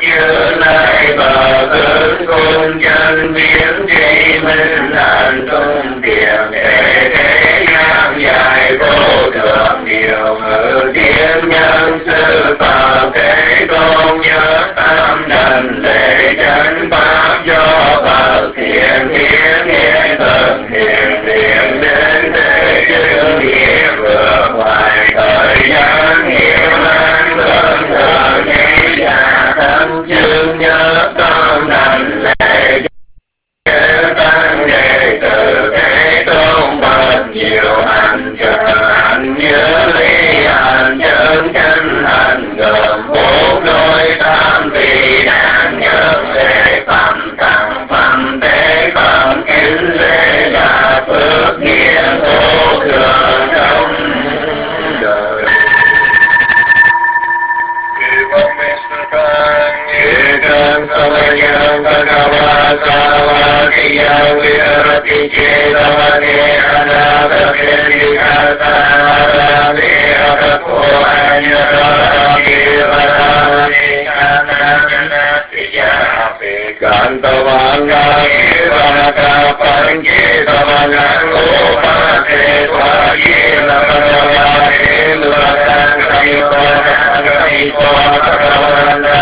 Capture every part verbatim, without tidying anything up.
Như Lai bờ tướng cung chân biến tri minh lành tung tiền thế thế ngang dài vô thượng điều ngự thiên nhân sư Phật thế tôn nhớ tam đảnh lễ chánh pháp do Phật thiện hiến nghĩa thần thiện thiện đến thế chư nghĩa vượt ngoài thời gian hiểu lan cơn thờ nghĩ già thân chương nhớ tam đảnh lễ tăng đệ tử thế tôn Phật nhiều hành trợ hành nhớ ly hành chân chân hành gồm bốn đôi tam vị đáng nhớ lễ phẩm tăng phẩm tế phẩm kính lễ là phước nghĩa vô thường trong đời. Ekam samayam bhagava savakiyam virati cetavane anavaketi katavane atapo anyarati varane kananati yape kantavanga evaka panketavanga opate svagi lavavane luvatang kaivana kaivana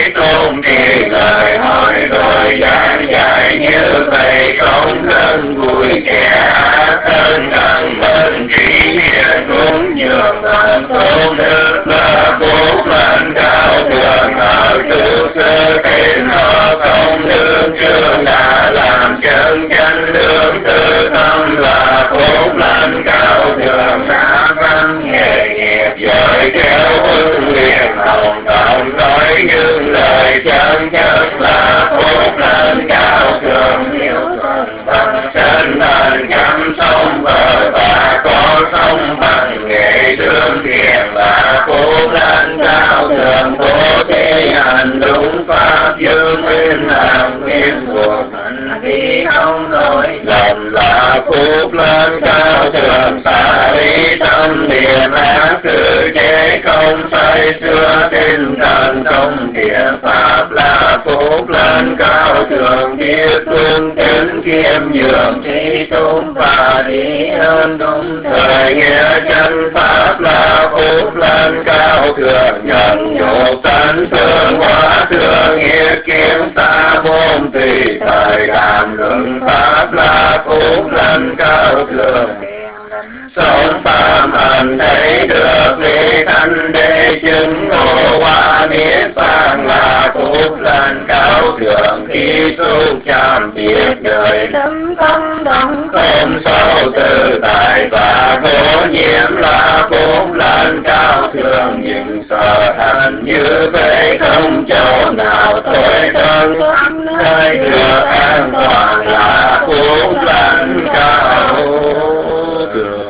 lời hỏi rồi giảng dạy như vậy không cần buồn. đời chân chất là phúc lên cao cường hiếu thuận bằng sinh thành chăm sống vợ và con sống bằng nghệ thương thiền là phúc lên cao cường bố thí hành đúng pháp dương nguyên làm nguyên cuộc hành vi không lỗi lầm là phúc lên cao thường xả lý tâm niệm ác sự chế không say xưa tinh thần trong thiện pháp là phúc lên cao thường biết cung kính kiêm nhường trí tôn và trí ơn đúng thời nghĩa chân pháp là phúc lên cao thường nhận nhục tánh thương hóa thương nghĩa kiếm xa môn tùy thời đàm luận pháp là phúc lên cao thường sống phạm hành thấy được lý thanh đế chứng ngộ hoa niết bàn là phúc lên cao thượng khi xúc chạm biết đời tâm tâm động không sâu tự tại và vô nhiễm là phúc lên cao thượng nhưng sợ hành như vậy không chỗ nào tối thân nơi được an toàn là phúc lên cao thượng.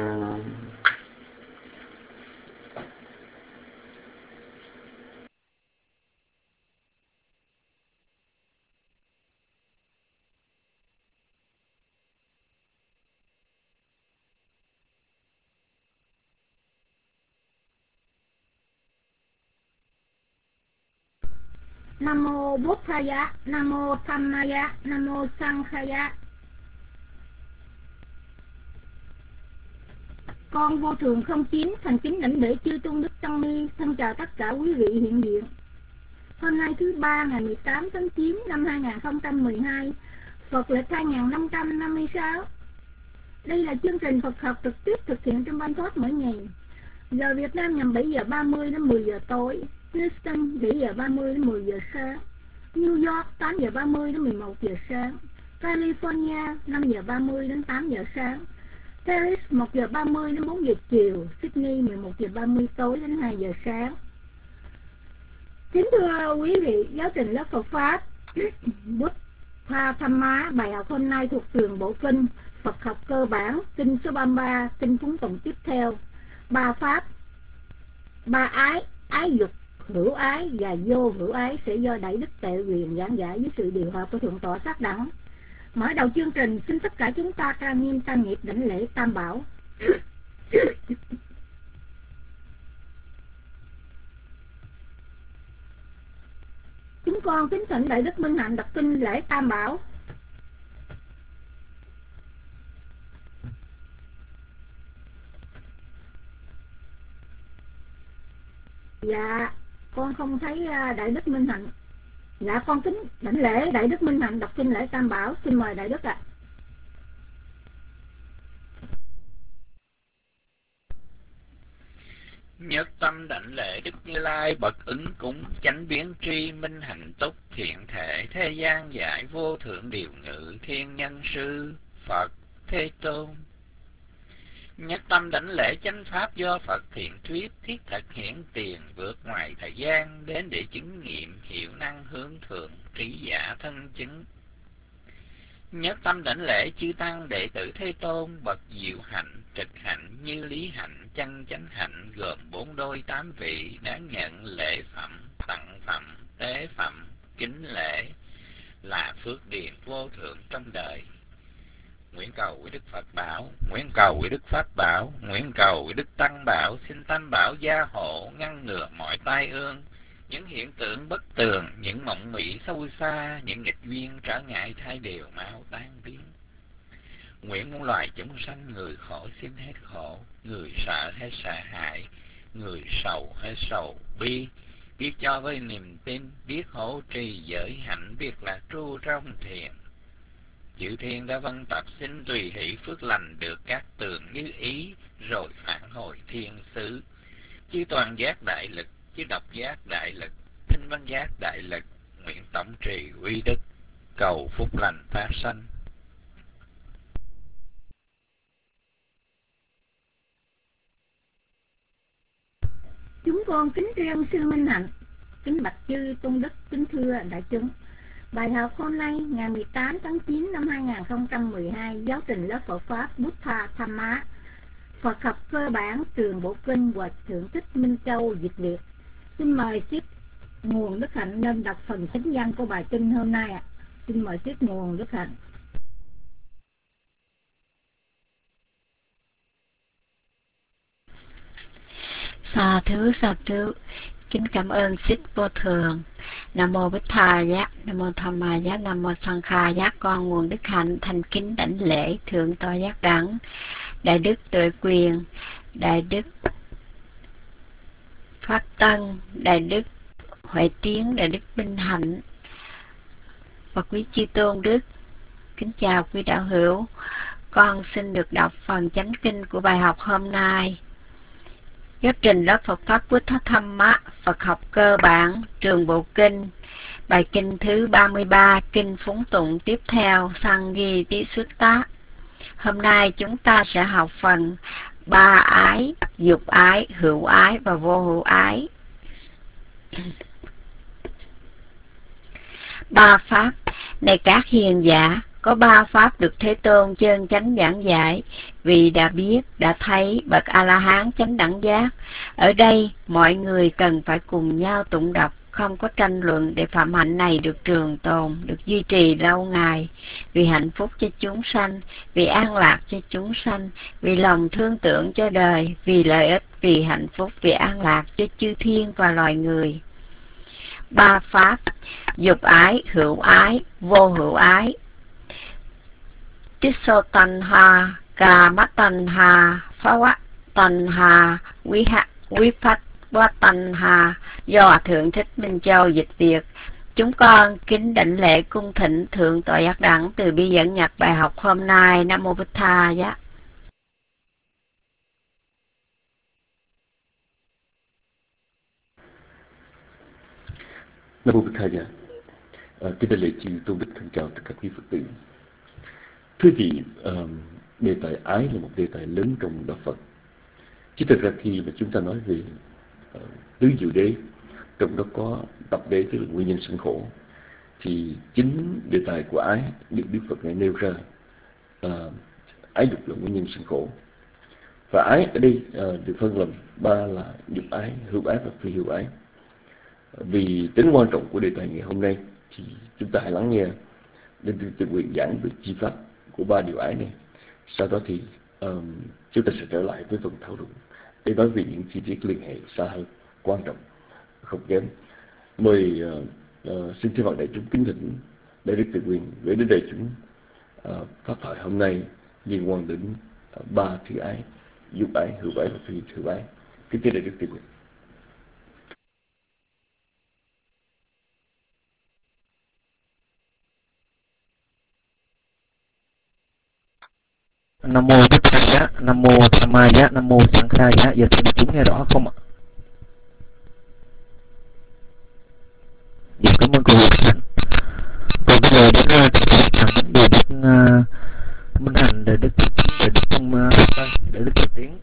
Nam mô Buddhaya, Nam mô Dhammaya, Nam mô Sanghaya. Con vô thường không chín thành kính đảnh lễ chư tôn đức tăng ni, thân chào tất cả quý vị hiện diện. Hôm nay thứ ba ngày mười tám tháng chín năm hai nghìn không trăm mười hai, Phật lịch hai nghìn năm trăm năm mươi sáu. Đây là chương trình Phật học trực tiếp thực hiện trong Ban Thoát mỗi ngày. Giờ Việt Nam nhằm bảy giờ ba mươi đến mười giờ tối, Houston bảy giờ ba mươi đến mười giờ sáng, New York tám giờ ba mươi đến mười một giờ sáng, California năm giờ ba mươi đến tám giờ sáng, Paris một giờ ba mươi đến bốn giờ chiều, Sydney mười một giờ ba mươi tối đến hai giờ sáng. Kính thưa quý vị, giáo trình lớp Phật Pháp Buddha Dhamma, bài học hôm nay thuộc trường Bộ Kinh Phật học cơ bản, kinh số ba mươi ba, kinh phúng tụng tiếp theo. Ba Pháp, ba ái, ái dục, hữu ái và vô hữu ái sẽ do Đại Đức Tệ Quyền giảng giải với sự điều hòa của Thượng tọa Sát Đẳng. Mở đầu chương trình, xin tất cả chúng ta trang nghiêm tam nghiệp đảnh lễ Tam Bảo. Chúng con kính thỉnh Đại Đức Minh Hạnh đọc kinh lễ Tam Bảo. Dạ, con không thấy Đại Đức Minh Hạnh. Dạ, con kính đảnh lễ Đại Đức Minh Hạnh đọc kinh lễ Tam Bảo. Xin mời Đại Đức ạ. Nhất tâm đảnh lễ Đức Như Lai bậc ứng cúng chánh biến tri minh hạnh túc thiện thể thế gian giải vô thượng điều ngự thiên nhân sư Phật Thế Tôn. Nhất tâm đảnh lễ chánh pháp do Phật thiện thuyết thiết thực hiển tiền vượt ngoài thời gian đến để chứng nghiệm hiệu năng hướng thượng trí giả thân chứng. Nhất tâm đảnh lễ chư tăng đệ tử Thế Tôn bậc diệu hạnh trực hạnh như lý hạnh chân chánh hạnh gồm bốn đôi tám vị đáng nhận lễ phẩm tặng phẩm tế phẩm kính lễ là phước điền vô thượng trong đời. Nguyện cầu quý Đức Phật bảo, nguyện cầu quý Đức Pháp bảo, nguyện cầu quý Đức Tăng bảo, xin Tam bảo gia hộ ngăn ngừa mọi tai ương, những hiện tượng bất tường, những mộng mị sâu xa, những nghịch duyên trở ngại thay đều mau tan biến. Nguyện muôn loài chúng sanh người khổ xin hết khổ, người sợ hết sợ hãi, người sầu hết sầu bi, biết cho với niềm tin, biết hỗ trì giới hạnh, biết là tru trong thiền. Chư thiên đã vân tập xin tùy hỷ phước lành được các tường như ý, rồi phản hồi thiên xứ. Chư toàn giác đại lực, chư độc giác đại lực, thinh văn giác đại lực, nguyện tổng trì uy đức, cầu phúc lành phát sanh. Chúng con kính tri ân sư Minh Hạnh, kính bạch chư tôn đức, kính thưa đại chúng. Bài học hôm nay ngày mười tám tháng chín năm hai nghìn không trăm mười hai, giáo trình lớp Phật pháp Buddha Dhamma, Phật học cơ bản, trường Bộ Kinh, Hòa Thượng Thích Minh Châu dịch Việt. Xin mời Siết Nguồn Đức Hạnh nên đọc phần chính văn của bài kinh hôm nay ạ. Xin mời Siết Nguồn Đức Hạnh. Sa thứ sa thứ, kính cảm ơn Siết Vô Thường. Nam mô Bích Tha Giá, Nam mô Tham Ma Giá, Nam mô Sang Kha Giá. Con Nguồn Đức Hạnh thành kính đảnh lễ thượng tọa giác đẳng Đại đức Tuệ Quyền, Đại đức Phát Tân, Đại đức Huệ Tiến, Đại đức Minh Hạnh và quý chư tôn đức. Kính chào quý đạo hữu. Con xin được đọc phần chánh kinh của bài học hôm nay. Giáo trình lớp Phật pháp Buddha Dhamma, Phật học cơ bản, trường Bộ Kinh, bài kinh thứ ba mươi ba, kinh phúng tụng tiếp theo, Sanghi Tí Sutta. Hôm nay chúng ta sẽ học phần ba ái, dục ái, hữu ái và vô hữu ái. Ba pháp. Này các hiền giả, có ba pháp được Thế Tôn chân chánh giảng giải, vì đã biết, đã thấy bậc A-la-hán chánh đẳng giác. Ở đây, mọi người cần phải cùng nhau tụng đọc, không có tranh luận, để phạm hạnh này được trường tồn, được duy trì lâu ngày, vì hạnh phúc cho chúng sanh, vì an lạc cho chúng sanh, vì lòng thương tưởng cho đời, vì lợi ích, vì hạnh phúc, vì an lạc cho chư thiên và loài người. Ba pháp: dục ái, hữu ái, vô hữu ái. Tissotanha, Kamatanha, Phavatanha, Vipatanha, do Hòa Thượng Thích Minh Châu dịch Việt. Chúng con kính đảnh lễ cung thỉnh thượng tọa giác đẳng từ bi dẫn nhập bài học hôm nay. Nam mô Bích Tha Giá. Nam mô Bích Tha Giá. À, kính đại lễ chư tôn đức, thân chào tất cả quý Phật tử. Thưa vị, uh, đề tài ái là một đề tài lớn trong đạo Phật. Chứ thật ra khi mà chúng ta nói về uh, tứ diệu đế, trong đó có tập đế tức là nguyên nhân sanh khổ, thì chính đề tài của ái được Đức Phật ngài nêu ra. Uh, ái dục là nguyên nhân sanh khổ. Và ái ở đây uh, được phân làm ba là dục ái, hữu ái và phi hữu ái. Vì tính quan trọng của đề tài ngày hôm nay thì chúng ta hãy lắng nghe đến từ tự nguyện giảng về chi pháp của ba điều ái này. Sau đó thì um, chúng ta sẽ trở lại với phần thảo luận để nói về những chi tiết liên hệ xa hơn, quan trọng không kém. Mời uh, uh, xin thay mặt đại chúng kính thỉnh Đại đức Tự Quyền gửi đến đại chúng uh, pháp thoại hôm nay liên quan đến uh, ba thứ ái: dục ái, hữu ái và phi hữu ái. Kính thưa Đại đức Tự Quyền. Nam mô Bích Tha Giá, Nam mô Tham Ma Giá, Nam mô Sang Kha Giá. Giờ xin chúng nghe rõ không ạ? Dạ, cảm ơn cô. Còn bây giờ đến uh, thẳng đề đức uh, Minh Hành, đề đức đề đức Trung uh, đề đức Phật Tiến,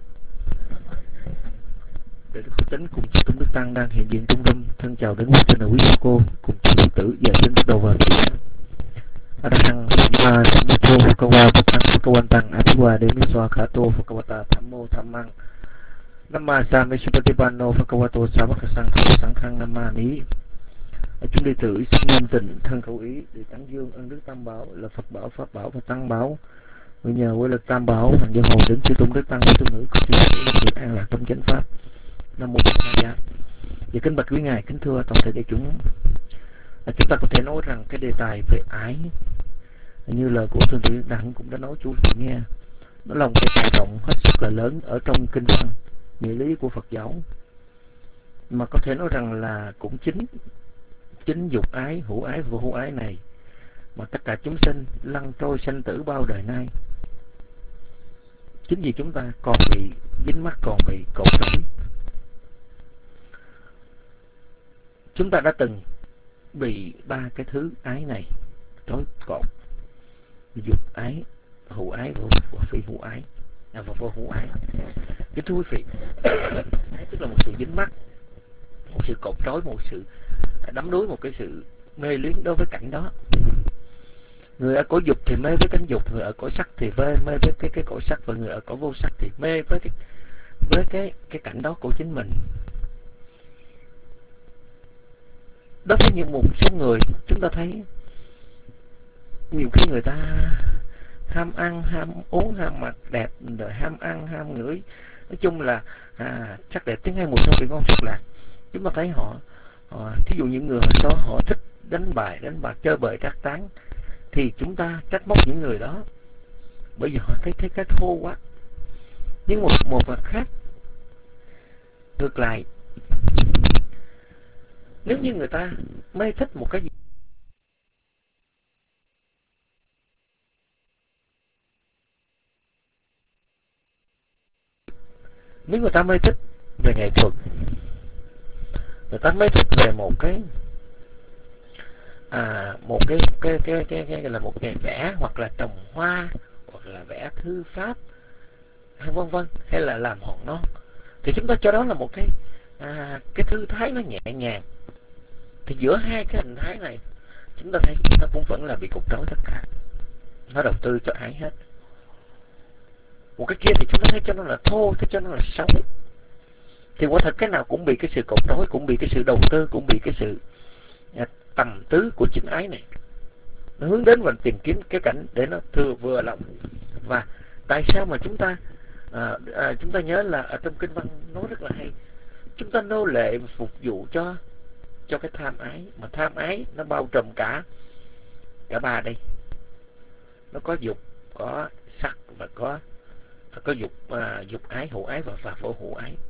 đề đức Phật Tính cùng chư tôn đức tăng đang hiện diện trung tâm. Thân chào đến quý sư nữ, quý cô cùng chư Phật tử. Giờ xin bắt đầu vào chuyện. Arahang Samma Sambuddho Phakawa Buddhang Phakawantang Abhiwa Demiswa Khato Phakawata Thammo Thammang Namma Samesupatipanno Phakawato Savaka Sankha Sankhang Namami. Chúng đệ tử xin nhân tình thân khẩu ý để tán dương ân đức Tam Bảo là Phật Bảo, Pháp Bảo và Tăng Bảo. Người nhờ quy lực Tam Bảo thành gia hộ đến chư tôn đức tăng và tu nữ cùng chư Phật tử an lạc trong chánh pháp. Nam mô Bích Tha Giá. Và kính bạch quý ngài, kính thưa toàn thể đại chúng. À, chúng ta có thể nói rằng cái đề tài về ái, như lời của Thượng Tử Đặng cũng đã nói chú vị nghe, nó là một cái tài rộng hết sức là lớn ở trong kinh văn nghĩa lý của Phật giáo, mà có thể nói rằng là cũng chính chính dục ái, hữu ái và vô hữu ái này mà tất cả chúng sinh lăn trôi sanh tử bao đời nay. Chính vì chúng ta còn bị dính mắc, còn bị cột rối. Chúng ta đã từng bị ba cái thứ ái này trói cột: dục ái, hữu ái và phi hữu ái, à, và vô hữu ái. Cái thú quý vị, ái tức là một sự dính mắc, một sự cột trói, một sự đắm đuối, một cái sự mê luyến đối với cảnh đó. Người ở cõi dục thì mê với cảnh dục, người ở cõi sắc thì mê mê với cái cái cõi sắc, và người ở cõi vô sắc thì mê với cái với cái cái cảnh đó của chính mình. Đối với những một số người, chúng ta thấy nhiều khi người ta ham ăn, ham uống, ham mặc đẹp, rồi ham ăn, ham ngửi, nói chung là à, sắc đẹp tiếng hay mùi thơm vị ngon sắc lạc. Chúng ta thấy họ, họ thí dụ những người đó họ thích đánh bài, đánh bạc, chơi bời trác tán, thì chúng ta trách móc những người đó bởi vì họ thấy thấy cái thô quá. Nhưng một một vật khác ngược lại, nếu như người ta mê thích một cái gì, nếu người ta mê thích về nghệ thuật, người ta mê thích về một cái à, một cái cái cái cái, cái, cái là một nghề vẽ, hoặc là trồng hoa, hoặc là vẽ thư pháp, hay vân vân, hay là làm hòn non, thì chúng ta cho đó là một cái à, cái thư thái nó nhẹ nhàng. Thì giữa hai cái hình thái này, chúng ta thấy nó cũng vẫn là bị cột trói tất cả, nó đầu tư cho ái hết. Một cái kia thì chúng ta thấy cho nó là thô, thấy cho nó là sống. Thì quả thật cái nào cũng bị cái sự cột trói, cũng bị cái sự đầu tư, cũng bị cái sự à, tầm tứ của chính ái này. Nó hướng đến và tìm kiếm cái cảnh để nó thừa vừa lòng. Và tại sao mà chúng ta à, à, chúng ta nhớ là ở trong kinh văn nói rất là hay, chúng ta nô lệ phục vụ cho cho cái tham ái. Mà tham ái nó bao trùm cả cả ba đây, nó có dục, có sắc và có có dục à, dục ái, hữu ái và và vô hữu ái.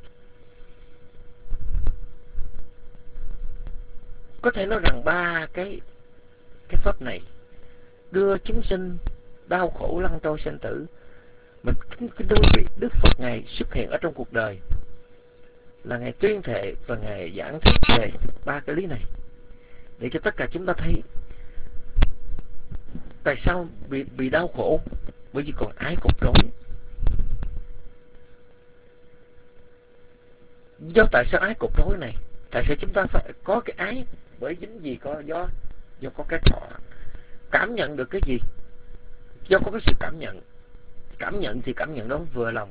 Có thể nói rằng ba cái cái pháp này đưa chúng sinh đau khổ lăn trôi sinh tử. Mình kính thưa quý vị, Đức Phật Ngài xuất hiện ở trong cuộc đời là Ngài tuyên thệ và Ngài giảng thuyết về ba cái lý này, để cho tất cả chúng ta thấy tại sao bị bị đau khổ, bởi vì còn ái cột trói. Do tại sao ái cột trói này, tại sao chúng ta phải có cái ái, bởi chính vì có do do có cái thọ, cảm nhận được cái gì, do có cái sự cảm nhận. Cảm nhận thì cảm nhận đó vừa lòng,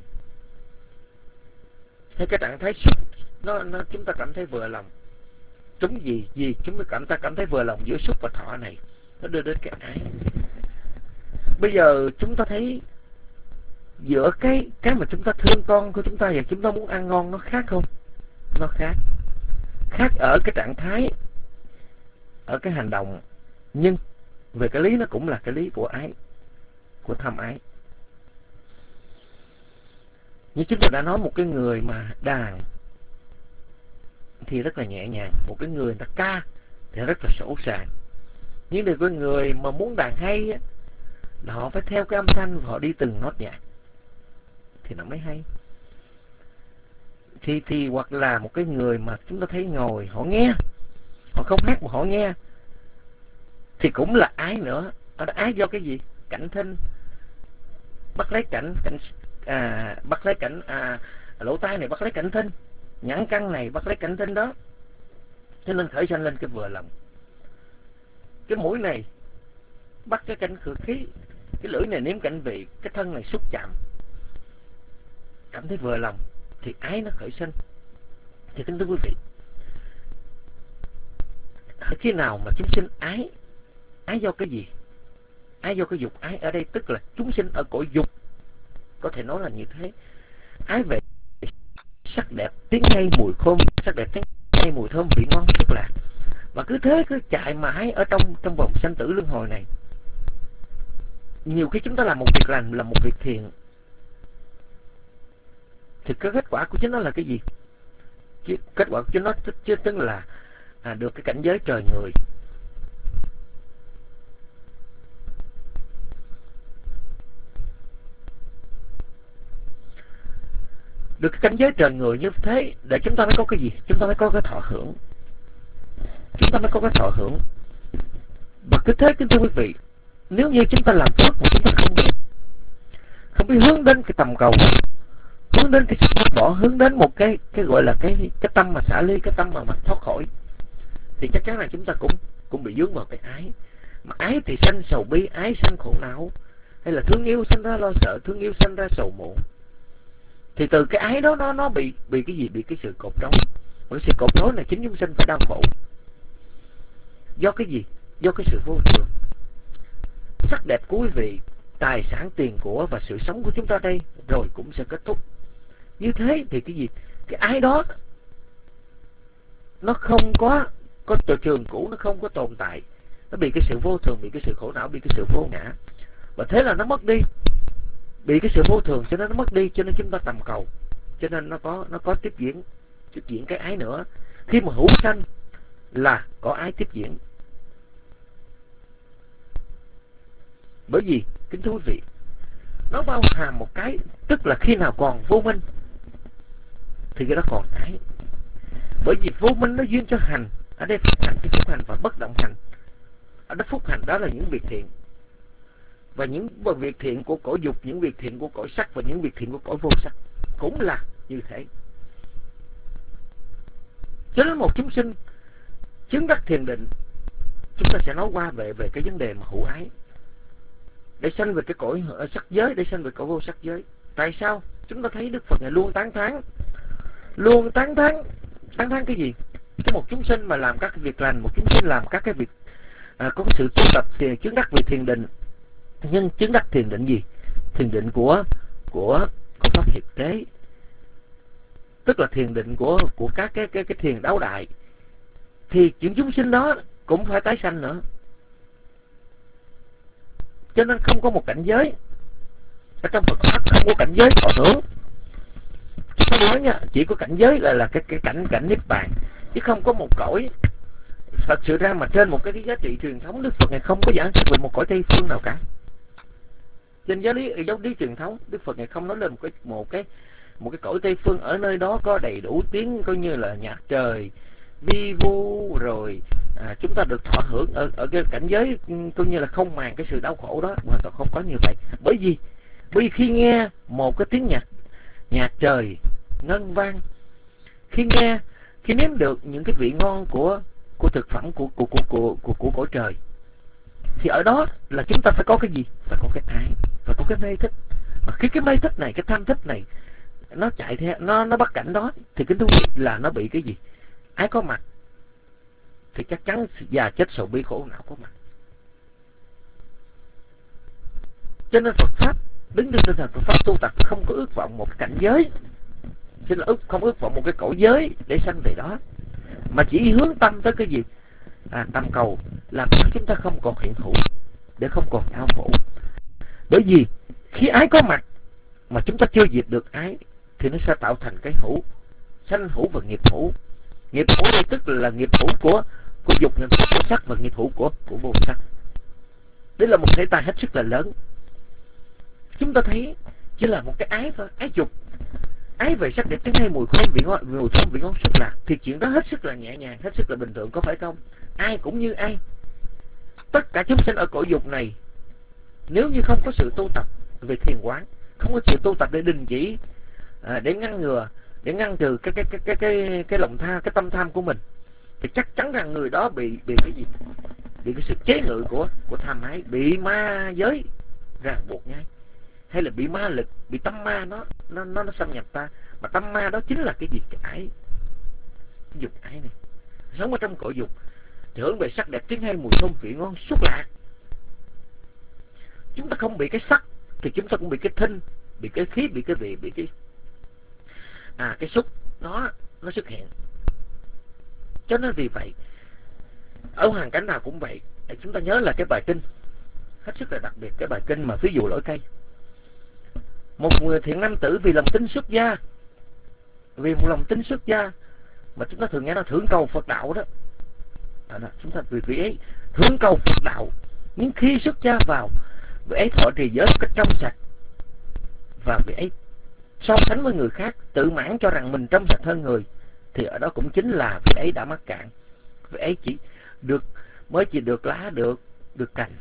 hay cái trạng thái xúc nó, nó chúng ta cảm thấy vừa lòng. Chúng gì gì chúng ta cảm ta cảm thấy vừa lòng giữa xúc và thọ này, nó đưa đến cái ái. Bây giờ chúng ta thấy giữa cái cái mà chúng ta thương con của chúng ta và chúng ta muốn ăn ngon, nó khác không? Nó khác. Khác ở cái trạng thái, ở cái hành động, nhưng về cái lý nó cũng là cái lý của ái, của tham ái. Như chúng ta đã nói, một cái người mà đàn thì rất là nhẹ nhàng, một cái người ta ca thì rất là sỗ sàng. Nhưng để cái người mà muốn đàn hay á, là họ phải theo cái âm thanh và họ đi từng nốt nhạc thì nó mới hay. Thì thì hoặc là một cái người mà chúng ta thấy ngồi họ nghe, họ không hát mà họ nghe, thì cũng là ái nữa. Ở đó ái do cái gì? Cảnh thinh, bắt lấy cảnh cảnh à, bắt lấy cảnh à, lỗ tai này bắt lấy cảnh thinh, nhãn căn này bắt lấy cảnh thinh đó, cho nên khởi sanh lên cái vừa lòng. Cái mũi này bắt cái cảnh khử khí, cái lưỡi này nếm cảnh vị, cái thân này xúc chạm, cảm thấy vừa lòng, thì ái nó khởi sinh. Thì kính thưa quý vị, khi nào mà chúng sinh ái, ái do cái gì? Ái do cái dục ái ở đây tức là chúng sinh ở cõi dục, có thể nói là như thế. Ái về sắc đẹp, tiếng hay, mùi thơm, sắc đẹp, tiếng hay, mùi thơm, vị ngon, sắc lạc, và cứ thế cứ chạy mãi ở trong trong vòng sanh tử luân hồi này. Nhiều khi chúng ta làm một việc lành, làm một việc thiện, thì cái kết quả của chính nó là cái gì? Chứ kết quả của chính nó chứ tức là à, được cái cảnh giới trời người. Được cái cảnh giới trời người như thế, để chúng ta mới có cái gì? Chúng ta mới có cái thọ hưởng. Chúng ta mới có cái thọ hưởng. Và cứ thế kính thưa quý vị, nếu như chúng ta làm phước mà chúng ta không biết, không biết hướng đến cái tầm cầu, hướng đến cái sự buông bỏ, hướng đến một cái cái gọi là cái cái tâm mà xả ly, cái tâm mà mà thoát khỏi, thì chắc chắn là chúng ta cũng cũng bị dướng vào cái ái. Mà ái thì sanh sầu bi, ái sanh khổ não, hay là thương yêu sanh ra lo sợ, thương yêu sanh ra sầu muộn. Thì từ cái ái đó nó nó bị bị cái gì? Bị cái sự cột trói. Cái sự cột trói này chính chúng sinh phải đau khổ. Do cái gì? Do cái sự vô thường. Sắc đẹp của quý vị, tài sản, tiền của và sự sống của chúng ta đây rồi cũng sẽ kết thúc. Như thế thì cái gì? Cái ái đó nó không có có từ trường cũ, nó không có tồn tại. Nó bị cái sự vô thường, bị cái sự khổ não, bị cái sự vô ngã. Và thế là nó mất đi. Bị cái sự vô thường cho nên nó mất đi, cho nên chúng ta tầm cầu. Cho nên nó có nó có tiếp diễn tiếp diễn cái ái nữa. Khi mà hữu sanh là có ái tiếp diễn. Bởi vì kính thưa quý vị, nó bao hàm một cái, tức là khi nào còn vô minh thì cái đó còn ái. Bởi vì vô minh nó duyên cho hành. Ở đây phúc hành, cái phúc hành và bất động hành. Ở đó phúc hành đó là những việc thiện. Và những việc thiện của cõi dục, những việc thiện của cõi sắc và những việc thiện của cõi vô sắc cũng là như thế. Cho nên một chúng sinh chứng đắc thiền định, chúng ta sẽ nói qua về về cái vấn đề mà hữu ái, để sanh về cái cõi sắc giới, để sanh về cõi vô sắc giới. Tại sao? Chúng ta thấy Đức Phật này luôn tán thán, luôn tán thán, tán thán cái gì? Cái một chúng sinh mà làm các cái việc lành, một chúng sinh làm các cái việc à, có cái sự tu tập thì chứng đắc về thiền định. Nhưng chứng đắc thiền định gì? Thiền định của của của pháp hiệp tế, tức là thiền định của của các cái cái cái thiền đáo đại. Thì những chúng sinh đó cũng phải tái sanh nữa. Cho nên không có một cảnh giới ở trong Phật pháp, không có cảnh giới thọ hưởng. Chúng ta nói nha, chỉ có cảnh giới là là cái cái cảnh cảnh niết bàn, chứ không có một cõi. Thật sự ra mà trên một cái giá trị truyền thống, Đức Phật này không có giảng về một cõi Tây phương nào cả. Trên giáo lý giáo lý truyền thống, Đức Phật này không nói lên một cái một cái một cái cõi Tây phương ở nơi đó có đầy đủ tiếng coi như là nhạc trời, vi vu, rồi à, chúng ta được thọ hưởng ở ở cái cảnh giới coi như là không màng cái sự đau khổ đó, hoàn toàn không có như vậy. Bởi vì bởi vì khi nghe một cái tiếng nhạc nhạc trời ngân vang, khi nghe khi nếm được những cái vị ngon của của thực phẩm của của của của của, của cõi trời, thì ở đó là chúng ta phải có cái gì? Phải có cái ái, phải có cái mê thích. Mà khi cái mê thích này, cái tham thích này nó chạy theo, nó nó bắt cảnh đó, thì kính thú vị là nó bị cái gì? Ái có mặt thì chắc chắn già chết sầu bi khổ não có mặt. Cho nên Phật pháp đứng trên tinh thần Phật pháp tu tập không có ước vọng một cái cảnh giới, chứ là ước không ước vọng một cái cõi giới để sanh về đó, mà chỉ hướng tâm tới cái gì? À, tâm cầu làm cho chúng ta không còn hiện hữu, để không còn đau khổ. Bởi vì khi ái có mặt mà chúng ta chưa diệt được ái thì nó sẽ tạo thành cái hữu, sanh hữu và nghiệp hữu. Nghiệp hữu đây tức là nghiệp hữu của của dục, nghiệp hữu của sắc và nghiệp hữu của của vô sắc. Đây là một thể tài hết sức là lớn. Chúng ta thấy chỉ là một cái ái thôi, ái dục, ái về sắc đẹp tiếng hay mùi thơm vị ngon, mùi thơm vị ngon xúc lạc, thì chuyện đó hết sức là nhẹ nhàng, hết sức là bình thường, có phải không? Ai cũng như ai. Tất cả chúng sinh ở cõi dục này, nếu như không có sự tu tập về thiền quán, không có sự tu tập để đình chỉ, à, để ngăn ngừa, để ngăn trừ cái cái cái cái cái cái lòng tham, cái tâm tham của mình, thì chắc chắn rằng người đó bị bị cái gì? Bị cái sự chế ngự của của tham ái, bị ma giới ràng buộc ngay, hay là bị ma lực, bị tâm ma nó nó nó nó xâm nhập ta. Mà tâm ma đó chính là cái gì? Cái ái, cái dục ái này. Sống ở trong cõi dục thì hướng về sắc đẹp tiếng hay mùi thơm vị ngon xúc lạc. Chúng ta không bị cái sắc thì chúng ta cũng bị cái thinh, bị cái khí, bị cái vị, bị cái à cái xúc nó nó xuất hiện. Cho nên vì vậy ở hoàn cảnh nào cũng vậy. Chúng ta nhớ là cái bài kinh hết sức là đặc biệt, cái bài kinh mà ví dụ lỗi cây. Một người thiện nam tử vì lòng tin xuất gia, vì một lòng tin xuất gia mà chúng ta thường nghe nó thưởng cầu Phật đạo đó. À, đó chúng ta vì vị ấy thưởng cầu Phật đạo, nhưng khi xuất gia vào, vị ấy thọ trì giới một cách trong sạch, và vị ấy so sánh với người khác, tự mãn cho rằng mình trong sạch hơn người, thì ở đó cũng chính là vị ấy đã mắc cạn. Vị ấy chỉ được mới chỉ được lá, được được cành.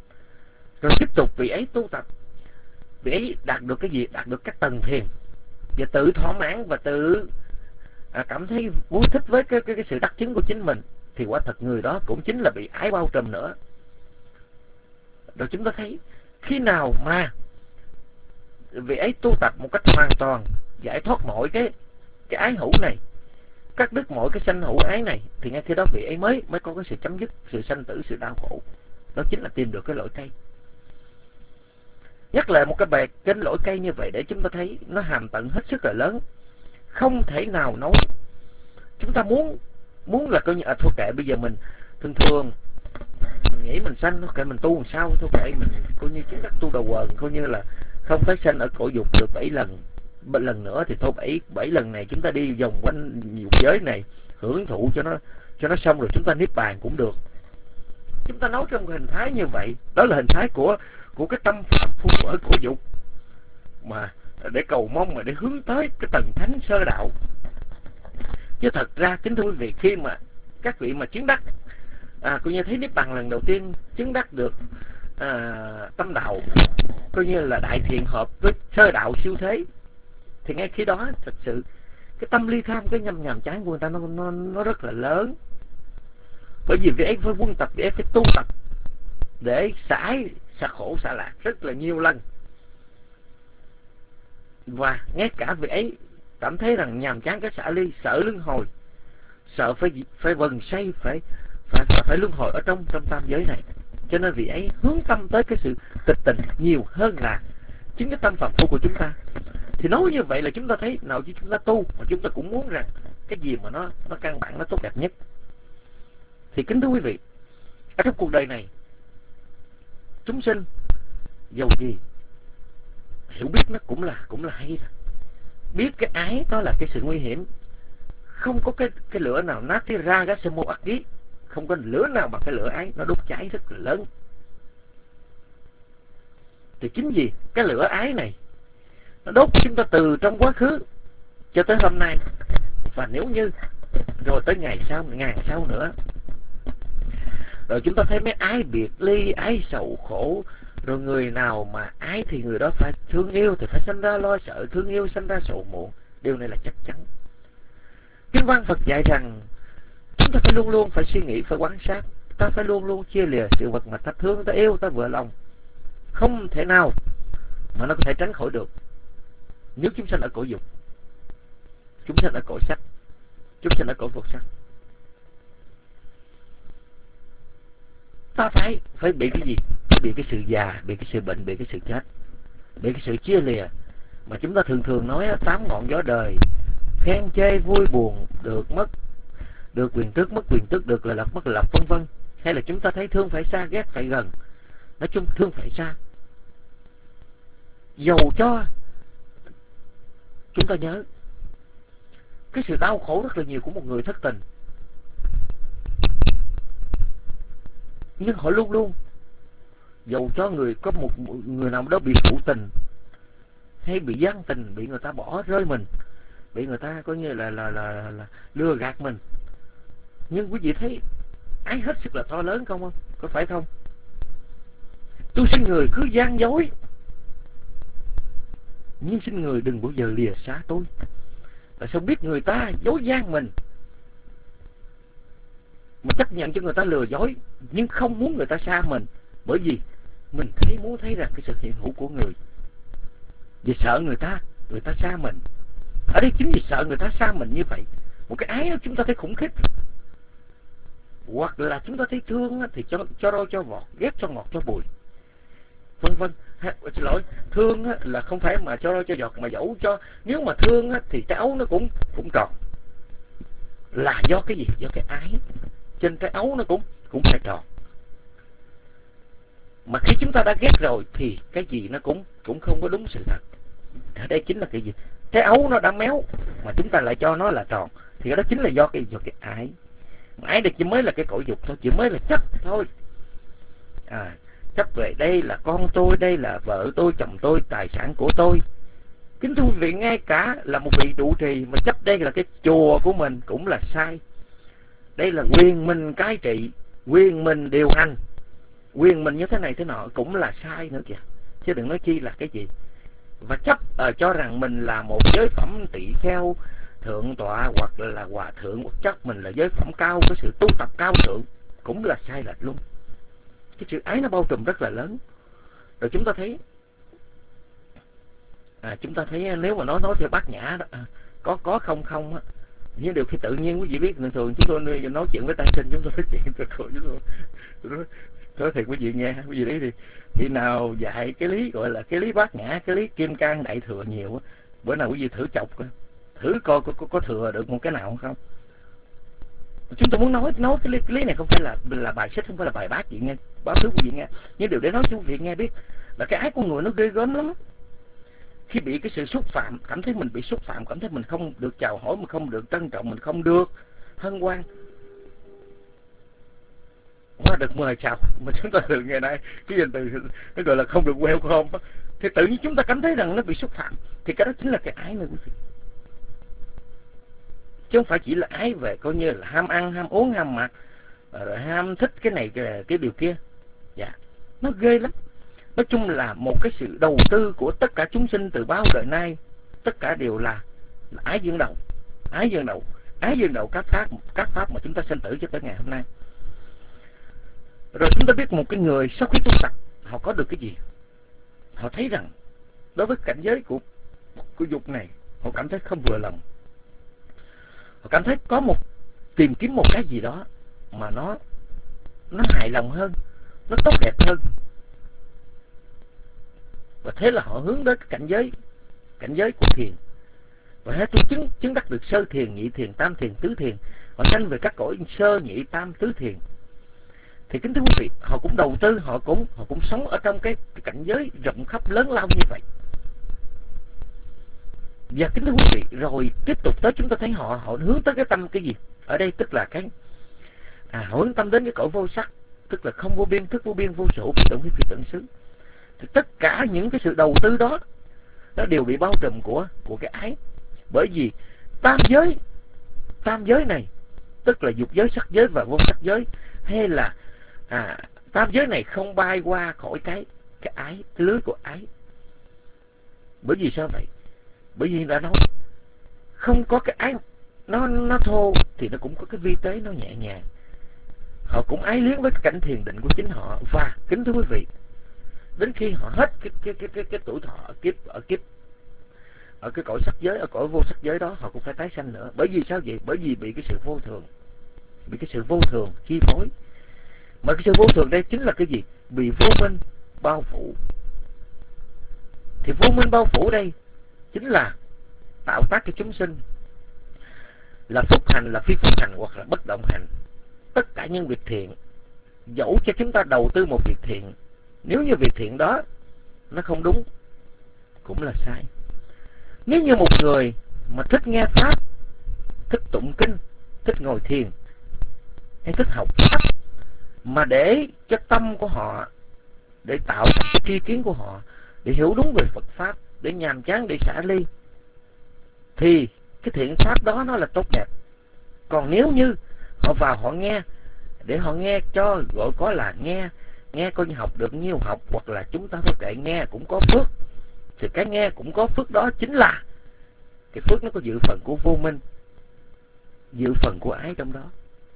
Rồi tiếp tục vị ấy tu tập, vị ấy đạt được cái gì? Đạt được các tầng thiền. và tự thỏa mãn và tự à, cảm thấy vui thích với cái, cái, cái sự đắc chứng của chính mình, thì quả thật người đó cũng chính là bị ái bao trùm nữa. Rồi chúng ta thấy khi nào mà vị ấy tu tập một cách hoàn toàn, giải thoát mọi cái cái ái hữu này, cắt đứt mọi cái sanh hữu ái này, thì ngay khi đó vị ấy mới mới có cái sự chấm dứt sự sanh tử, sự đau khổ. Đó chính là tìm được cái lỗi cây. Nhắc lại một cái bài kinh lỗi cây như vậy để chúng ta thấy nó hàm tận hết sức là lớn, không thể nào nói. Chúng ta muốn muốn là coi như à, thôi kệ bây giờ mình thường thường mình nghĩ mình sanh, thôi kệ mình tu làm sao, thôi kệ mình coi như chứng đắc tu đầu quần, coi như là không phải sanh ở cõi dục được bảy lần, bảy lần nữa thì thôi bảy bảy lần này chúng ta đi vòng quanh dục giới này hưởng thụ cho nó cho nó xong rồi chúng ta niết bàn cũng được. Chúng ta nói trong cái hình thái như vậy, đó là hình thái của của cái tâm phạm phu ở cõi dục, mà để cầu mong mà để hướng tới cái tầng thánh sơ đạo. Chứ thật ra kính thưa quý vị, khi mà các vị mà chứng đắc à, coi như thấy niết bàn lần đầu tiên, chứng đắc được à, tâm đạo, coi như là đại thiện hợp với sơ đạo siêu thế, thì ngay khi đó thật sự cái tâm ly tham, cái nhầm nhầm chán của người ta nó nó nó rất là lớn. Bởi vì vị ấy phải quân tập, vị ấy phải tu tập để xả xả khổ xả lạc rất là nhiều lần, và ngay cả vị ấy cảm thấy rằng nhàm chán cái xả ly, sợ luân hồi, sợ phải phải vần say, phải phải phải, phải luân hồi ở trong trong tam giới này, cho nên vị ấy hướng tâm tới cái sự tịch tình nhiều hơn là chính cái tâm phạm phu của chúng ta. Thì nói như vậy là chúng ta thấy nào chứ chúng ta tu mà chúng ta cũng muốn rằng cái gì mà nó nó căn bản, nó tốt đẹp nhất. Thì kính thưa quý vị, ở trong cuộc đời này chúng sinh dầu gì hiểu biết nó cũng là cũng là hay, biết cái ái đó là cái sự nguy hiểm, không có cái cái lửa nào nát cái ra cái sơ mô ác ký, không có lửa nào bằng cái lửa ái, nó đốt cháy rất là lớn. Thì chính vì cái lửa ái này nó đốt chúng ta từ trong quá khứ cho tới hôm nay, và nếu như rồi tới ngày sau, ngàn sau nữa, rồi chúng ta thấy mấy ái biệt ly, ái sầu khổ, rồi người nào mà ái thì người đó phải thương yêu, thì phải sanh ra lo sợ, thương yêu sanh ra sầu muộn. Điều này là chắc chắn. Kinh văn Phật dạy rằng chúng ta phải luôn luôn phải suy nghĩ, phải quan sát, ta phải luôn luôn chia lìa sự vật mà ta thương, ta yêu, ta vừa lòng, không thể nào mà nó có thể tránh khỏi được. Nếu chúng sanh ở cõi dục, chúng sanh ở cõi sắc, chúng sanh ở cõi vật sắc, ta phải phải bị cái gì? Bị cái sự già, bị cái sự bệnh, bị cái sự chết, bị cái sự chia lìa mà chúng ta thường thường nói tám ngọn gió đời, khen chê vui buồn, được mất được quyền tước, mất quyền tước, được là lập, mất là lập, vân vân. Hay là chúng ta thấy thương phải xa, ghét phải gần, nói chung thương phải xa. Dầu cho chúng ta nhớ cái sự đau khổ rất là nhiều của một người thất tình, nhưng họ luôn luôn, dầu cho người có một người nào đó bị phụ tình hay bị gian tình, bị người ta bỏ rơi mình, bị người ta coi như là là, là là là lừa gạt mình, nhưng quý vị thấy ái hết sức là to lớn không không? Có phải không? Tôi xin người cứ gian dối, nhưng xin người đừng bao giờ lìa xa tôi. Tại sao biết người ta dối gian mình mà chấp nhận cho người ta lừa dối, nhưng không muốn người ta xa mình? Bởi vì mình thấy muốn thấy rằng cái sự hiện hữu của người, vì sợ người ta người ta xa mình. Ở đây chính vì sợ người ta xa mình như vậy, một cái ái đó chúng ta thấy khủng khiếp. Hoặc là chúng ta thấy thương thì cho cho roi cho vọt, ghét cho ngọt cho bùi, vân vân. Xin lỗi, thương là không phải mà cho roi cho giọt, mà dẫu cho nếu mà thương thì cái ấu nó cũng cũng tròn. Là do cái gì? Do cái ái. Trên cái ấu nó cũng cũng phải tròn. Mà khi chúng ta đã ghét rồi thì cái gì nó cũng cũng không có đúng sự thật. Ở đây chính là cái gì? Cái ấu nó đã méo mà chúng ta lại cho nó là tròn, thì đó chính là do cái do cái ái. Ái đây chỉ mới là cái cõi dục thôi, chỉ mới là chấp thôi. À, chấp về đây là con tôi, đây là vợ tôi, chồng tôi, tài sản của tôi. Kính thưa quý vị, ngay cả là một vị trụ trì mà chấp đây là cái chùa của mình cũng là sai. Đây là quyền mình cai trị, quyền mình điều hành, quyền mình như thế này thế nọ cũng là sai nữa kìa. Chứ đừng nói chi là cái gì và chấp uh, cho rằng mình là một giới phẩm tỳ kheo thượng tọa hoặc là hòa thượng, hoặc chấp mình là giới phẩm cao, cái sự tu tập cao thượng, cũng là sai lệch luôn. Cái sự ái nó bao trùm rất là lớn. Rồi chúng ta thấy à, chúng ta thấy nếu mà nói nói theo Bát Nhã đó, à, có có không không á, nhưng điều khi tự nhiên quý vị biết, thường thường chúng tôi nói chuyện với tăng sinh, chúng tôi nói chuyện tôi tôi tôi nói thiệt quý vị nghe, quý vị đấy thì khi nào dạy cái lý gọi là cái lý Bát Nhã, cái lý Kim Cang Đại Thừa nhiều á, bữa nào quý vị thử chọc coi, thử coi có, có, có thừa được một cái nào không. Chúng tôi muốn nói nói cái lý, cái lý này không phải là là bài sách, không phải là bài bác chị nghe, báo thứ quý vị nghe, nhưng điều để nói cho quý vị nghe biết là cái ái của người nó ghê gớm lắm. Khi bị cái sự xúc phạm, cảm thấy mình bị xúc phạm, cảm thấy mình không được chào hỏi, mình không được trân trọng, mình không được hân hoan, qua được mời chào mà chúng ta từ ngày nay cái danh từ nó gọi là không được welcome, thì tự nhiên chúng ta cảm thấy rằng nó bị xúc phạm, thì cái đó chính là cái ái nữa quý vị, chứ không phải chỉ là ái về coi như là ham ăn, ham uống, ham mặc, rồi ham thích cái này cái, cái điều kia. Dạ, nó ghê lắm. Nói chung là một cái sự đầu tư của tất cả chúng sinh từ bao đời nay, tất cả đều là, là ái dương đầu, ái dương đầu, ái dương đầu các pháp, các pháp mà chúng ta sinh tử cho tới ngày hôm nay. Rồi chúng ta biết một cái người sau khi tu tập, họ có được cái gì? Họ thấy rằng đối với cảnh giới của của dục này, họ cảm thấy không vừa lòng. Họ cảm thấy có một tìm kiếm một cái gì đó mà nó nó hài lòng hơn, nó tốt đẹp hơn. Và thế là họ hướng đến cảnh giới cảnh giới của thiền. Và hết tu chứng chứng đắc được sơ thiền, nhị thiền, tam thiền, tứ thiền. Họ sanh về các cõi sơ, nhị, tam, tứ thiền. Thì kính thưa quý vị, họ cũng đầu tư, họ cũng họ cũng sống ở trong cái, cái cảnh giới rộng khắp lớn lao như vậy. Và kính thưa quý vị, rồi tiếp tục tới chúng ta thấy họ họ hướng tới cái tâm cái gì? Ở đây tức là cái à, họ hướng tâm đến cái cõi vô sắc, tức là không vô biên, thức vô biên, vô số, phi tưởng, phi tưởng xứ. Thì tất cả những cái sự đầu tư đó nó đều bị bao trùm của của cái ái. Bởi vì tam giới, tam giới này tức là dục giới, sắc giới và vô sắc giới, hay là à, tam giới này không bay qua khỏi cái cái ái, cái lưới của ái. Bởi vì sao vậy? Bởi vì đã nói không có cái ái nó nó thô thì nó cũng có cái vi tế, nó nhẹ nhàng. Họ cũng ái luyến với cái cảnh thiền định của chính họ. Và kính thưa quý vị, đến khi họ hết cái cái cái cái, cái tuổi thọ ở kiếp ở kiếp ở cái cõi sắc giới, ở cõi vô sắc giới đó, họ cũng phải tái sanh nữa. Bởi vì sao vậy? Bởi vì bị cái sự vô thường, bị cái sự vô thường chi phối. Mà cái sự vô thường đây chính là cái gì? Bị vô minh bao phủ. Thì vô minh bao phủ đây chính là tạo tác cho chúng sinh là phúc hành, là phi phúc hành, hoặc là bất động hành. Tất cả những việc thiện, dẫu cho chúng ta đầu tư một việc thiện, nếu như việc thiện đó nó không đúng, cũng là sai. Nếu như một người mà thích nghe pháp, thích tụng kinh, thích ngồi thiền, hay thích học pháp, mà để cho tâm của họ, để tạo thành cái tri kiến của họ, để hiểu đúng về Phật pháp, để nhàm chán, để xả ly, thì cái thiện pháp đó nó là tốt đẹp. Còn nếu như họ vào họ nghe, để họ nghe cho gọi có là nghe, nghe coi như học được nhiều học, hoặc là chúng ta có kệ nghe cũng có phước, thì cái nghe cũng có phước đó chính là cái phước nó có dự phần của vô minh, dự phần của ái trong đó.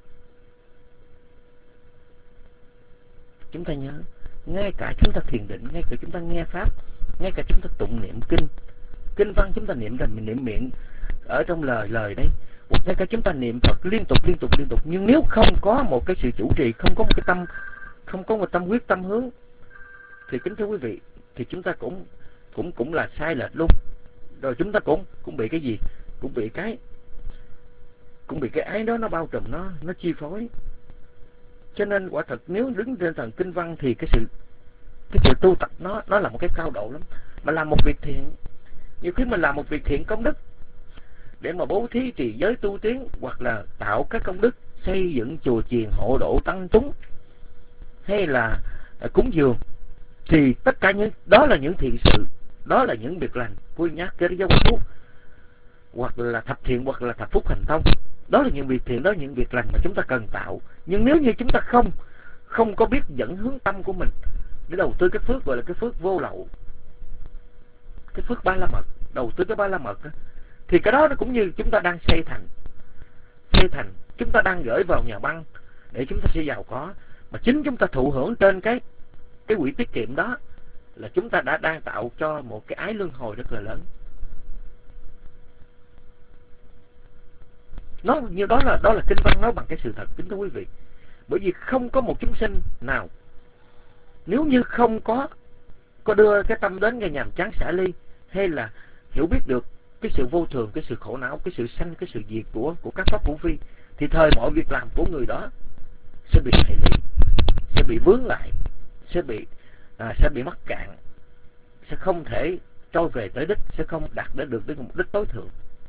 Chúng ta nhớ, ngay cả chúng ta thiền định, ngay cả chúng ta nghe pháp, ngay cả chúng ta tụng niệm kinh, kinh văn chúng ta niệm ra mình niệm miệng ở trong lời lời đấy, hoặc ngay cả chúng ta niệm Phật liên tục liên tục liên tục, nhưng nếu không có một cái sự chủ trì, không có một cái tâm, không có một tâm quyết tâm hướng, thì kính thưa quý vị, thì chúng ta cũng cũng cũng là sai lệch luôn. Rồi chúng ta cũng cũng bị cái gì? Cũng bị cái cũng bị cái ái đó nó bao trùm, nó nó chi phối. Cho nên quả thật nếu đứng trên tầng kinh văn thì cái sự cái sự tu tập nó nó là một cái cao độ lắm. Mà làm một việc thiện, nhiều khi mình làm một việc thiện công đức để mà bố thí trì giới tu tiến, hoặc là tạo các công đức xây dựng chùa chiền, hộ độ tăng chúng, hay là cúng dường, thì tất cả những đó là những thiện sự, đó là những việc lành, vui nhát kế giáo phúc, hoặc là thập thiện, hoặc là thập phúc hành thông. Đó là những việc thiện, đó là những việc lành mà chúng ta cần tạo. Nhưng nếu như chúng ta không không có biết dẫn hướng tâm của mình để đầu tư cái phước gọi là cái phước vô lậu, cái phước ba la mật, đầu tư cái ba la mật đó, thì cái đó nó cũng như chúng ta đang xây thành, xây thành chúng ta đang gửi vào nhà băng để chúng ta sẽ giàu có, mà chính chúng ta thụ hưởng trên cái cái quỹ tiết kiệm đó là chúng ta đã đang tạo cho một cái ái luân hồi rất là lớn. Nó như đó là đó là kinh văn nói bằng cái sự thật, kính thưa quý vị. Bởi vì không có một chúng sinh nào nếu như không có có đưa cái tâm đến cái nhàm chán xả ly, hay là hiểu biết được cái sự vô thường, cái sự khổ não, cái sự sanh, cái sự diệt của của các pháp hữu vi, thì thời mọi việc làm của người đó sẽ bị hệ lụy, sẽ bị vướng lại, sẽ bị à, sẽ bị mắc cạn, sẽ không thể trôi về tới đích, sẽ không đạt đến được đến mục đích tối thượng.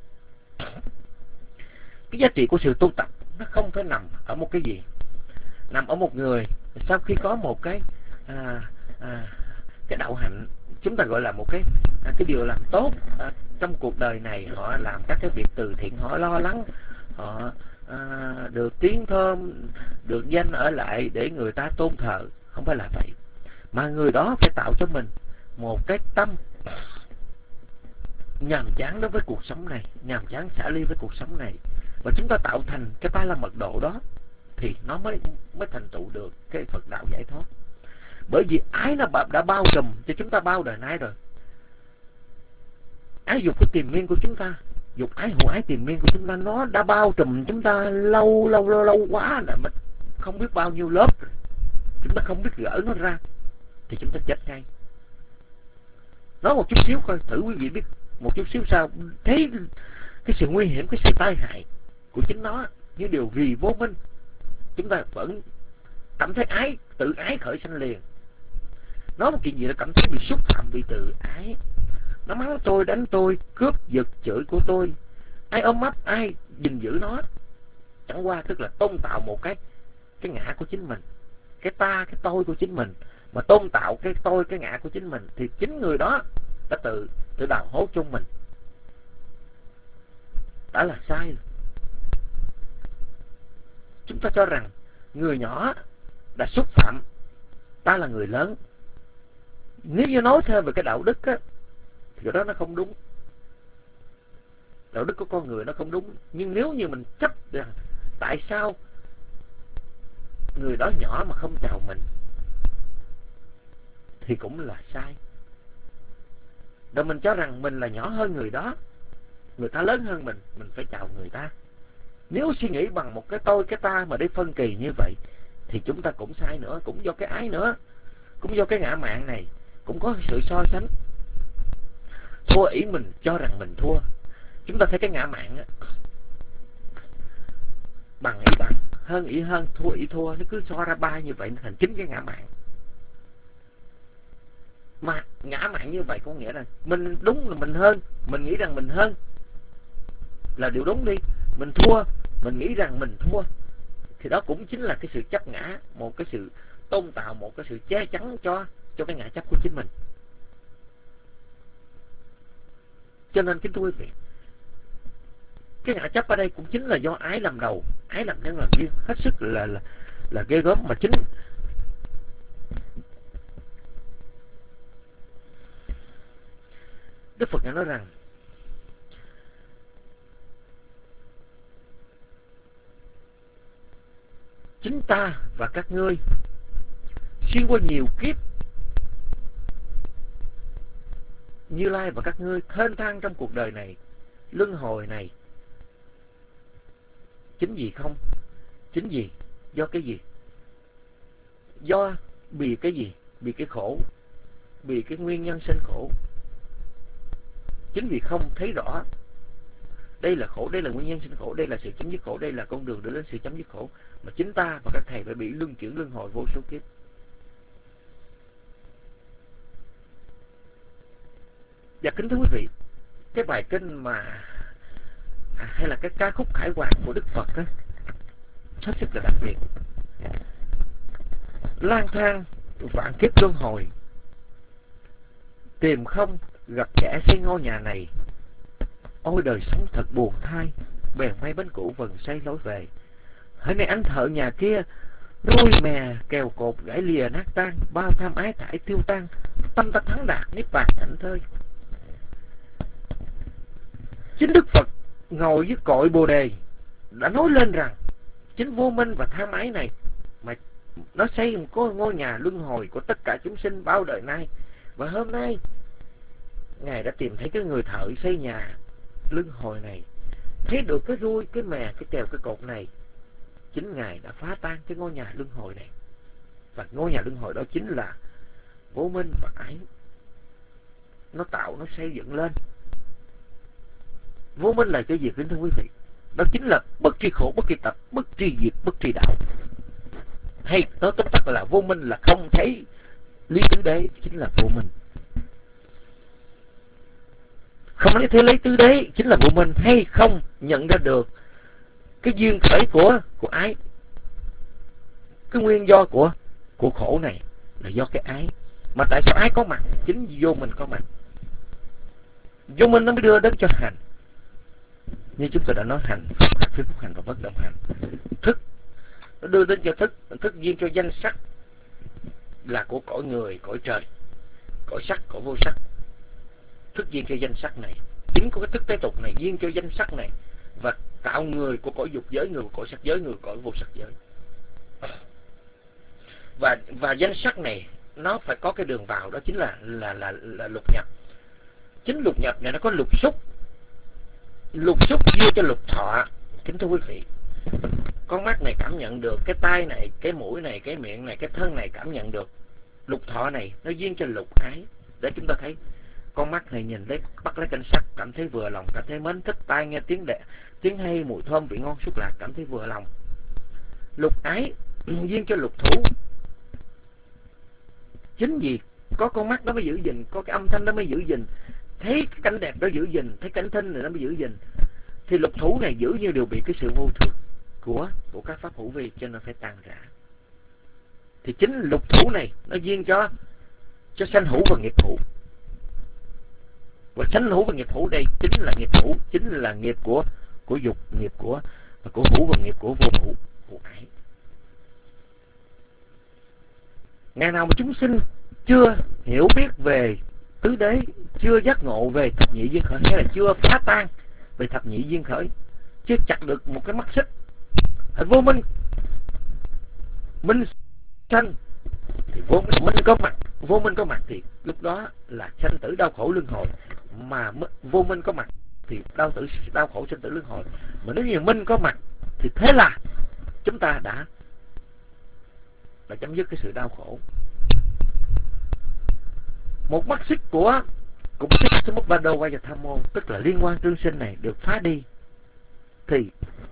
Cái giá trị của sự tu tập nó không phải nằm ở một cái gì, nằm ở một người sau khi có một cái à, à, cái đạo hạnh, chúng ta gọi là một cái à, cái điều làm tốt à, trong cuộc đời này. Họ làm các cái việc từ thiện, họ lo lắng, họ à, được tiếng thơm, được danh ở lại để người ta tôn thờ. Không phải là vậy, mà người đó phải tạo cho mình một cái tâm nhàm chán đối với cuộc sống này, nhàm chán xả ly với cuộc sống này, và chúng ta tạo thành cái ba la mật độ đó thì nó mới mới thành tựu được cái Phật đạo giải thoát. Bởi vì ái nó đã bao trùm cho chúng ta bao đời nay rồi. Ái dục cái tiền miên của chúng ta, dục ái hữu ái tiền miên của chúng ta, nó đã bao trùm chúng ta lâu lâu lâu lâu quá, là mình không biết bao nhiêu lớp rồi. Chúng ta không biết gỡ nó ra thì chúng ta chết ngay. Nói một chút xíu coi, thử quý vị biết một chút xíu sao thấy cái sự nguy hiểm, cái sự tai hại của chính nó như điều vì vô minh. Chúng ta vẫn cảm thấy ái, tự ái khởi sanh liền. Nói một chuyện gì là cảm thấy bị xúc phạm, bị tự ái. Nó mắng tôi, đánh tôi, cướp giật chửi của tôi, ai ôm ấp, ai gìn giữ nó. Chẳng qua tức là tôn tạo một cái cái ngã của chính mình, cái ta, cái tôi của chính mình, mà tôn tạo cái tôi, cái ngã của chính mình, thì chính người đó đã tự tự đào hố chung mình, đã là sai rồi. Chúng ta cho rằng người nhỏ đã xúc phạm, ta là người lớn. Nếu như nói theo về cái đạo đức á, thì cái đó nó không đúng. Đạo đức của con người nó không đúng. Nhưng nếu như mình chấp rằng tại sao người đó nhỏ mà không chào mình, thì cũng là sai. Rồi mình cho rằng mình là nhỏ hơn người đó, người ta lớn hơn mình, mình phải chào người ta. Nếu suy nghĩ bằng một cái tôi, cái ta mà để phân kỳ như vậy, thì chúng ta cũng sai nữa, cũng do cái ái nữa, cũng do cái ngã mạn này, cũng có sự so sánh. Thua ý mình cho rằng mình thua. Chúng ta thấy cái ngã mạn á, bằng ý bằng, hơn ý hơn, thua ý thua, nó cứ so ra ba như vậy, nó thành chính cái ngã mạn. Mà ngã mạn như vậy có nghĩa là mình đúng là mình hơn, mình nghĩ rằng mình hơn là điều đúng đi. Mình thua, mình nghĩ rằng mình thua, thì đó cũng chính là cái sự chấp ngã, một cái sự tôn tạo, một cái sự che chắn cho cho cái ngã chấp của chính mình. Cho nên kính thưa quý vị, cái ngã chấp ở đây cũng chính là do ái làm đầu, ái làm nhân làm duyên, hết sức là là là ghê gớm. Mà chính Đức Phật đã nói rằng chính ta và các ngươi xuyên qua nhiều kiếp, Như Lai và các ngươi thênh thang trong cuộc đời này, luân hồi này. Chính vì không? Chính vì do cái gì? Do vì cái gì? Vì cái khổ, vì cái nguyên nhân sinh khổ. Chính vì không thấy rõ đây là khổ, đây là nguyên nhân sinh khổ, đây là sự chấm dứt khổ, đây là con đường để đến sự chấm dứt khổ, mà chính ta và các thầy phải bị luân chuyển luân hồi vô số kiếp. Và kính thưa quý vị, cái bài kinh mà à, hay là cái ca khúc khải hoàn của Đức Phật đó, hết sức là đặc biệt. Lang thang vạn kiếp luân hồi, tìm không gặp kẻ xây ngôi nhà này. Ôi đời sống thật buồn thai, bèn may bánh cũ vần say lối về. Hỡi này anh thợ nhà kia, roi mè kèo cột gãy lìa nát tan, bao tham ái thải tiêu tan, tâm ta thắng đạt niết bàn thảnh thơi. Chính Đức Phật ngồi với cội Bồ Đề đã nói lên rằng chính vô minh và tham ái này mà nó xây một ngôi nhà luân hồi của tất cả chúng sinh bao đời nay. Và hôm nay Ngài đã tìm thấy cái người thợ xây nhà luân hồi này, thấy được cái ruôi, cái mè, cái kèo, cái cột này. Chính Ngài đã phá tan cái ngôi nhà luân hồi này. Và ngôi nhà luân hồi đó chính là vô minh và ái. Nó tạo, nó xây dựng lên. Vô minh là cái gì kính thưa quý vị? Đó chính là bất tri khổ, bất tri tập, bất tri diệt, bất tri đạo. Hay nói tóm tắt là vô minh là không thấy lý tứ đế, chính là vô minh. Không lấy thế lấy tứ đế chính là vô minh, hay không nhận ra được cái duyên khởi của của ái. Cái nguyên do của của khổ này là do cái ái. Mà tại sao ái có mặt? Chính vô minh có mặt. Vô minh nó mới đưa đến cho hành. Như chúng tôi đã nói, hành, phúc hành, phúc hành và bất động hành. Thức nó đưa đến cho thức, thức duyên cho danh sắc là của cõi người, cõi trời, cõi sắc, cõi vô sắc. Thức duyên cho danh sắc này, chính của cái thức tế tục này duyên cho danh sắc này, và tạo người của cõi dục giới, người của cõi sắc giới, người của cõi vô sắc giới. Và và danh sắc này nó phải có cái đường vào, đó chính là là là là lục nhập. Chính lục nhập này nó có lục xúc. Lục xúc duyên cho lục thọ. Kính thưa quý vị, con mắt này cảm nhận được, cái tai này, cái mũi này, cái miệng này, cái thân này cảm nhận được. Lục thọ này nó duyên cho lục ái. Để chúng ta thấy con mắt này nhìn lấy, bắt lấy cảnh sắc, cảm thấy vừa lòng, cảm thấy mến thích. Tai nghe tiếng đẹp, tiếng hay, mùi thơm, vị ngon, xúc lạc, cảm thấy vừa lòng. Lục ái duyên cho lục thủ. Chính vì có con mắt đó mới giữ gìn, có cái âm thanh đó mới giữ gìn, thấy cái cảnh đẹp đó giữ gìn, thấy cảnh thinh này nó mới giữ gìn. Thì lục thủ này giữ như đều bị cái sự vô thường của của các pháp hữu vi, cho nên phải tan rã. Thì chính lục thủ này nó duyên cho cho sanh hữu và nghiệp hữu. Và sanh hữu và nghiệp hữu đây chính là nghiệp hữu, chính là nghiệp của của dục, nghiệp của của hữu và nghiệp của vô hữu, của ái. Ngày nào mà chúng sinh chưa hiểu biết về tứ đế, chưa giác ngộ về thập nhị duyên khởi, hay là chưa phá tan về thập nhị duyên khởi, chưa chặt được một cái mắt xích vô minh minh sanh, thì vô minh có mặt, vô minh có mặt thì lúc đó là sanh tử đau khổ luân hồi. Mà vô minh có mặt thì đau tử đau khổ sanh tử luân hồi. Mà nếu như minh có mặt thì thế là chúng ta đã đã chấm dứt cái sự đau khổ. Một mắt xích của cũng xích Samuppada Vajrathammo, tức là liên quan tương sinh này được phá đi, thì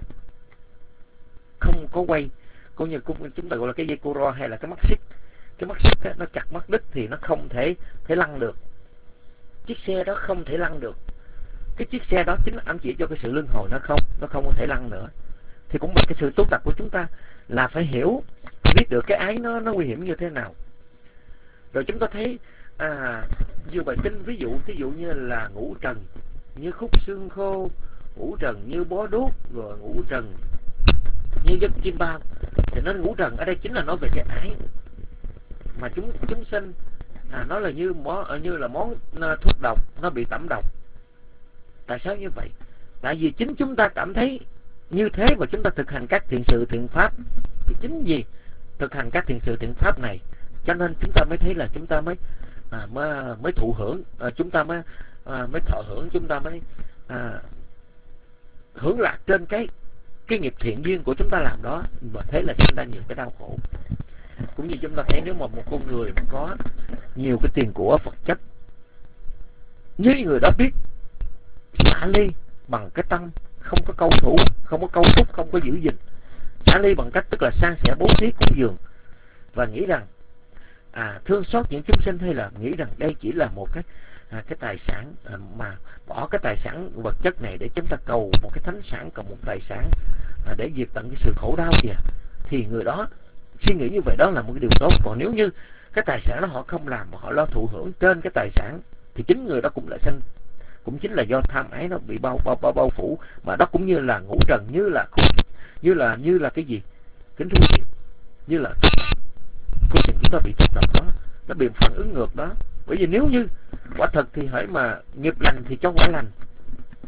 không có quay, cũng như chúng ta gọi là cái dây cô ro hay là cái mắt xích. Cái mắt xích ấy, nó chặt mắt đứt thì nó không thể thể lăn được. Chiếc xe đó không thể lăn được. Cái chiếc xe đó chính là ám chỉ cho cái sự luân hồi, nó không nó không có thể lăn nữa. Thì cũng bằng cái sự tu tập của chúng ta là phải hiểu, biết được cái ái nó nó nguy hiểm như thế nào. Rồi chúng ta thấy à, nhiều bài kinh, ví dụ ví dụ như là ngũ trần như khúc xương khô, ngũ trần như bó đuốc, rồi ngũ trần như giấc chim bao. Thì nên ngũ trần ở đây chính là nói về cái ái mà chúng chúng sinh à, nó là như món như là món thuốc độc, nó bị tẩm độc. Tại sao như vậy? Tại vì chính chúng ta cảm thấy như thế và chúng ta thực hành các thiện sự thiện pháp. Thì chính vì thực hành các thiện sự thiện pháp này cho nên chúng ta mới thấy là chúng ta mới à, mới, mới thụ hưởng, à, chúng ta mới à, mới thọ hưởng, chúng ta mới à, hưởng lạc trên cái cái nghiệp thiện duyên của chúng ta làm đó, và thế là sinh ra nhiều cái đau khổ. Cũng như chúng ta thấy nếu mà một con người mà có nhiều cái tiền của vật chất, như người đó biết xả ly bằng cái tâm không có câu thủ, không có câu thúc, không có giữ gìn. Xả ly bằng cách tức là san sẻ bố thí cúng dường, và nghĩ rằng à, thương xót những chúng sinh, hay là nghĩ rằng đây chỉ là một cái à, cái tài sản, à, mà bỏ cái tài sản vật chất này để chúng ta cầu một cái thánh sản, cầu một tài sản à, để diệt tận cái sự khổ đau kìa, thì người đó suy nghĩ như vậy đó là một cái điều tốt. Còn nếu như cái tài sản đó họ không làm mà họ lo thụ hưởng trên cái tài sản, thì chính người đó cũng lại sanh, cũng chính là do tham ái nó bị bao bao bao, bao phủ. Mà đó cũng như là ngũ trần, như là như là như là cái gì kính thưa quý vị, như là câu chuyện chúng ta bị thúc độc đó, nó bị phản ứng ngược đó. Bởi vì nếu như quả thật thì hãy mà nghiệp lành thì cho quả lành,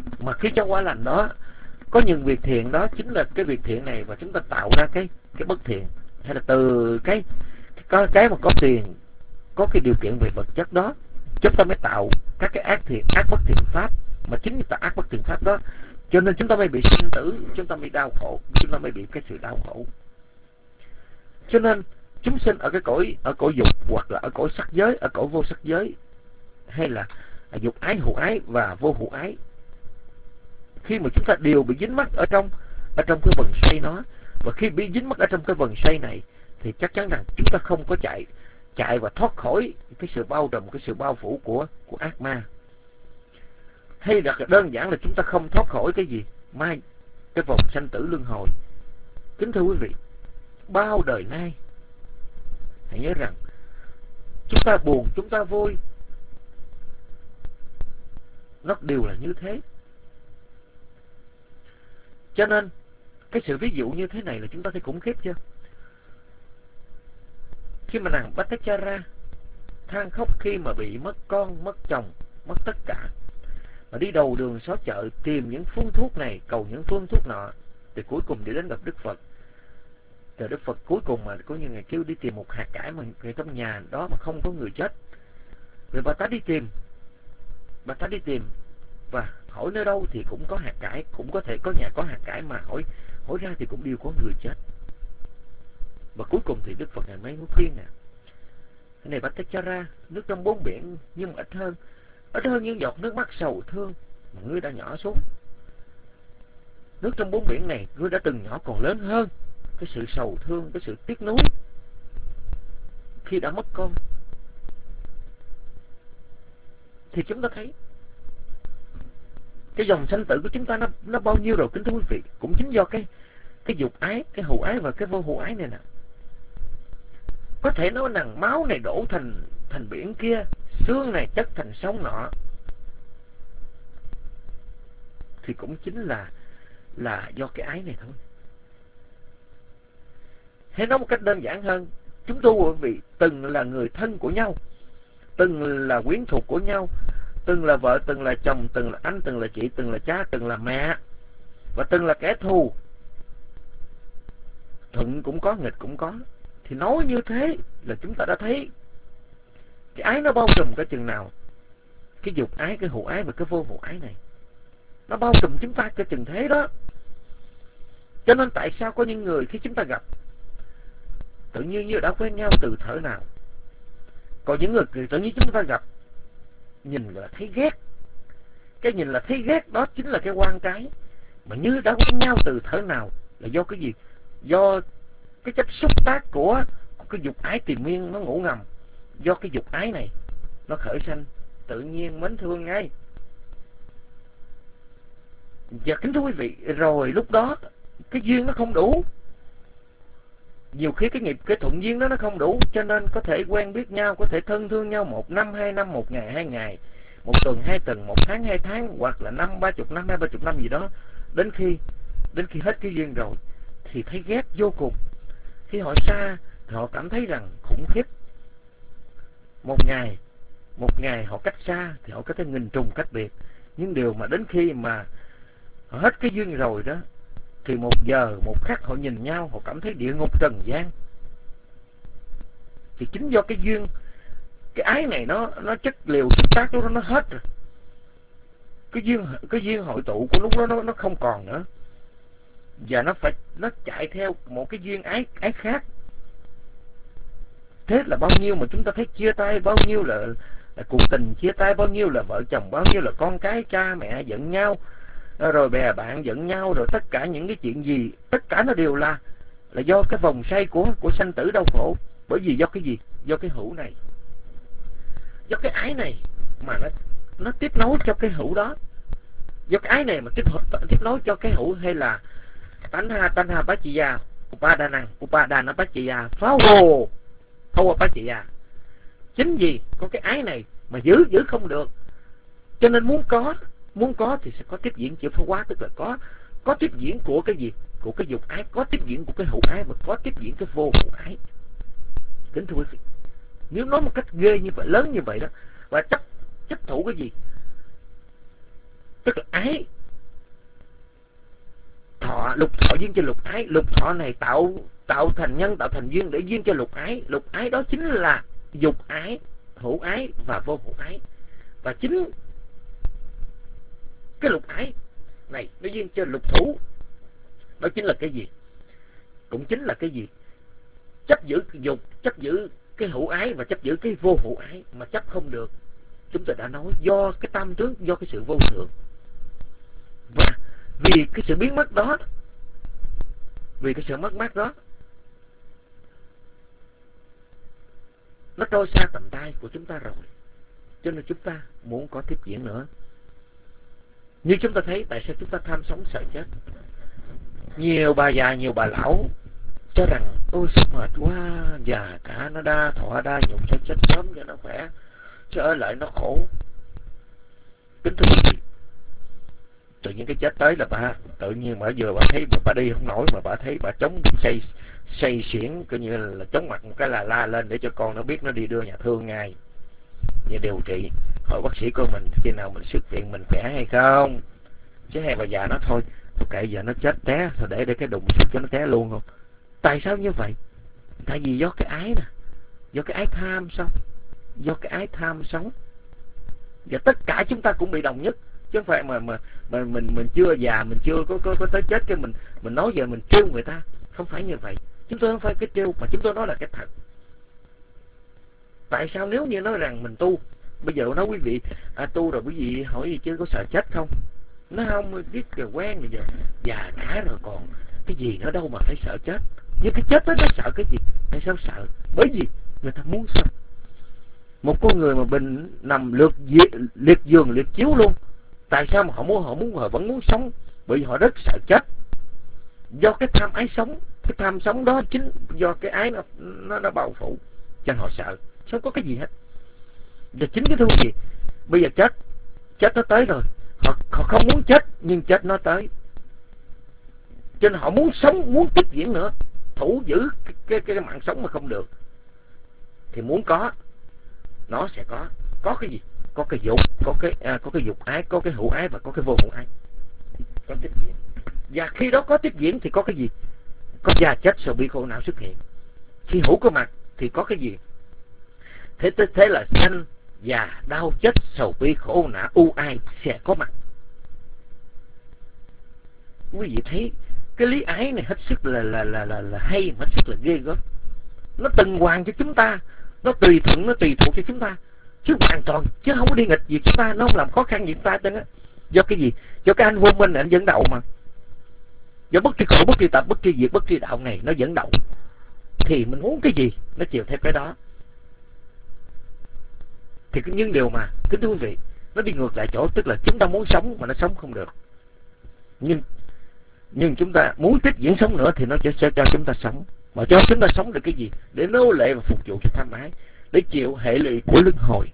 Mà khi cho quả lành đó có những việc thiện, đó chính là cái việc thiện này và chúng ta tạo ra cái cái bất thiện, hay là từ cái có cái mà có tiền, có cái điều kiện về vật chất đó, chúng ta mới tạo các cái ác thiện, ác bất thiện pháp. Mà chính là ác bất thiện pháp đó cho nên chúng ta mới bị sinh tử, chúng ta mới đau khổ, chúng ta mới bị cái sự đau khổ. Cho nên chúng sinh ở cái cõi ở cõi dục, hoặc là ở cõi sắc giới, ở cõi vô sắc giới, hay là dục ái, hữu ái và vô hữu ái, khi mà chúng ta đều bị dính mắc ở trong ở trong cái vòng xoay nó, và khi bị dính mắc ở trong cái vòng xoay này thì chắc chắn rằng chúng ta không có chạy chạy và thoát khỏi cái sự bao trùm, cái sự bao phủ của của ác ma. Hay là đơn giản là chúng ta không thoát khỏi cái gì? Mai cái vòng sanh tử luân hồi. Kính thưa quý vị, bao đời nay hãy nhớ rằng chúng ta buồn, chúng ta vui, nó đều là như thế. Cho nên cái sự ví dụ như thế này là chúng ta thấy khủng khiếp chưa? Khi mà nàng Bhattacharya than khóc khi mà bị mất con, mất chồng, mất tất cả, mà đi đầu đường xó chợ tìm những phương thuốc này, cầu những phương thuốc nọ, thì cuối cùng đi đến gặp Đức Phật. Rồi Đức Phật cuối cùng mà có như ngày kêu đi tìm một hạt cải mà người trong nhà đó mà không có người chết. Rồi bà ta đi tìm, bà ta đi tìm và hỏi nơi đâu thì cũng có hạt cải, cũng có thể có nhà có hạt cải, mà hỏi hỏi ra thì cũng đều có người chết. Và cuối cùng thì Đức Phật ngài mới khuyên nè: cái này Bhattacharya, nước trong bốn biển nhưng mà ít hơn, ít hơn những giọt nước mắt sầu thương mà ngươi đã nhỏ xuống. Nước trong bốn biển này ngươi đã từng nhỏ còn lớn hơn cái sự sầu thương, cái sự tiếc nuối khi đã mất con. Thì chúng ta thấy cái dòng sanh tử của chúng ta nó nó bao nhiêu rồi, kính thưa quý vị. Cũng chính do cái cái dục ái, cái hữu ái và cái vô hữu ái này nè. Có thể nói rằng máu này đổ thành thành biển kia, xương này chất thành sông nọ, thì cũng chính là là do cái ái này thôi. Hay nói một cách đơn giản hơn, chúng tôi quý vị từng là người thân của nhau, từng là quyến thuộc của nhau, từng là vợ, từng là chồng, từng là anh, từng là chị, từng là cha, từng là mẹ, và từng là kẻ thù. Thuận cũng có, nghịch cũng có. Thì nói như thế là chúng ta đã thấy cái ái nó bao trùm cái chừng nào. Cái dục ái, cái hữu ái và cái vô hữu ái này nó bao trùm chúng ta cái chừng thế đó. Cho nên tại sao có những người khi chúng ta gặp tự nhiên như đã quen nhau từ thuở nào, còn những người tự nhiên chúng ta gặp nhìn là thấy ghét. Cái nhìn là thấy ghét đó chính là cái quan trái. Mà như đã quen nhau từ thuở nào là do cái gì? Do cái chất xúc tác của, của cái dục ái tìm miên nó ngủ ngầm. Do cái dục ái này nó khởi sanh, tự nhiên mến thương ngay. Và kính thưa quý vị, rồi lúc đó cái duyên nó không đủ. Nhiều khi cái nghiệp, cái thuận duyên đó nó không đủ, cho nên có thể quen biết nhau, có thể thân thương nhau một năm, hai năm, một ngày, hai ngày, một tuần, hai tuần, một tháng, hai tháng, hoặc là năm, ba chục năm, hai ba chục năm gì đó. Đến khi đến khi hết cái duyên rồi thì thấy ghét vô cùng. Khi họ xa thì họ cảm thấy rằng khủng khiếp. Một ngày, một ngày họ cách xa thì họ có thể nghìn trùng cách biệt. Nhưng điều mà đến khi mà họ hết cái duyên rồi đó, thì một giờ, một khắc họ nhìn nhau, họ cảm thấy địa ngục trần gian. Thì chính do cái duyên, cái ái này nó nó chất liều xúc tác lúc đó nó hết rồi. Cái duyên cái duyên hội tụ của lúc đó nó nó không còn nữa. Và nó phải nó chạy theo một cái duyên ái ái khác. Thế là bao nhiêu mà chúng ta thấy chia tay, bao nhiêu là, là cuộc tình chia tay, bao nhiêu là vợ chồng, bao nhiêu là con cái, cha mẹ giận nhau, rồi bè bạn giận nhau, rồi tất cả những cái chuyện gì, tất cả nó đều là là do cái vòng xoay của của sanh tử đau khổ. Bởi vì do cái gì? Do cái hữu này, do cái ái này mà nó nó tiếp nối cho cái hữu đó. Do cái ái này mà tiếp tiếp nối cho cái hữu, hay là tanha tanha paccaya upadana upadana paccaya pháo hồ pháo paccaya. Chính vì có cái ái này mà giữ giữ không được, cho nên muốn có muốn có thì sẽ có tiếp diễn chữ phá hóa, tức là có có tiếp diễn của cái gì? Của cái dục ái, có tiếp diễn của cái hữu ái, và có tiếp diễn cái vô hữu ái. Kính thưa quý vị, nếu nói một cách ghê như vậy, lớn như vậy đó, và chấp chấp thủ cái gì? Tức là ái thọ, lục thọ duyên cho lục ái. Lục thọ này tạo tạo thành nhân, tạo thành duyên để duyên cho lục ái. Lục ái đó chính là dục ái, hữu ái và vô hữu ái. Và chính cái lục ái này nó duyên cho lục thủ. Đó chính là cái gì? Cũng chính là cái gì? Chấp giữ dục, chấp giữ cái hữu ái và chấp giữ cái vô hữu ái. Mà chấp không được, chúng ta đã nói, do cái tam tướng, do cái sự vô thường. Và vì cái sự biến mất đó, vì cái sự mất mát đó, nó trôi xa tầm tay của chúng ta rồi, cho nên chúng ta muốn có tiếp diễn nữa. Như chúng ta thấy, tại sao chúng ta tham sống sợ chết? Nhiều bà già, nhiều bà lão cho rằng ôi sao mệt quá, già cả, nó đa thọ đa nhục, sao chết sớm cho nó khỏe, chứ ở lại nó khổ. Kính thưa quý vị, tự nhiên cái chết tới là bà tự nhiên bà vừa bà thấy bà, bà đi không nổi, mà bà thấy bà chống say say xỉn, coi như là chống mặt một cái là la lên để cho con nó biết, nó đi đưa nhà thương ngay, như điều trị. Hỏi bác sĩ của mình khi nào mình xuất viện, mình khỏe hay không? Chứ hay bà già nó thôi thôi kệ, giờ nó chết té thôi, để để cái đụng cho nó té luôn không? Tại sao như vậy? Tại vì do cái ái nè, do cái ái tham sống, do cái ái tham sống. Và tất cả chúng ta cũng bị đồng nhất, chứ không phải mà mà mà mình mình chưa già, mình chưa có có có tới chết cái mình mình nói giờ mình trêu người ta. Không phải như vậy. Chúng tôi không phải cái trêu, mà chúng tôi nói là cái thật. Tại sao nếu như nói rằng mình tu, bây giờ nói quý vị à, tu rồi quý vị hỏi gì chứ có sợ chết không? Nó không biết rồi quen bây giờ già cả rồi còn cái gì nữa đâu mà phải sợ chết. Nhưng cái chết đó nó sợ cái gì? Tại sao sợ? Bởi vì người ta muốn sống. Một con người mà bệnh nằm liệt liệt giường liệt chiếu luôn, tại sao mà họ muốn họ muốn họ vẫn muốn sống? Bởi vì họ rất sợ chết. Do cái tham ái sống, cái tham sống đó chính do cái ái nó nó, nó bao phủ, cho nên họ sợ. Không có cái gì hết. Và chính cái thứ gì? Bây giờ chết, chết nó tới rồi, họ họ không muốn chết nhưng chết nó tới, cho nên họ muốn sống, muốn tiếp diễn nữa, thủ giữ cái cái, cái mạng sống mà không được thì muốn có, nó sẽ có. Có cái gì? Có cái dục, có cái à, có cái dục ái, có cái hữu ái và có cái vô hữu ái. Có tiếp diễn. Và khi đó có tiếp diễn thì có cái gì? Có già chết sầu bi khổ não xuất hiện. Khi hữu có mặt thì có cái gì? Thế thế là sanh già đau chết sầu bi khổ não u ai sẽ có mặt. Quý vị thấy cái lý ái này hết sức là là là là, là hay, hết sức là ghê gớm. Nó tuần hoàn cho chúng ta, nó tùy thuận, nó tùy thuộc cho chúng ta, chứ hoàn toàn chứ không có đi nghịch gì chúng ta, nó không làm khó khăn gì chúng ta hết á. Do cái gì? Do cái anh vô minh này anh dẫn đầu mà. Do bất kỳ khổ, bất kỳ tập, bất kỳ việc, bất kỳ đạo này nó dẫn đầu, thì mình muốn cái gì nó chiều theo cái đó. Thì những điều mà kính thưa quý vị, nó đi ngược lại chỗ, tức là chúng ta muốn sống mà nó sống không được, nhưng nhưng chúng ta muốn tiếp diễn sống nữa thì nó sẽ cho chúng ta sống. Mà cho chúng ta sống được cái gì? Để nô lệ và phục vụ cho tham ái, để chịu hệ lụy của luân hồi.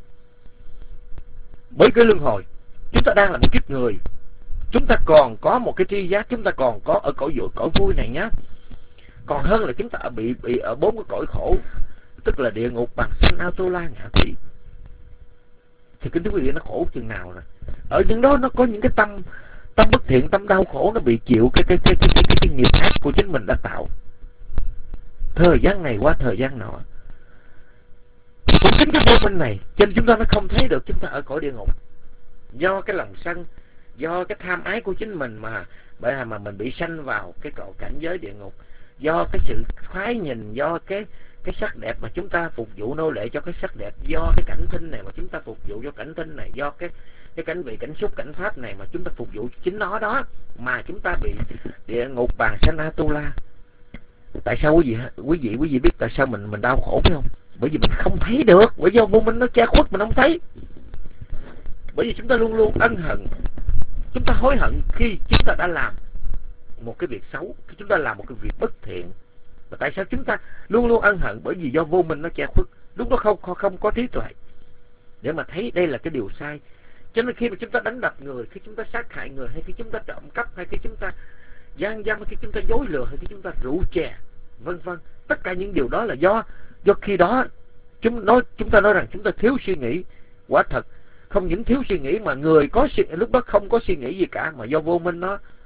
Bởi cái luân hồi, chúng ta đang là một kiếp người, chúng ta còn có một cái tri giác, chúng ta còn có ở cõi vui, cõi vui này nhá, còn hơn là chúng ta bị bị ở bốn cái cõi khổ, tức là địa ngục, bàng sanh, Atula, ngạ quỷ. Thì kính thưa quý vị, nó khổ chừng nào rồi. Ở những đó nó có những cái tâm tâm bất thiện, tâm đau khổ, nó bị chịu cái cái cái cái cái, cái, cái nghiệp ác của chính mình đã tạo. Thời gian này qua thời gian nọ, cũng chính cái vô minh này, cho nên chúng ta nó không thấy được chúng ta ở cõi địa ngục. Do cái lòng sân, do cái tham ái của chính mình mà bởi mà mình bị sanh vào cái cõi cảnh giới địa ngục. Do cái sự khoái nhìn, do cái cái sắc đẹp mà chúng ta phục vụ nô lệ cho cái sắc đẹp, do cái cảnh thinh này mà chúng ta phục vụ cho cảnh thinh này, do cái cái cảnh vị, cảnh xúc, cảnh pháp này mà chúng ta phục vụ chính nó đó, mà chúng ta bị địa ngục, bàng sanh, Atula. Tại sao quý vị quý vị quý vị biết tại sao mình mình đau khổ phải không? Bởi vì mình không thấy được, bởi do vô minh nó che khuất mình không thấy. Bởi vì chúng ta luôn luôn ân hận, chúng ta hối hận khi chúng ta đã làm một cái việc xấu, khi chúng ta làm một cái việc bất thiện. Và tại sao chúng ta luôn luôn ân hận? Bởi vì do vô minh nó che khuất, lúc đó không không, không có trí tuệ để mà thấy đây là cái điều sai. Cho nên khi mà chúng ta đánh đập người, khi chúng ta sát hại người, hay khi chúng ta trộm cắp, hay khi chúng ta gian dâm, hay khi chúng ta dối lừa, hay khi chúng ta rượu chè, vân vân, tất cả những điều đó là do do khi đó chúng nói chúng ta nói rằng chúng ta thiếu suy nghĩ. Quả thật không những thiếu suy nghĩ mà người có suy, lúc đó không có suy nghĩ gì cả, mà do vô minh nó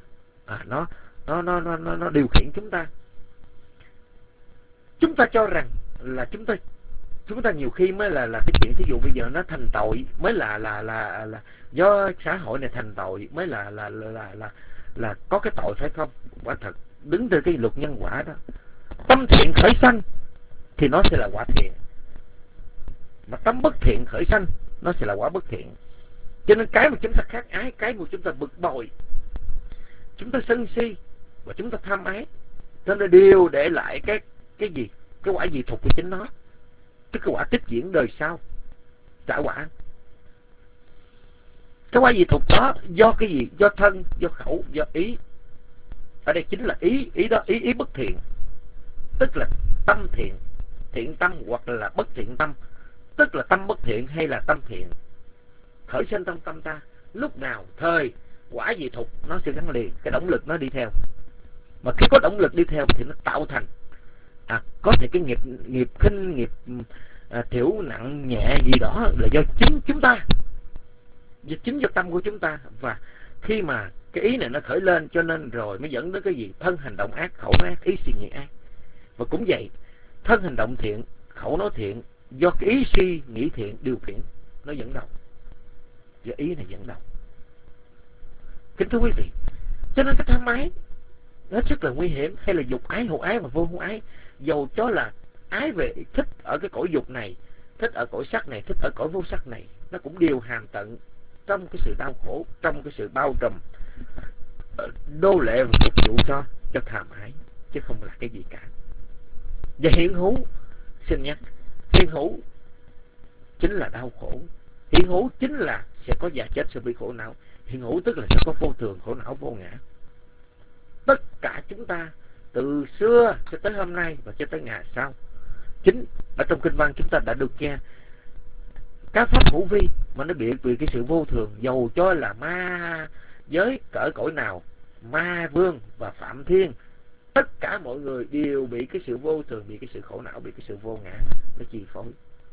à, nó, nó, nó, nó, nó, nó điều khiển chúng ta. Chúng ta cho rằng là chúng ta chúng ta nhiều khi mới là là cái chuyện, thí dụ bây giờ nó thành tội mới là là là là do xã hội này thành tội mới là là là là là, là có cái tội, phải không? Quả thật đứng từ cái luật nhân quả đó, tâm thiện khởi sanh thì nó sẽ là quả thiện, mà tâm bất thiện khởi sanh nó sẽ là quả bất thiện. Cho nên cái mà chúng ta khát ái, cái mà chúng ta bực bội, chúng ta sân si và chúng ta tham ái, cho nên đều để lại cái cái gì, cái quả gì thuộc của chính nó, tức cái quả tiếp diễn đời sau trả quả. Cái quả gì thuộc đó do cái gì? Do thân, do khẩu, do ý. Ở đây chính là ý, ý đó, ý ý bất thiện, tức là tâm thiện, thiện tâm hoặc là bất thiện tâm, tức là tâm bất thiện hay là tâm thiện khởi sinh trong tâm ta. Lúc nào thời quả gì thuộc nó sẽ gắn liền, cái động lực nó đi theo. Mà khi có động lực đi theo thì nó tạo thành à, có thể cái nghiệp nghiệp khinh, nghiệp à, thiểu nặng nhẹ gì đó là do chính chúng ta, do chính do tâm của chúng ta. Và khi mà cái ý này nó khởi lên, cho nên rồi mới dẫn đến cái gì? Thân hành động ác, khẩu nói ác, ý suy nghĩ ác. Và cũng vậy, thân hành động thiện, khẩu nói thiện, do cái ý suy nghĩ thiện điều khiển, nó dẫn đầu, do ý này dẫn đầu. Kính thưa quý vị, cho nên cái tham ái nó rất là nguy hiểm, hay là dục ái, hộ ái và vô hộ ái. Dầu cho là ái về thích ở cái cõi dục này, thích ở cõi sắc này, thích ở cõi vô sắc này, nó cũng đều hàm tận trong cái sự đau khổ, trong cái sự bao trùm đô lệ và phục vụ cho cho tham ái, chứ không là cái gì cả. Và hiện hữu, xin nhắc, hiện hữu chính là đau khổ, hiện hữu chính là sẽ có già chết, sẽ bị khổ não. Hiện hữu tức là sẽ có vô thường, khổ não, vô ngã. Tất cả chúng ta từ xưa cho tới hôm nay và cho tới ngày sau, chính ở trong kinh văn chúng ta đã được nghe các pháp hữu vi mà nó bị vì cái sự vô thường. Dầu cho là ma giới cỡ cõi nào, ma vương và phạm thiên, tất cả mọi người đều bị cái sự vô thường, bị cái sự khổ não, bị cái sự vô ngã nó chi phối.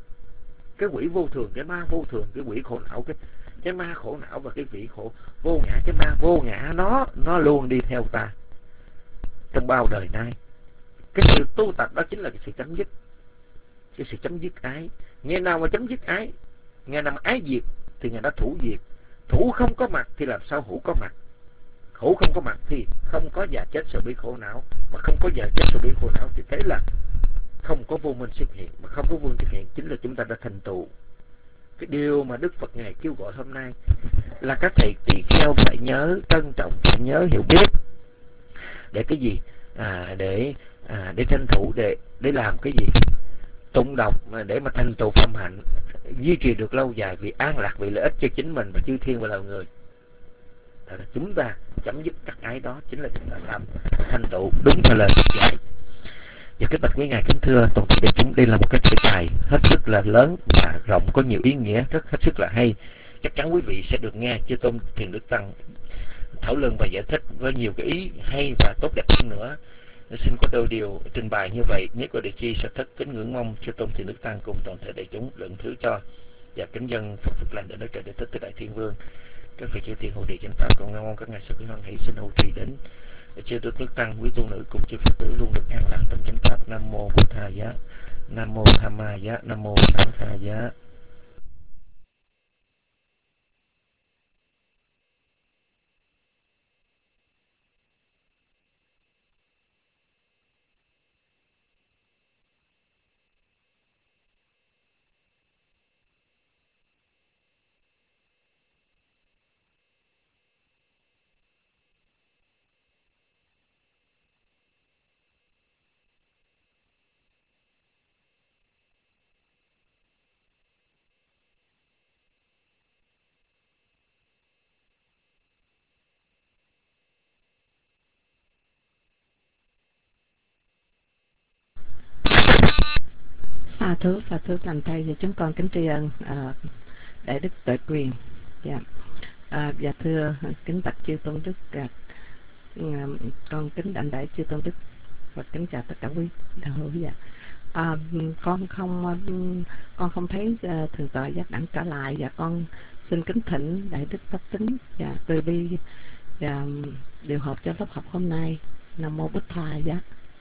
Cái quỷ vô thường, cái ma vô thường, cái quỷ khổ não, cái cái ma khổ não và cái vị khổ vô ngã, cái ma vô ngã nó nó luôn đi theo ta trong bao đời nay. Cái sự tu tập đó chính là cái sự chấm dứt, cái sự chấm dứt ái. Ngày nào mà chấm dứt ái, ngày nào mà ái diệt thì ngày đó thủ diệt. Thủ không có mặt thì làm sao hữu có mặt? Hữu không có mặt thì không có già chết sợ bị khổ não, mà không có già chết sợ bị khổ não thì thế là không có vô minh xuất hiện. Mà không có vô minh xuất hiện chính là chúng ta đã thành tựu cái điều mà Đức Phật Ngài kêu gọi hôm nay là các thầy tỳ kheo phải nhớ trân trọng, phải nhớ hiểu biết để cái gì? À, để à, để tranh thủ, để để làm cái gì? Tụng đọc để mà thành tựu phẩm hạnh, duy trì được lâu dài vì an lạc, vì lợi ích cho chính mình và chư thiên và loài người. Đó là chúng ta chấm dứt các ái đó, chính là chúng ta làm thành tựu đúng theo lời Phật dạy. Và cái bạch quý ngài kính thưa toàn thể đại chúng, đây là một cái đề tài hết sức là lớn và rộng, có nhiều ý nghĩa rất hết sức là hay. Chắc chắn quý vị sẽ được nghe chư tôn Thiền Đức Tăng thảo luận và giải thích với nhiều cái ý hay và tốt đẹp hơn nữa. Xin có đôi điều trình bày như vậy, nhất là địa chi sẽ thất kính ngưỡng mong chư tôn Thiền Đức Tăng cùng toàn thể đại chúng lượng thứ cho, và kính dân Phật phước lành để nói trời để thích tới đại thiên vương. Các vị chư thiên hộ trì chánh pháp cùng mong các ngài sự quý hoan hỷ xin hộ trì đến để chư Đức Đức Tăng quý tu nữ cùng chư Phật tử luôn được an lạc trong chánh pháp. Nam mô Bổn Tha Giá, Nam mô Tham Ma Giá, Nam mô Tán Tha Giá. Sa thú, sa thú làm thầy thì chúng con kính tri ân à, đại đức Tuệ Quyền. Dạ. À, và thưa kính bạch chư tôn đức, à, con kính đảnh lễ chư tôn đức và kính chào tất cả quý đạo hữu. Dạ. À, con không con không thấy uh, thượng tọa giác đẳng trở lại, và con xin kính thỉnh đại đức Pháp Tính và từ bi và điều học cho lớp học hôm nay. Nam mô Bích Thà Giá.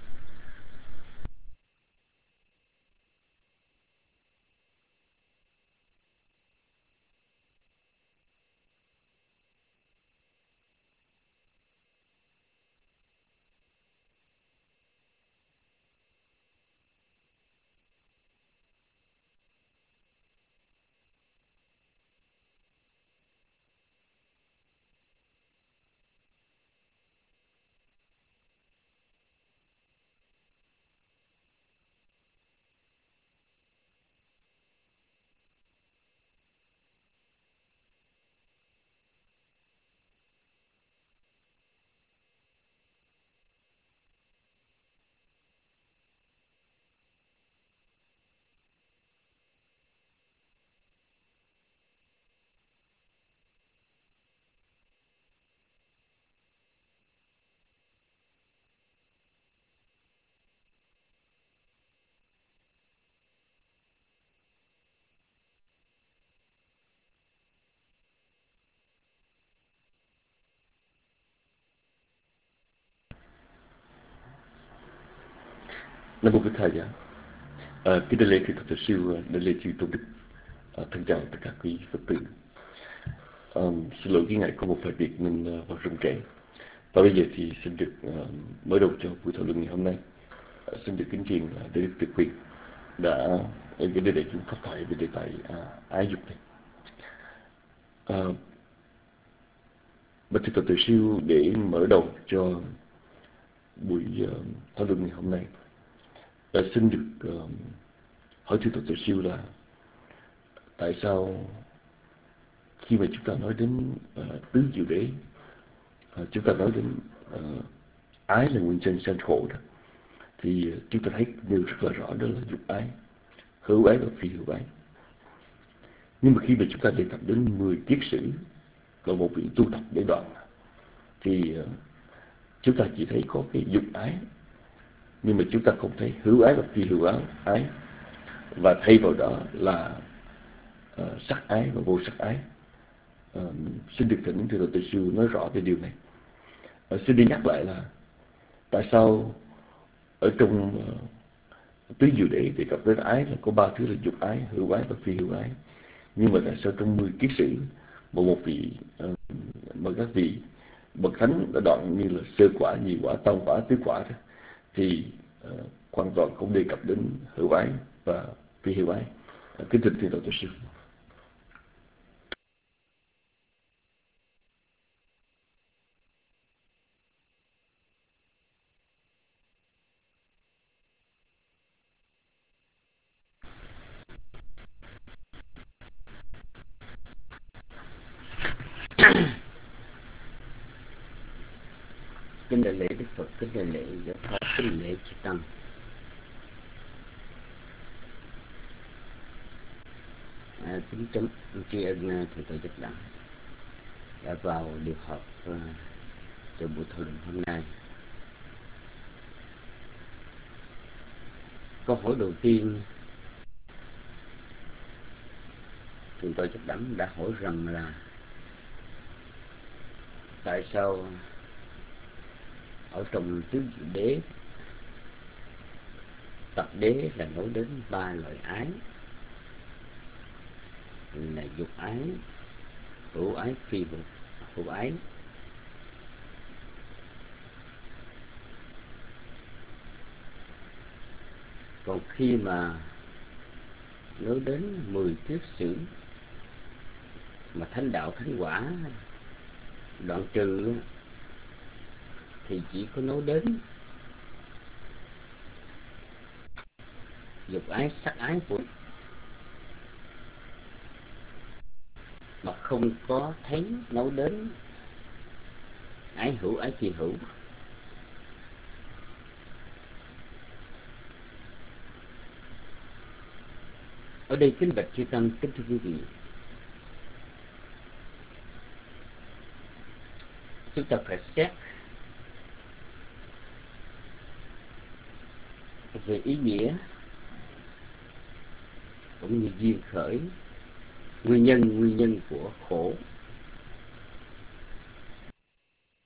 Nam mô Bích Thầy Giá. À, kính đại lễ thượng thượng sư đại lễ chư tôn đức, à, thân chào tất cả quý Phật tử. À, xin lỗi cái ngày có một vài việc nên uh, vào rung trễ. Và bây giờ thì xin được uh, mở đầu cho buổi thảo luận ngày hôm nay. À, xin được kính truyền uh, đại đức Tuyệt Quyền đã cái đề đề chúng phát thoại về đề tài uh, ái dục này. À, Bạch thượng thượng sư để mở đầu cho buổi uh, thảo luận ngày hôm nay, đã xin được uh, hỏi thưa Tổ sư là tại sao khi mà chúng ta nói đến uh, tứ diệu đế, uh, chúng ta nói đến uh, ái là nguyên nhân sanh khổ đó, thì uh, chúng ta thấy nêu rất là rõ đó là dục ái, hữu ái và phi hữu ái. Nhưng mà khi mà chúng ta đề cập đến mười kiết sử là một vị tu tập để đoạn, thì uh, chúng ta chỉ thấy có cái dục ái, nhưng mà chúng ta không thấy hữu ái và phi hữu ái, ái. Và thay vào đó là uh, sắc ái và vô sắc ái. Uh, xin được thỉnh thưa Tổ sư nói rõ về điều này. Uh, xin đi nhắc lại là tại sao ở trong uh, tứ diệu đế đề cập đến ái là có ba thứ là dục ái, hữu ái và phi hữu ái. Nhưng mà tại sao trong mười kiết sử mà một vị uh, mà các vị bậc thánh đã đoạn như là sơ quả, nhị quả, tam quả, tứ quả đó, thì uh, hoàn toàn không đề cập đến hữu ái và phi hữu ái. Uh, kính thỉnh thưa Tổ sư. Kính đại lễ Đức Phật, kính đại lễ Giáo Pháp, kính lễ chư tăng. À, kính chấm tri ân thượng tọa Giác Đẳng đã vào điều họp uh, cho buổi thảo luận hôm nay. Câu hỏi đầu tiên, thượng tọa Giác Đẳng đã hỏi rằng là tại sao ở trong tứ diệu đế, tập đế là nói đến ba loại ái là dục ái, hữu ái, phi hữu ái. Còn khi mà nói đến mười kiết sử mà thánh đạo thánh quả đoạn trừ thì chỉ có nói đến dục ái, sắc ái của, mà không có thấy nói đến ái hữu, ái phi hữu. Ở đây kính bạch chư tăng, kính thưa quý vị, chúng ta phải xét về ý nghĩa cũng như duyên khởi, nguyên nhân nguyên nhân của khổ.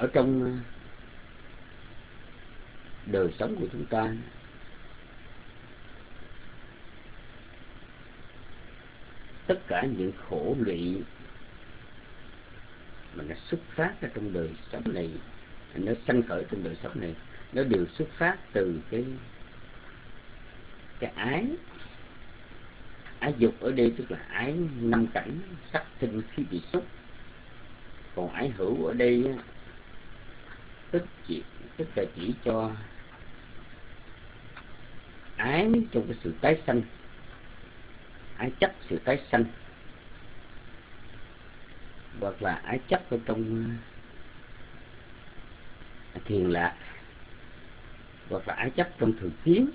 ở trong đời sống của chúng ta, tất cả những khổ lụy mà nó xuất phát ra trong đời sống này, nó sanh khởi trong đời sống này, nó đều xuất phát từ cái cái ái. Ái dục ở đây tức là ái năm cảnh sắc sinh khí vị xúc. Còn ái hữu ở đây tức chỉ tức là chỉ cho ái trong cái sự tái sanh, ái chấp sự tái sanh, hoặc là ái chấp ở trong thiền lạc, hoặc là ái chấp trong thường kiến.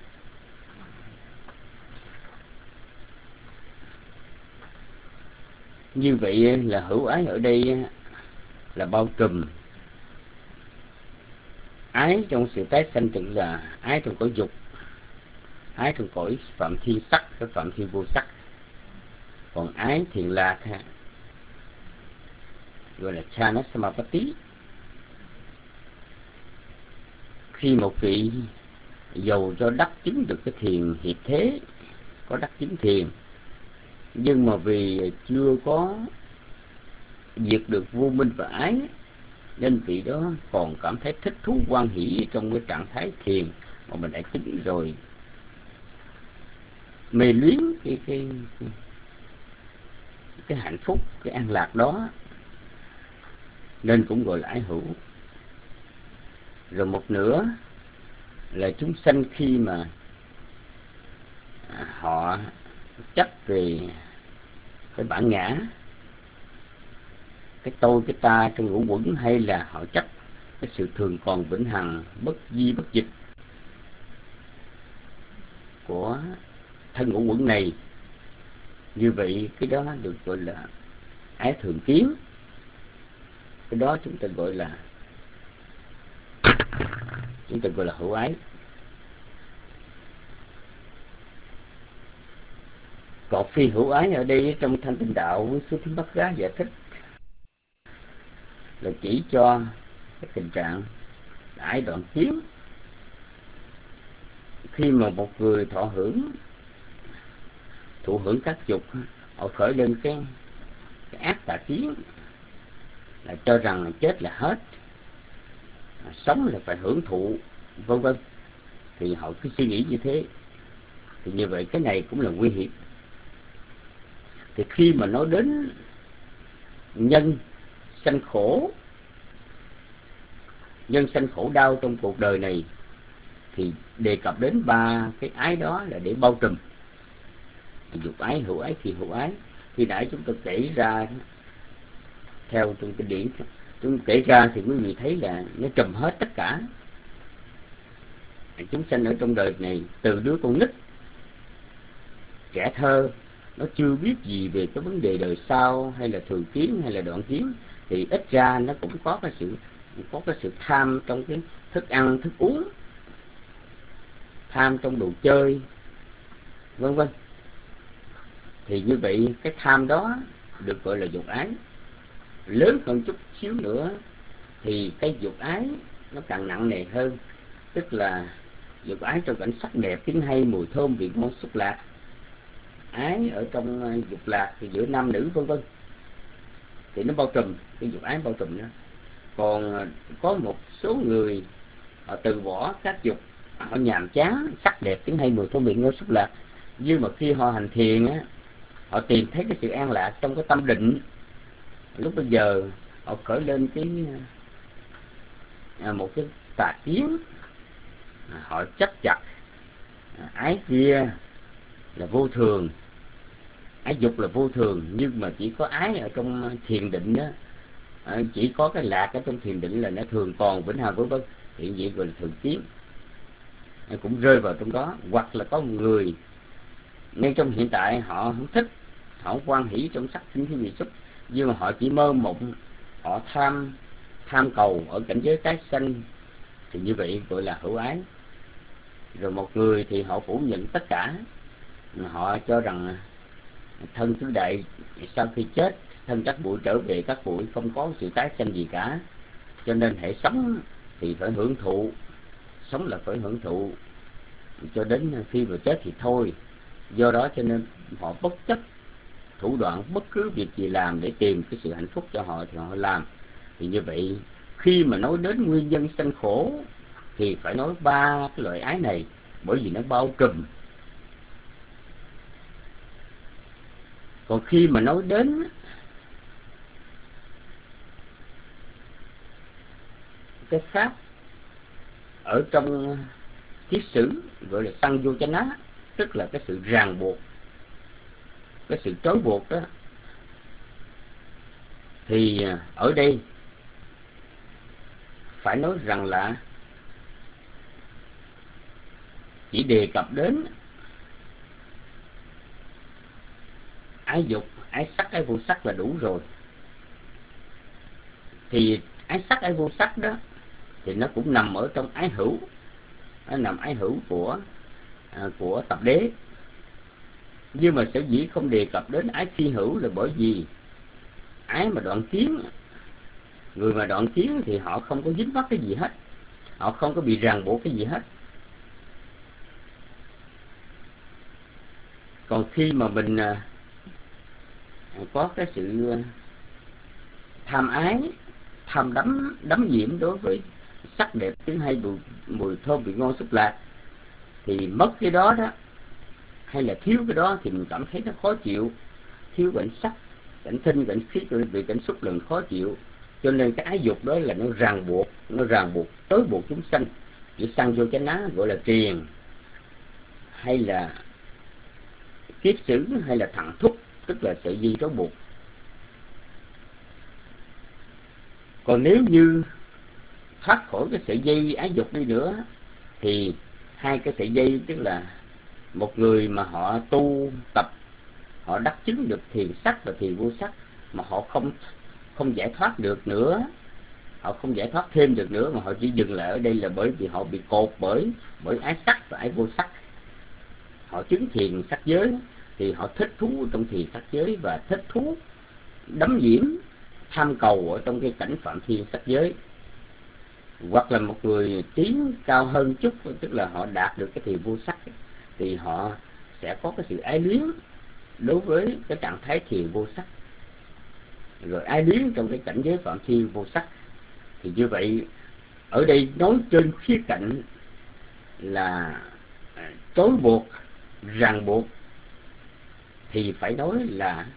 Như vậy là hữu ái ở đây là bao trùm ái trong sự tái sanh, tức là ái trong cõi dục, ái trong cõi phạm thiên sắc, cái phạm thiên vô sắc. Còn ái thiền lạc gọi là chana samapatti. Khi một vị dầu cho đắc chứng được cái thiền hiệp thế, có đắc chứng thiền, nhưng mà vì chưa có diệt được vô minh và ái, nên vị đó còn cảm thấy thích thú hoan hỷ trong cái trạng thái thiền mà mình đã chứng rồi, mê luyến cái cái cái, cái hạnh phúc, cái an lạc đó, nên cũng gọi là ái hữu. Rồi một nữa là chúng sanh khi mà họ chấp về cái bản ngã, cái tôi cái ta trong ngũ quẩn, hay là họ chấp cái sự thường còn vĩnh hằng bất di bất dịch của thân ngũ quẩn này, như vậy cái đó được gọi là ái thường kiến. Cái đó chúng ta gọi là chúng ta gọi là hữu ái. Còn phi hữu ái ở đây trong Thanh Tịnh Đạo với Sư Thích Bát Gá giải thích là chỉ cho cái tình trạng ái đoạn kiến. Khi mà một người thọ hưởng thụ hưởng các dục, họ khởi lên cái, cái ác tà kiến là cho rằng chết là hết, sống là phải hưởng thụ, vân vân, thì họ cứ suy nghĩ như thế. Thì như vậy cái này cũng là nguy hiểm. Thì khi mà nói đến nhân sanh khổ, nhân sanh khổ đau trong cuộc đời này, thì đề cập đến ba cái ái đó là để bao trùm dục ái, hữu ái, phi hữu ái. Khi nãy chúng tôi kể ra theo trong kinh điển, chúng kể ra thì quý vị thấy là nó trùm hết tất cả chúng sanh ở trong đời này, từ đứa con nít trẻ thơ, nó chưa biết gì về cái vấn đề đời sau, hay là thường kiến, hay là đoạn kiến, thì ít ra nó cũng có cái sự có cái sự tham trong cái thức ăn, thức uống, tham trong đồ chơi, vân vân. Thì như vậy cái tham đó được gọi là dục ái. Lớn hơn chút xíu nữa thì cái dục ái nó càng nặng nề hơn, tức là dục ái trong cảnh sắc đẹp, tiếng hay, mùi thơm, vị ngon, xúc lạc, ái ở trong dục lạc thì giữa nam nữ, vân vân, thì nó bao trùm, cái dục ái bao trùm đó. Còn có một số người họ từ bỏ các dục, họ nhàm chán sắc đẹp, tiếng hay, mùi thơm, vị ngon, xúc lạc, nhưng mà khi họ hành thiền á, họ tìm thấy cái sự an lạc trong cái tâm định. Lúc bây giờ họ khởi lên cái à, một cái tà kiến, à, họ chấp chặt à, ái kia là vô thường, ái dục là vô thường, nhưng mà chỉ có ái ở trong thiền định đó, à, chỉ có cái lạc ở trong thiền định là nó thường còn vĩnh hằng, vân vân, thì vậy gọi là thường kiến, à, cũng rơi vào trong đó. Hoặc là có một người ngay trong hiện tại họ không thích, họ không hoan hỷ trong sắc sinh khí vị xúc, nhưng mà họ chỉ mơ mộng, họ tham tham cầu ở cảnh giới tái sanh, thì như vậy gọi là hữu ái. Rồi một người thì họ phủ nhận tất cả, họ cho rằng thân tứ đại sau khi chết, thân các bụi trở về các bụi, không có sự tái sanh gì cả, cho nên hãy sống thì phải hưởng thụ, sống là phải hưởng thụ cho đến khi mà chết thì thôi. Do đó cho nên họ bất chấp thủ đoạn bất cứ việc gì làm để tìm cái sự hạnh phúc cho họ thì họ làm. Thì như vậy khi mà nói đến nguyên nhân sanh khổ thì phải nói ba cái loại ái này, bởi vì nó bao trùm. Còn khi mà nói đến cái pháp ở trong kiết sử gọi là sanh vô chánh á, tức là cái sự ràng buộc, cái sự trói buộc đó, thì ở đây phải nói rằng là chỉ đề cập đến ái dục, ái sắc, ái vô sắc là đủ rồi. Thì ái sắc, ái vô sắc đó thì nó cũng nằm ở trong ái hữu, nó nằm ái hữu của à, của tập đế. Nhưng mà sở dĩ không đề cập đến ái phi hữu là bởi vì ái mà đoạn kiến, người mà đoạn kiến thì họ không có dính mắc cái gì hết, họ không có bị ràng buộc cái gì hết. Còn khi mà mình à, có cái sự tham ái, tham đắm đắm nhiễm đối với sắc đẹp, tiếng hay, mùi, mùi thơm, vị ngon, xúc lạc, thì mất cái đó đó, hay là thiếu cái đó thì mình cảm thấy nó khó chịu. Thiếu cảnh sắc, cảnh thinh, cảnh khiết, bị cảnh xúc lần khó chịu. Cho nên cái ái dục đó là nó ràng buộc, nó ràng buộc, trói buộc chúng sanh. Chỉ sanh vô chánh á gọi là triền, hay là kiết sử, hay là thẳng thúc, tức là sợi dây trói buộc. Còn nếu như thoát khỏi cái sợi dây ái dục đi nữa thì hai cái sợi dây, tức là một người mà họ tu tập, họ đắc chứng được thiền sắc và thiền vô sắc mà họ không không giải thoát được nữa, họ không giải thoát thêm được nữa, mà họ chỉ dừng lại ở đây là bởi vì họ bị cột bởi bởi ái sắc và ái vô sắc. Họ chứng thiền sắc giới thì họ thích thú trong thiền sắc giới và thích thú đắm nhiễm tham cầu ở trong cái cảnh phạm thiên sắc giới. Hoặc là một người tiến cao hơn chút, tức là họ đạt được cái thiền vô sắc, thì họ sẽ có cái sự ái luyến đối với cái trạng thái thiền vô sắc, rồi ái luyến trong cái cảnh giới phạm thiên vô sắc. Thì như vậy ở đây nói trên khía cạnh là trói buộc, ràng buộc, thì phải nói là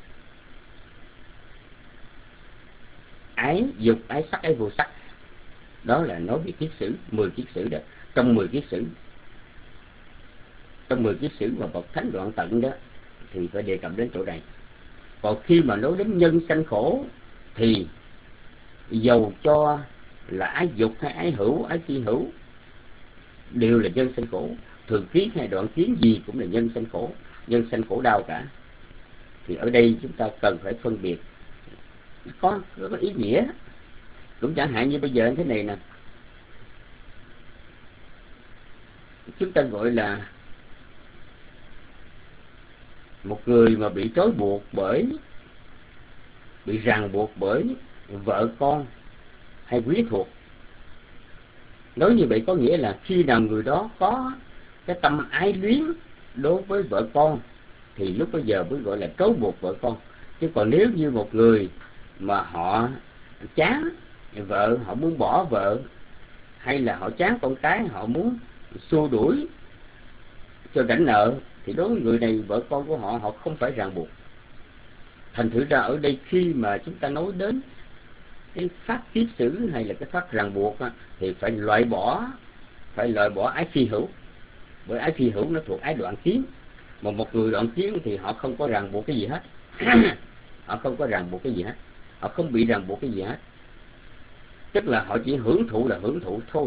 ái dục, ái sắc, ái vô sắc. Đó là nói về kiết sử, mười kiết sử đó. Trong mười kiết sử, trong mười kiết sử mà bậc thánh đoạn tận đó thì phải đề cập đến chỗ này. Còn khi mà nói đến nhân sanh khổ thì dầu cho là ái dục hay ái hữu, ái phi hữu đều là nhân sanh khổ. Thường kiến hay đoạn kiến gì cũng là nhân sanh khổ, nhân sanh khổ đau cả. Thì ở đây chúng ta cần phải phân biệt có, có ý nghĩa. Cũng chẳng hạn như bây giờ thế này nè, chúng ta gọi là một người mà bị trói buộc bởi, bị ràng buộc bởi vợ con hay quyến thuộc. Nói như vậy có nghĩa là khi nào người đó có cái tâm ái luyến đối với vợ con thì lúc bây giờ mới gọi là trói buộc vợ con. Chứ còn nếu như một người mà họ chán vợ, họ muốn bỏ vợ, hay là họ chán con cái, họ muốn xua đuổi cho rảnh nợ, thì đối với người này, vợ con của họ, họ không phải ràng buộc. Thành thử ra ở đây khi mà chúng ta nói đến cái pháp kiết sử hay là cái pháp ràng buộc á, thì phải loại bỏ, phải loại bỏ ái phi hữu. Bởi ái phi hữu nó thuộc ái đoạn kiến. Mà một người đoạn kiến thì họ không có ràng buộc cái gì hết. Họ không có ràng buộc cái gì hết. Họ không bị ràng buộc cái gì hết. Tức là họ chỉ hưởng thụ là hưởng thụ thôi.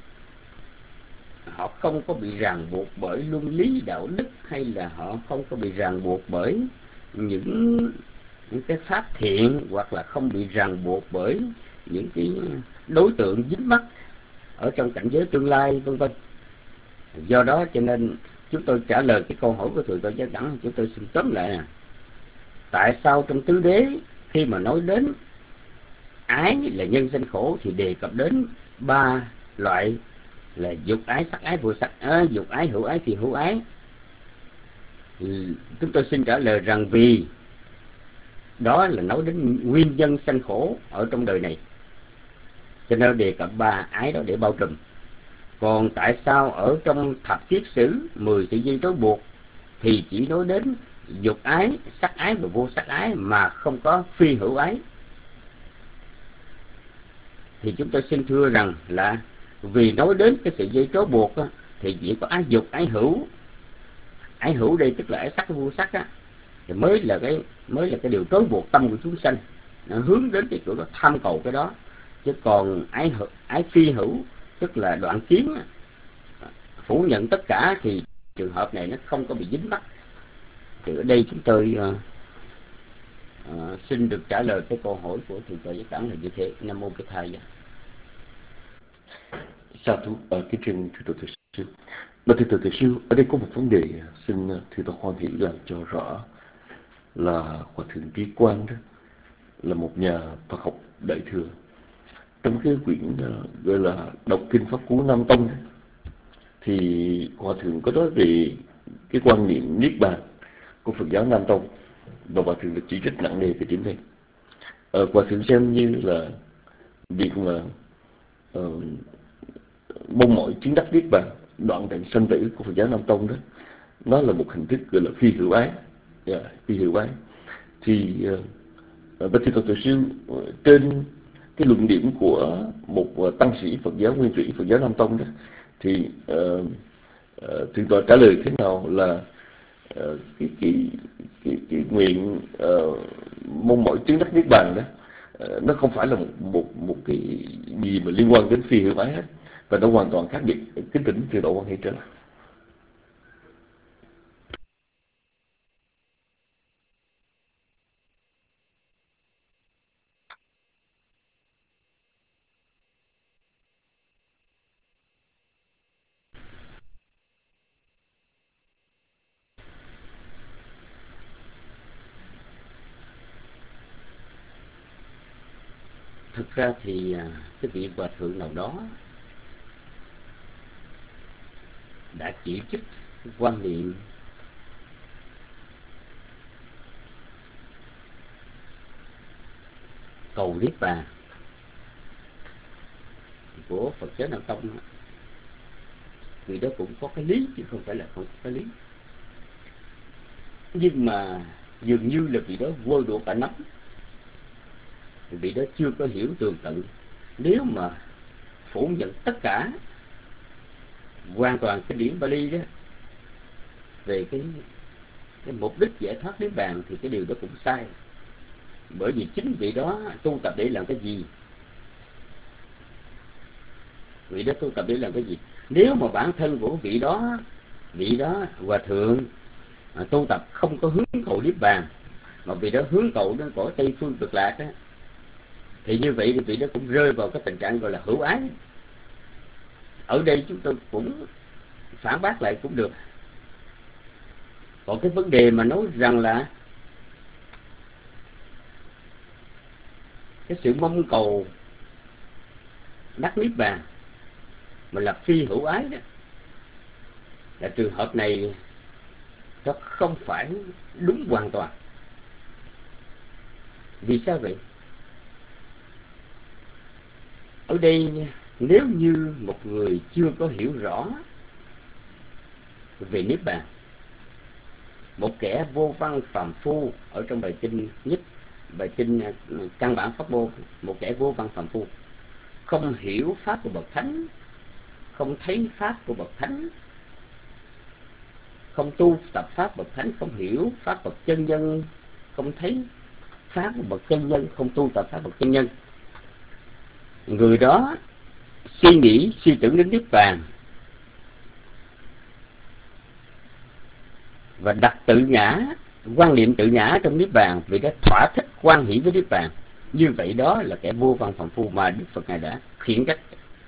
Họ không có bị ràng buộc bởi luân lý đạo đức, hay là họ không có bị ràng buộc bởi những, những cái pháp thiện, hoặc là không bị ràng buộc bởi những cái đối tượng dính mắc ở trong cảnh giới tương lai, vân vân. Do đó cho nên chúng tôi trả lời cái câu hỏi của Thượng tọa Giác Đẳng, chúng tôi xin tóm lại là tại sao trong tứ đế khi mà nói đến ái là nhân sanh khổ thì đề cập đến ba loại là dục ái, sắc ái, vô sắc ái. Dục ái, hữu ái, phi hữu ái. Chúng tôi xin trả lời rằng vì đó là nói đến nguyên nhân sanh khổ ở trong đời này, cho nên đề cập ba ái đó để bao trùm. Còn tại sao ở trong thập kiết sử mười sự dây trói buộc thì chỉ nói đến dục ái, sắc ái và vô sắc ái mà không có phi hữu ái? Thì chúng tôi xin thưa rằng là vì nói đến cái sự dây trói buộc á, thì chỉ có ái dục, ái hữu. Ái hữu đây tức là ái sắc, vô sắc á, thì mới là cái mới là cái điều trói buộc tâm của chúng sanh, nó hướng đến cái chỗ đó, tham cầu cái đó. Chứ còn ái hữu, ái phi hữu tức là đoạn kiến, phủ nhận tất cả, thì trường hợp này nó không có bị dính mắc. Thì ở đây chúng tôi uh, uh, xin được trả lời cái câu hỏi của thượng tọa Giác Đẳng là như thế. Nam mô Bích Thầy. Sa thú ở cái trên thưa tọa thầy sư. Và thưa tọa thầy sư, ở đây có một vấn đề xin thưa tọa hoan hỷ làm cho rõ là Hòa thượng Trí Quang đó là một nhà Phật học đại thừa. Trong cái quyển uh, gọi là đọc kinh pháp cú Nam Tông đó, thì Hòa thượng có nói về cái quan niệm niết bàn của Phật giáo Nam Tông, và Hòa thượng đã chỉ rất nặng nề về điểm này. Ờ, Hòa thượng xem như là việc mà uh, mong mỏi chứng đắc niết bàn, đoạn tận sanh tử của Phật giáo Nam Tông đó, nó là một hình thức gọi là phi hữu ái. Yeah, phi hữu ái. Thì uh, Bạch Thị Tổ Sư trên cái luận điểm của một uh, tăng sĩ Phật giáo Nguyên Thủy Phật giáo Nam Tông đó, thì uh, uh, thượng tọa trả lời thế nào là uh, cái, cái, cái, cái nguyện uh, mong mỏi chứng đắc niết bàn đó, uh, nó không phải là một, một, một cái gì mà liên quan đến phi hữu ái hết, và nó hoàn toàn khác biệt. Kính thỉnh thượng tọa quan hệ trở lại. Thực ra thì cái vị hòa thượng nào đó đã chỉ trích quan niệm cầu niết bàn của Phật giáo Nam Tông, vì đó cũng có cái lý chứ không phải là không có cái lý. Nhưng mà dường như là vị đó vôi đũa cả nắm, vị đó chưa có hiểu tường tận. Nếu mà phủ nhận tất cả hoàn toàn cái điển Bali đó về cái, cái mục đích giải thoát niết bàn thì cái điều đó cũng sai. Bởi vì chính vị đó tu tập để làm cái gì? Vị đó tu tập để làm cái gì? Nếu mà bản thân của vị đó, vị đó hòa thượng à, tu tập không có hướng cầu niết bàn, mà vị đó hướng cầu đến cõi Tây Phương Cực Lạc đó, thì như vậy thì vị đó cũng rơi vào cái tình trạng gọi là hữu ái. Ở đây chúng tôi cũng phản bác lại cũng được. Còn cái vấn đề mà nói rằng là cái sự mong cầu đắc niết bàn mà là phi hữu ái đó, là trường hợp này nó không phải đúng hoàn toàn. Vì sao vậy? Ở đây nếu như một người chưa có hiểu rõ về niết bàn, một kẻ vô văn phàm phu, ở trong bài kinh nhất, bài kinh căn bản pháp môn, một kẻ vô văn phàm phu không hiểu pháp của bậc thánh, không thấy pháp của bậc thánh, không tu tập pháp bậc thánh, không hiểu pháp bậc chân nhân, không thấy pháp của bậc chân nhân, không tu tập pháp bậc chân nhân, người đó suy nghĩ suy tưởng đến niết bàn và đặt tự ngã, quan niệm tự ngã trong niết bàn, vì đó thỏa thích quan hỷ với niết bàn, như vậy đó là kẻ vô văn phàm phu mà Đức Phật ngài đã khiển trách.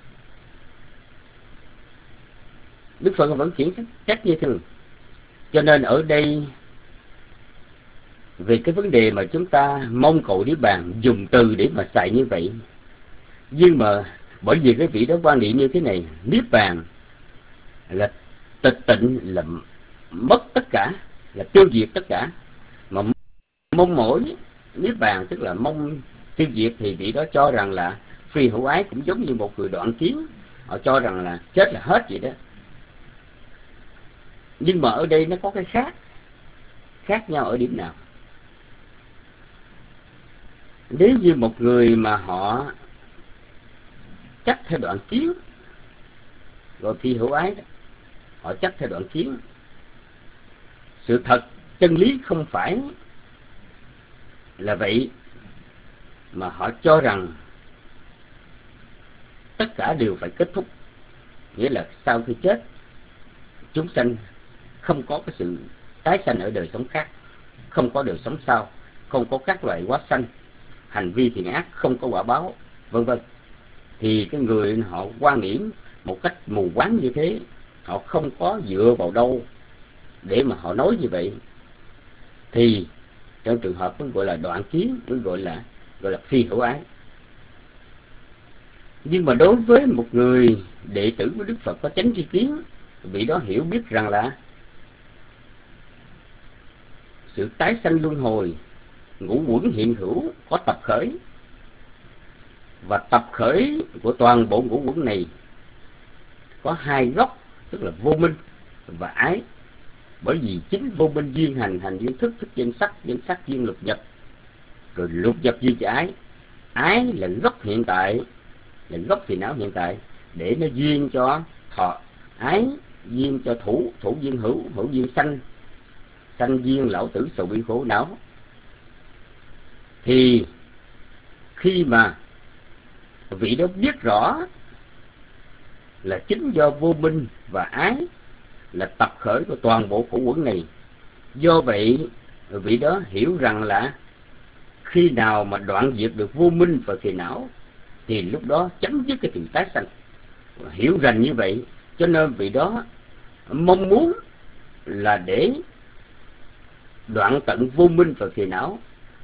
Đức Phật vẫn khiển trách như thường. Cho nên ở đây về cái vấn đề mà chúng ta mong cầu Niết Bàn dùng từ để mà xài như vậy. Nhưng mà bởi vì cái vị đó quan niệm như thế này, Niết Bàn là tịch tịnh, là mất tất cả, là tiêu diệt tất cả. Mà mong mỏi Niết Bàn tức là mong tiêu diệt, thì vị đó cho rằng là phi hữu ái, cũng giống như một người đoạn kiến, họ cho rằng là chết là hết vậy đó. Nhưng mà ở đây nó có cái khác. Khác nhau ở điểm nào? Nếu như một người mà họ chắc theo đoạn kiến, gọi phi hữu ái đó, họ chắc theo đoạn kiến, sự thật chân lý không phải là vậy, mà họ cho rằng tất cả đều phải kết thúc. Nghĩa là sau khi chết, chúng sanh không có cái sự tái sanh ở đời sống khác, không có đời sống sau, không có các loại quá sanh, hành vi thiện ác không có quả báo, vân vân. Thì cái người họ quan niệm một cách mù quáng như thế, họ không có dựa vào đâu để mà họ nói như vậy, thì trong trường hợp mới gọi là đoạn kiến, mới gọi là gọi là phi hữu ái. Nhưng mà đối với một người đệ tử của Đức Phật có chánh tri kiến, vị đó hiểu biết rằng là sự tái sanh luân hồi, ngũ uẩn hiện hữu có tập khởi, và tập khởi của toàn bộ ngũ uẩn này có hai gốc, tức là vô minh và ái. Bởi vì chính vô minh duyên hành, hành duyên thức, thức duyên sắc, duyên sắc duyên lục nhập, rồi lục nhập duyên cho ái. Ái là gốc hiện tại, là gốc phiền não hiện tại, để nó duyên cho thọ. Ái duyên cho thủ, thủ duyên hữu, hữu duyên sanh, sanh duyên lão tử sầu bi khổ não. Thì khi mà vị đó biết rõ là chính do vô minh và ái là tập khởi của toàn bộ khổ uẩn này, do vậy vị đó hiểu rằng là khi nào mà đoạn diệt được vô minh và phiền não thì lúc đó chấm dứt cái sự tái sanh. Hiểu rằng như vậy, cho nên vị đó mong muốn là để đoạn tận vô minh và phiền não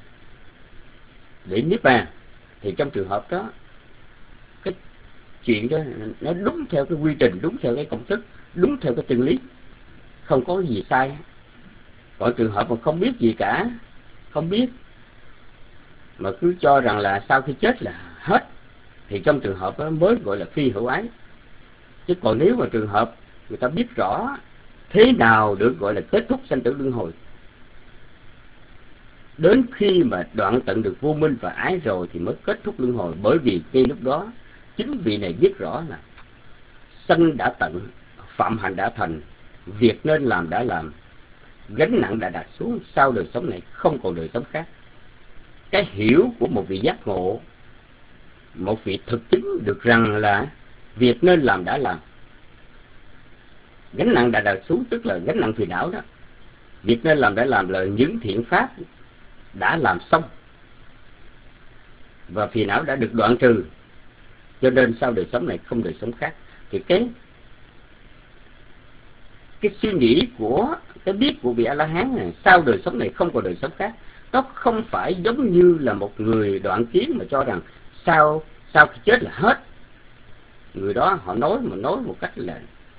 để niết bàn. Thì trong trường hợp đó, cái chuyện đó nó đúng theo cái quy trình, đúng theo cái công thức, đúng theo cái chân lý, không có gì sai. Còn trường hợp mà không biết gì cả, không biết mà cứ cho rằng là sau khi chết là hết, thì trong trường hợp đó mới gọi là phi hữu ái. Chứ còn nếu mà trường hợp người ta biết rõ thế nào được gọi là kết thúc sanh tử luân hồi, đến khi mà đoạn tận được vô minh và ái rồi thì mới kết thúc luân hồi. Bởi vì ngay lúc đó chính vị này biết rõ là sanh đã tận, phạm hạnh đã thành, việc nên làm đã làm, gánh nặng đã đặt xuống, sau đời sống này không còn đời sống khác. Cái hiểu của một vị giác ngộ, một vị thực chứng được rằng là việc nên làm đã làm, gánh nặng đã đặt xuống, tức là gánh nặng phiền não đó. Việc nên làm đã làm là những thiện pháp đã làm xong và phiền não đã được đoạn trừ, cho nên sau đời sống này không đời sống khác. Thì cái cái suy nghĩ của cái biết của vị A-la-hán này, sau đời sống này không còn đời sống khác, nó không phải giống như là một người đoạn kiến mà cho rằng sau sau khi chết là hết. Người đó họ nói mà nói một cách là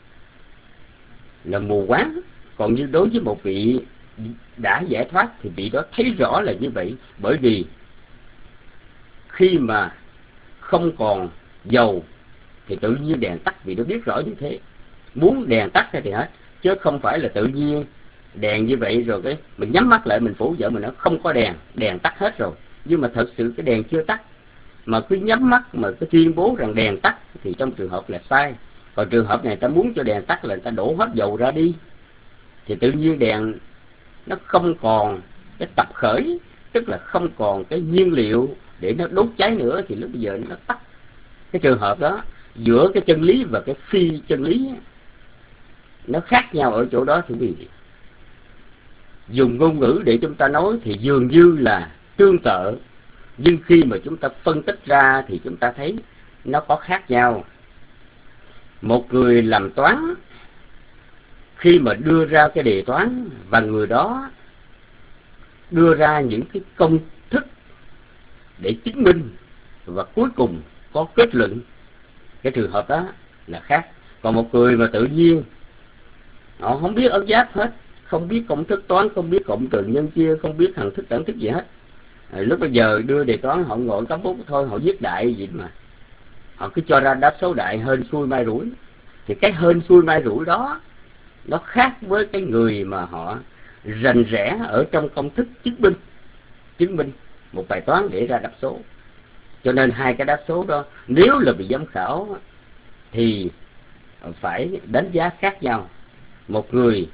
là mù quáng. Còn như đối với một vị đã giải thoát thì vị đó thấy rõ là như vậy. Bởi vì khi mà không còn dầu thì tự nhiên đèn tắt, vị đó biết rõ như thế. Muốn đèn tắt thì hết, chứ không phải là tự nhiên đèn như vậy rồi cái mình nhắm mắt lại mình phủ vợ mình, nó không có đèn, đèn tắt hết rồi. Nhưng mà thật sự cái đèn chưa tắt, mà cứ nhắm mắt mà cứ tuyên bố rằng đèn tắt thì trong trường hợp là sai. Còn trường hợp này ta muốn cho đèn tắt là ta đổ hết dầu ra đi, thì tự nhiên đèn nó không còn cái tập khởi, tức là không còn cái nhiên liệu để nó đốt cháy nữa, thì lúc bây giờ nó tắt. Cái trường hợp đó giữa cái chân lý và cái phi chân lý nó khác nhau ở chỗ đó. Thì quý vị dùng ngôn ngữ để chúng ta nói thì dường như là tương tự, nhưng khi mà chúng ta phân tích ra thì chúng ta thấy nó có khác nhau. Một người làm toán, khi mà đưa ra cái đề toán và người đó đưa ra những cái công thức để chứng minh và cuối cùng có kết luận. Cái trường hợp đó là khác. Còn một người mà tự nhiên họ không biết ấn giáp hết, không biết công thức toán, không biết cộng trừ nhân chia, không biết hằng thức đẳng thức gì hết, à, lúc bây giờ đưa đề toán họ ngồi cắm bút thôi, họ viết đại gì mà họ cứ cho ra đáp số đại hên xui mai rủi. Thì cái hên xui mai rủi đó nó khác với cái người mà họ rành rẽ ở trong công thức chứng minh chứng minh một bài toán để ra đáp số. Cho nên hai cái đáp số đó nếu là bị giám khảo thì phải đánh giá khác nhau. Một người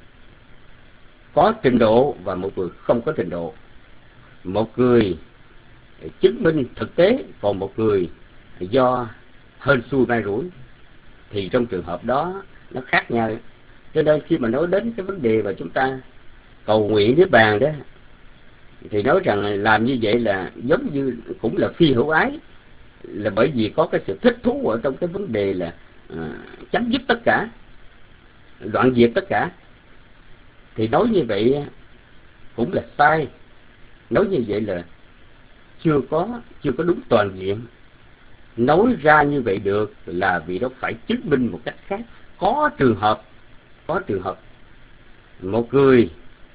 có trình độ và một người không có trình độ. Một người chứng minh thực tế, còn một người do hên xui may rủi. Thì trong trường hợp đó nó khác nhau. Cho nên khi mà nói đến cái vấn đề mà chúng ta cầu nguyện Niết Bàn đó, thì nói rằng làm như vậy là giống như cũng là phi hữu ái, là bởi vì có cái sự thích thú ở trong cái vấn đề là à, chấm dứt tất cả, đoạn diệt tất cả. Thì nói như vậy cũng là sai. Nói như vậy là chưa có chưa có đúng toàn diện. Nói ra như vậy được là vì nó phải chứng minh một cách khác. Có trường hợp có trường hợp một người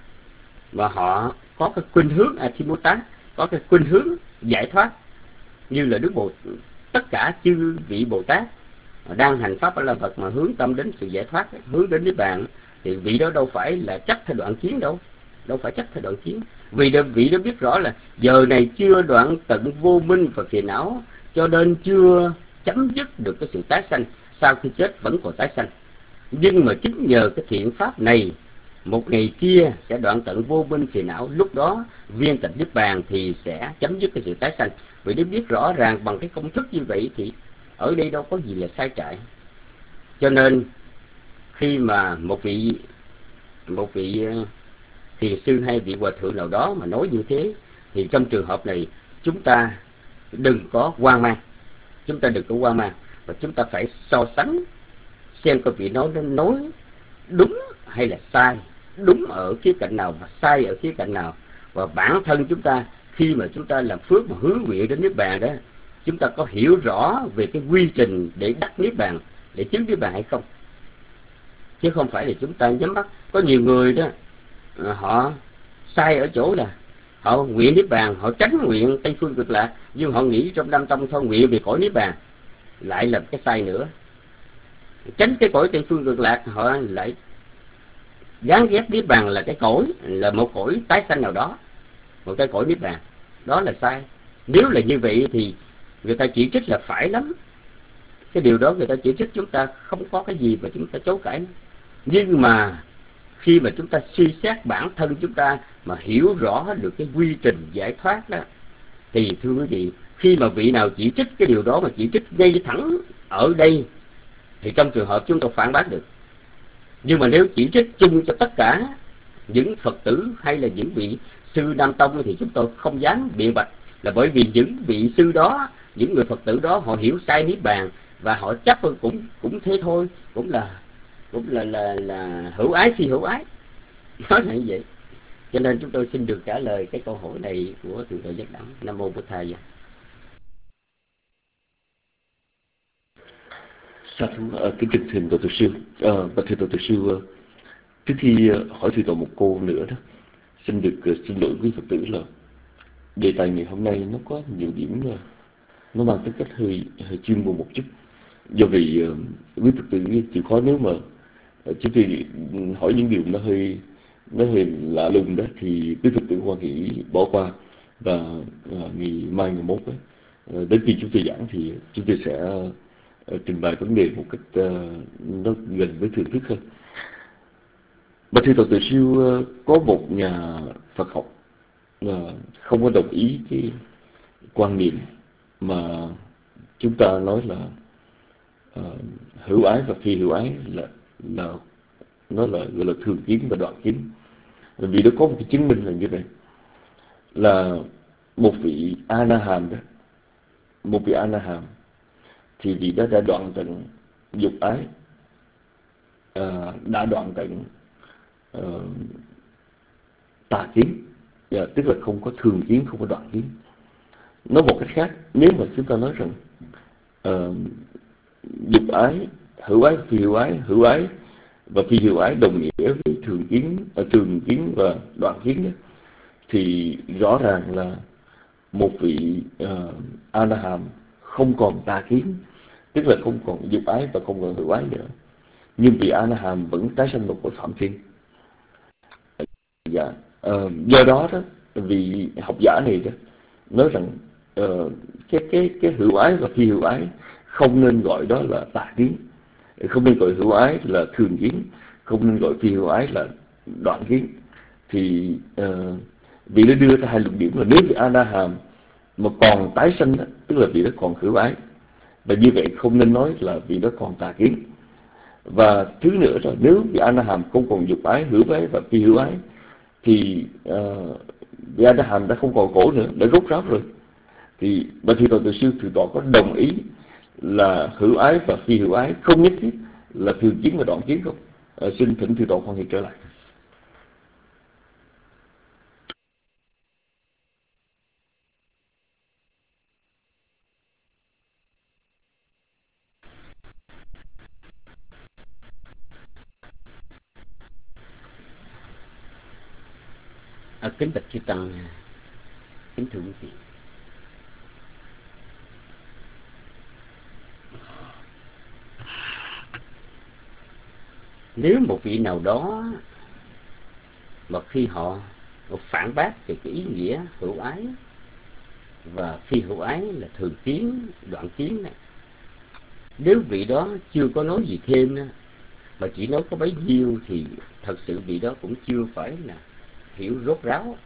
mà họ có cái khuynh hướng Atimutta, có cái khuynh hướng giải thoát, như là Đức Bồ tất cả chư vị Bồ Tát đang hành pháp ở La Phật mà hướng tâm đến sự giải thoát, hướng đến Niết Bàn, thì vị đó đâu phải là chấp theo đoạn kiến đâu, đâu phải chấp theo đoạn kiến. Vì đó, vị đó biết rõ là giờ này chưa đoạn tận vô minh và phiền não, cho nên chưa chấm dứt được cái sự tái sanh, sau khi chết vẫn còn tái sanh. Nhưng mà chính nhờ cái thiện pháp này, một ngày kia sẽ đoạn tận vô minh phiền não, lúc đó viên tịch Niết Bàn thì sẽ chấm dứt cái sự tái sanh. Vì để biết rõ ràng bằng cái công thức như vậy thì ở đây đâu có gì là sai trại. Cho nên khi mà một vị một vị thiền sư hay vị hòa thượng nào đó mà nói như thế, thì trong trường hợp này chúng ta đừng có hoang mang, chúng ta đừng có hoang mang, và chúng ta phải so sánh xem có vị nói nói đúng hay là sai, đúng ở khía cạnh nào và sai ở khía cạnh nào. Và bản thân chúng ta khi mà chúng ta làm phước mà hướng nguyện đến Niết Bàn đó, chúng ta có hiểu rõ về cái quy trình để đắc Niết Bàn, để chứng Niết Bàn hay không, chứ không phải là chúng ta nhắm mắt. Có nhiều người đó họ sai ở chỗ là họ nguyện Niết Bàn, họ tránh nguyện Tây Phương Cực Lạc, nhưng họ nghĩ trong Nam Tông thôi nguyện về cõi Niết Bàn, lại là cái sai nữa. Tránh cái cõi Tây Phương Cực Lạc, họ lại gán ghép Niết Bàn là cái cõi, là một cõi tái sanh nào đó, một cái cõi Niết Bàn, đó là sai. Nếu là như vậy thì người ta chỉ trích là phải lắm. Cái điều đó người ta chỉ trích chúng ta không có cái gì mà chúng ta chối cãi. Nhưng mà khi mà chúng ta suy xét bản thân chúng ta mà hiểu rõ được cái quy trình giải thoát đó, thì thưa quý vị, khi mà vị nào chỉ trích cái điều đó mà chỉ trích ngay thẳng ở đây, thì trong trường hợp chúng ta phản bác được. Nhưng mà nếu chỉ trích chung cho tất cả những Phật tử hay là những vị sư Nam Tông thì chúng tôi không dám biện bạch, là bởi vì những vị sư đó, những người Phật tử đó họ hiểu sai Niết Bàn và họ chấp cũng cũng thế thôi, cũng là cũng là là là hữu ái phi hữu ái, nói là như vậy. Cho nên chúng tôi xin được trả lời cái câu hỏi này của Thượng tọa Giác Đẳng. Nam mô Bổn Thầy. Sa thú, à, kính trình thỉnh tổ tự sư, à, và thưa tổ tự sư, trước khi hỏi thưa tổ một cô nữa đó, xin được uh, xin lỗi quý Phật tử là đề tài ngày hôm nay nó có nhiều điểm uh, nó mang tính cách hơi hơi chuyên môn một chút. Do vì uh, quý Phật tử chịu khó nếu mà uh, trước khi hỏi những điều nó hơi nó hơi lạ lùng đó thì quý Phật tử hoan hỷ bỏ qua, và uh, ngày mai ngày mốt ấy, uh, đến khi chúng tôi giảng thì chúng tôi sẽ uh, trình bày vấn đề một cách uh, nó gần với thưởng thức hơn. Và thưa tổ tự sư, uh, có một nhà Phật học uh, không có đồng ý cái quan niệm mà chúng ta nói là uh, hữu ái và phi hữu ái là là nó là gọi là thường kiến và đoạn kiến. Vì nó có một cái chứng minh là như này, là một vị A Na Hàm đó, một vị A Na Hàm thì vị đó đã đoạn tận dục ái, uh, đã đoạn tận uh, tà kiến, Dạ, tức là không có thường kiến, không có đoạn kiến. Nói một cách khác, nếu mà chúng ta nói rằng uh, dục ái, hữu ái, phi hữu ái, hữu ái và phi hữu ái đồng nghĩa với thường kiến, uh, thường kiến và đoạn kiến đó, thì rõ ràng là một vị uh, A-la-hàm không còn tà kiến, tức là không còn dục ái và không còn hữu ái nữa, nhưng vị A-la-hàm vẫn tái sanh một cõi phạm thiên. Dạ, uh, do đó đó, vì học giả này đó nói rằng uh, cái cái cái hữu ái và phi hữu ái không nên gọi đó là tà kiến, không nên gọi hữu ái là thường kiến, không nên gọi phi hữu ái là đoạn kiến. Thì uh, vị đã đưa ra hai luận điểm là nếu vị A-la-hàm mà còn tái sanh đó, tức là vị đó còn hữu ái, và như vậy không nên nói là vị đó còn tà kiến. Và thứ nữa là nếu vị A-la-hàm không còn dục ái, hữu ái và phi hữu ái, thì uh, vị A-la-hàm đã không còn khổ nữa, đã rốt ráo rồi. Thì và thì tòa tự sư từ tọa có đồng ý là hữu ái và phi hữu ái không nhất thiết là thường kiến và đoạn kiến không? Uh, xin thỉnh từ tọa quan hệ trở lại. À, kính bạch chư tăng, kính thưa quý vị, nếu một vị nào đó mà khi họ phản bác về cái ý nghĩa hữu ái và phi hữu ái là thường kiến, đoạn kiến này, nếu vị đó chưa có nói gì thêm mà chỉ nói có bấy nhiêu thì thật sự vị đó cũng chưa phải là hiểu rốt ráo.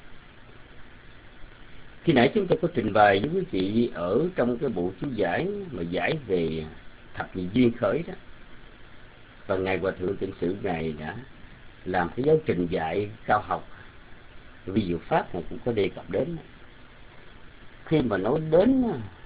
Khi nãy chúng tôi có trình bày với quý vị ở trong cái bộ chú giải mà giải về thập nhị duyên khởi đó, và ngài Hòa thượng Tịnh Sự ngài đã làm cái giáo trình dạy cao học vi diệu pháp này cũng có đề cập đến. Khi mà nói đến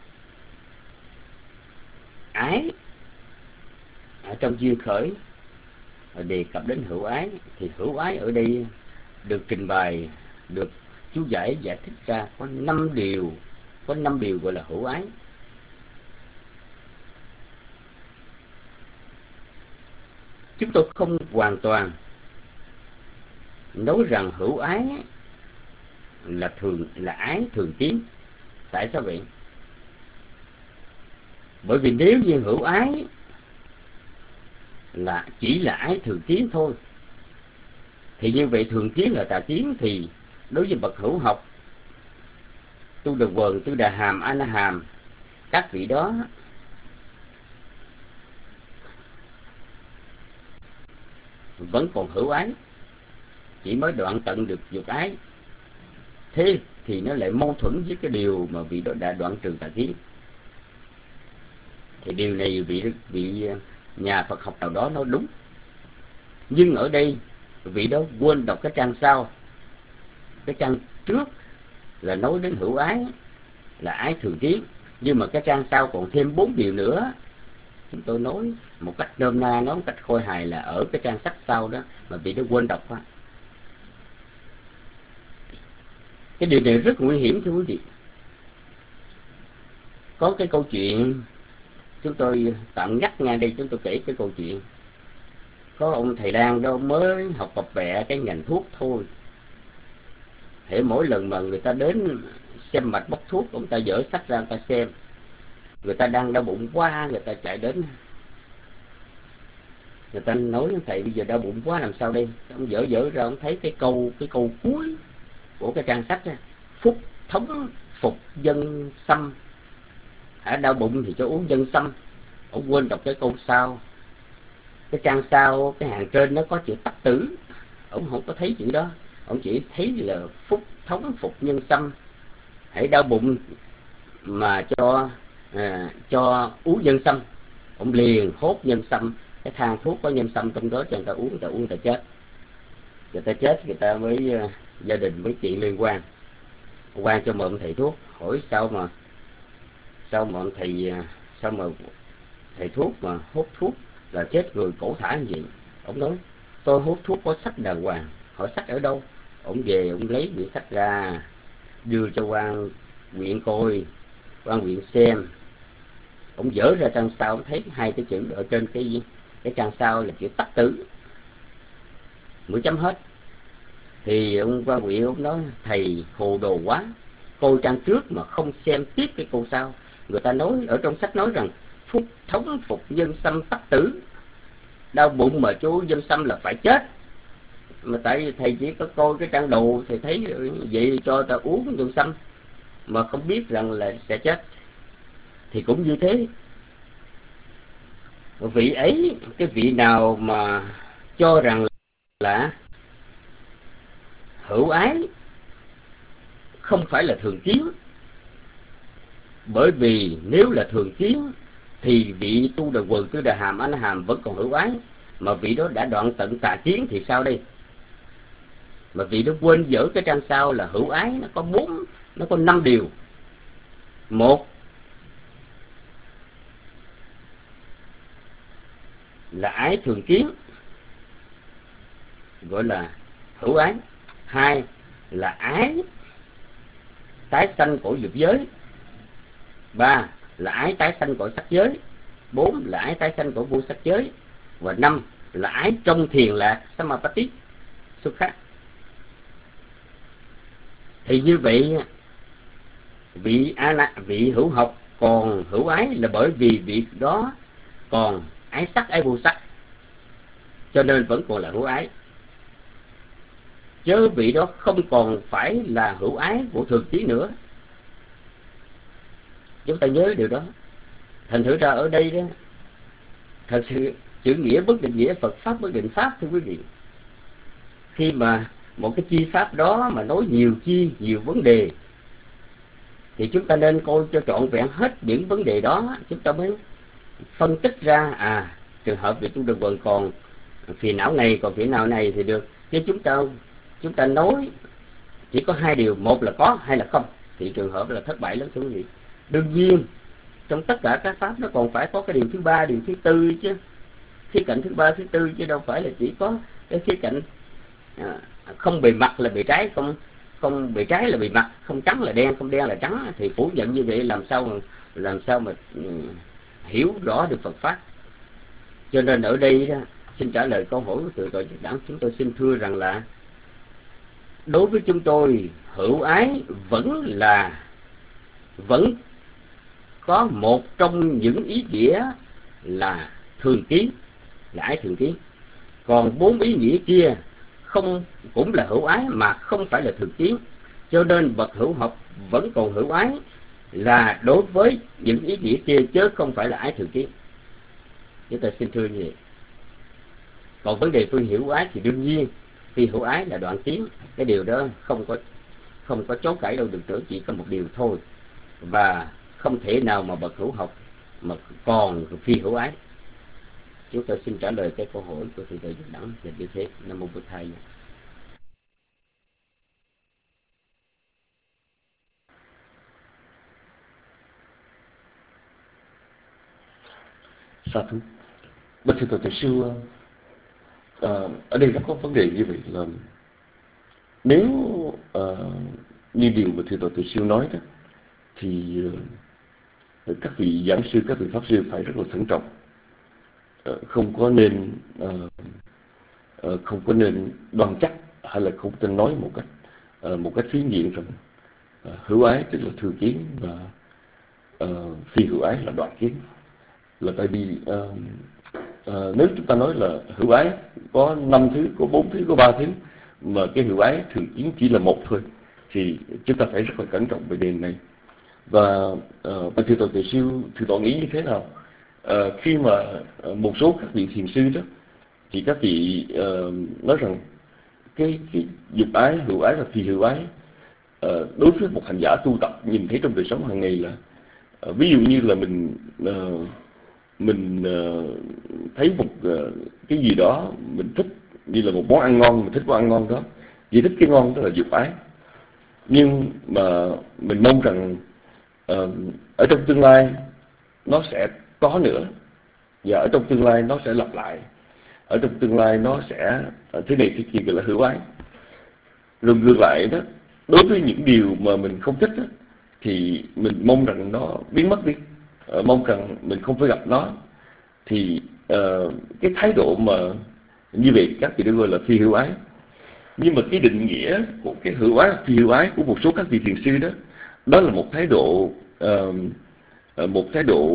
ái ở trong duyên khởi, đề cập đến hữu ái, thì hữu ái ở đây được trình bày, được chú giải giải thích ra có năm điều, có năm điều gọi là hữu ái. Chúng tôi không hoàn toàn nói rằng hữu ái là thường là ái thường kiến. Tại sao vậy? Bởi vì nếu như hữu ái là chỉ là ái thường kiến thôi, thì như vậy thường kiến là tà kiến, thì đối với bậc hữu học, Tu Đà Quần, Tu Đà Hàm, A Na Hàm, các vị đó vẫn còn hữu ái, chỉ mới đoạn tận được dục ái. Thế thì nó lại mâu thuẫn với cái điều mà vị đó đã đoạn trừ tà kiến. Thì điều này vị vị nhà Phật học nào đó nói đúng, nhưng ở đây vị đó quên đọc cái trang sau. Cái trang trước là nói đến hữu ái là ái thường kiến, nhưng mà cái trang sau còn thêm bốn điều nữa. Chúng tôi nói một cách nôm na, nói một cách khôi hài là ở cái trang sách sau đó mà vị đó quên đọc á. Cái điều này rất nguy hiểm thưa quý vị. Có cái câu chuyện, chúng tôi tạm nhắc ngay đây, chúng tôi kể cái câu chuyện. Có ông thầy Lan đó mới học tập vẽ cái ngành thuốc thôi. Thế mỗi lần mà người ta đến xem mạch bốc thuốc, ông ta dở sách ra người ta xem. Người ta đang đau bụng quá, người ta chạy đến. Người ta nói với thầy bây giờ đau bụng quá làm sao đây? Ông dở dở ra, ông thấy cái câu cái câu cuối của cái trang sách đó, phúc thống phục dân xâm. Hả, đau bụng thì cho uống dân xâm. Ông quên đọc cái câu sau. Cái trang sau, cái hàng trên nó có chữ tắc tử, ông không có thấy chữ đó. Ông chỉ thấy là phúc thống phục nhân xâm, hãy đau bụng mà cho à, cho uống nhân xâm. Ông liền hốt nhân xâm, cái thang thuốc có nhân xâm trong đó cho người ta uống, người ta uống người ta chết. Người ta chết, người ta mới uh, gia đình mới chuyện liên quan quan cho mượn thầy thuốc, hỏi sao mà sao mà thầy sao mà thầy thuốc mà hút thuốc là chết người cổ thả như vậy. Ông nói tôi hút thuốc có sách đàng hoàng. Hỏi sách ở đâu? Ổng về ổng lấy quyển sách ra đưa cho quan huyện coi, quan huyện xem. Ổng dở ra trang sau, ổng thấy hai cái chữ ở trên cái cái trang sau là chữ tắc tử, mũi chấm hết. Thì ông quan huyện ông nói thầy hồ đồ quá, coi trang trước mà không xem tiếp cái câu sau. Người ta nói ở trong sách nói rằng phúc thống phục dân xâm tắc tử, đau bụng mà chú dân xâm là phải chết. Mà tại vì thầy chỉ có coi cái trang đầu, thầy thấy vậy cho ta uống dân xâm mà không biết rằng là sẽ chết. Thì cũng như thế, vị ấy, cái vị nào mà cho rằng là hữu ái không phải là thường kiến, bởi vì nếu là thường kiến thì vị tu đà quần, tư đà hàm, anh hàm vẫn còn hữu ái, mà vị đó đã đoạn tận tà kiến thì sao đây? Mà vị đó quên dở cái trang sau là hữu ái nó có bốn, nó có năm điều. Một là ái thường kiến, gọi là hữu ái. Hai là ái tái sanh cõi dục giới. Ba là ái tái sanh cõi sắc giới. Bốn là ái tái sanh cõi vô sắc giới. Và năm là ái trong thiền lạc Samapatti xuất khác. Thì như vậy vị ana, vị hữu học còn hữu ái là bởi vì vị đó còn ái sắc ái vô sắc, cho nên vẫn còn là hữu ái. Chớ vị đó không còn phải là hữu ái của thường kiến nữa. Chúng ta nhớ điều đó. Thành thử ra ở đây đó, thật sự chữ nghĩa bất định nghĩa, Phật pháp bất định pháp, thưa quý vị. Khi mà một cái chi pháp đó mà nói nhiều chi, nhiều vấn đề, thì chúng ta nên coi cho trọn vẹn hết những vấn đề đó, chúng ta mới phân tích ra, à, trường hợp vị tu đà quần còn phiền não này, còn phiền não này thì được. Chứ chúng ta chúng ta nói chỉ có hai điều, một là có, hai là không, thì trường hợp là thất bại lắm, thưa quý vị. Đương nhiên trong tất cả các pháp nó còn phải có cái điều thứ ba, điều thứ tư chứ, khía cạnh thứ ba, thứ tư, chứ đâu phải là chỉ có cái khía cạnh à, không bề mặt là bề trái, không không bề trái là bề mặt, không trắng là đen, không đen là trắng. Thì phủ nhận như vậy làm sao làm sao mà um, hiểu rõ được Phật pháp. Cho nên ở đây đó, xin trả lời câu hỏi của tự tội chức đảng, chúng tôi xin thưa rằng là đối với chúng tôi, hữu ái vẫn là vẫn có một trong những ý nghĩa là thường kiến, là ái thường kiến. Còn bốn ý nghĩa kia không cũng là hữu ái mà không phải là thường kiến. Cho nên bậc hữu học vẫn còn hữu ái là đối với những ý nghĩa kia, chứ không phải là ái thường kiến. Chúng ta xin thưa như vậy. Còn vấn đề phi hữu ái thì đương nhiên phi hữu ái là đoạn kiến, cái điều đó không có không có chối cãi đâu được nữa, chỉ có một điều thôi. Và không thể nào mà bậc hữu học mà còn phi hữu ái. Chúng tôi xin trả lời cái câu hỏi của thầy Tuệ Đẳng là như thế. Nam mô Bụt Thầy. Sa thú. Bạch thầy Tuệ Sư, à, ở đây nó có vấn đề như vậy là nếu à, như điều mà thầy Tuệ Sư nói đó, thì uh, các vị giảng sư, các vị pháp sư phải rất là thận trọng, uh, không có nên uh, uh, không có nên đoan chắc, hay là không nên nói một cách uh, một cách phiến diện rằng uh, hữu ái tức là thường kiến và uh, phi hữu ái là đoạn kiến. Là tại vì uh, uh, nếu chúng ta nói là hữu ái có năm thứ, có bốn thứ, có ba thứ, mà cái hữu ái thường kiến chỉ là một thôi, thì chúng ta phải rất là cẩn trọng về đề này. Và uh, thưa Tổ Tuệ Sư, thưa Tổ nghĩ như thế nào uh, khi mà uh, một số các vị thiền sư đó, thì các vị uh, nói rằng cái, cái dục ái, hữu ái và phi hữu ái uh, đối với một hành giả tu tập nhìn thấy trong đời sống hàng ngày là uh, ví dụ như là mình uh, mình uh, thấy một uh, cái gì đó mình thích, như là một món ăn ngon, mình thích món ăn ngon đó, vì thích cái ngon đó là dục ái. Nhưng mà mình mong rằng uh, ở trong tương lai nó sẽ có nữa, và ở trong tương lai nó sẽ lặp lại, ở trong tương lai nó sẽ uh, thế này thế kia, gọi là hữu ái. Rồi ngược lại đó, đối với những điều mà mình không thích đó, thì mình mong rằng nó biến mất đi, ờ, mong rằng mình không phải gặp nó. Thì uh, cái thái độ mà như vậy các vị đã gọi là phi hữu ái. Nhưng mà cái định nghĩa của cái hữu ái, phi hữu ái của một số các vị thiền sư đó, đó là một thái độ uh, một thái độ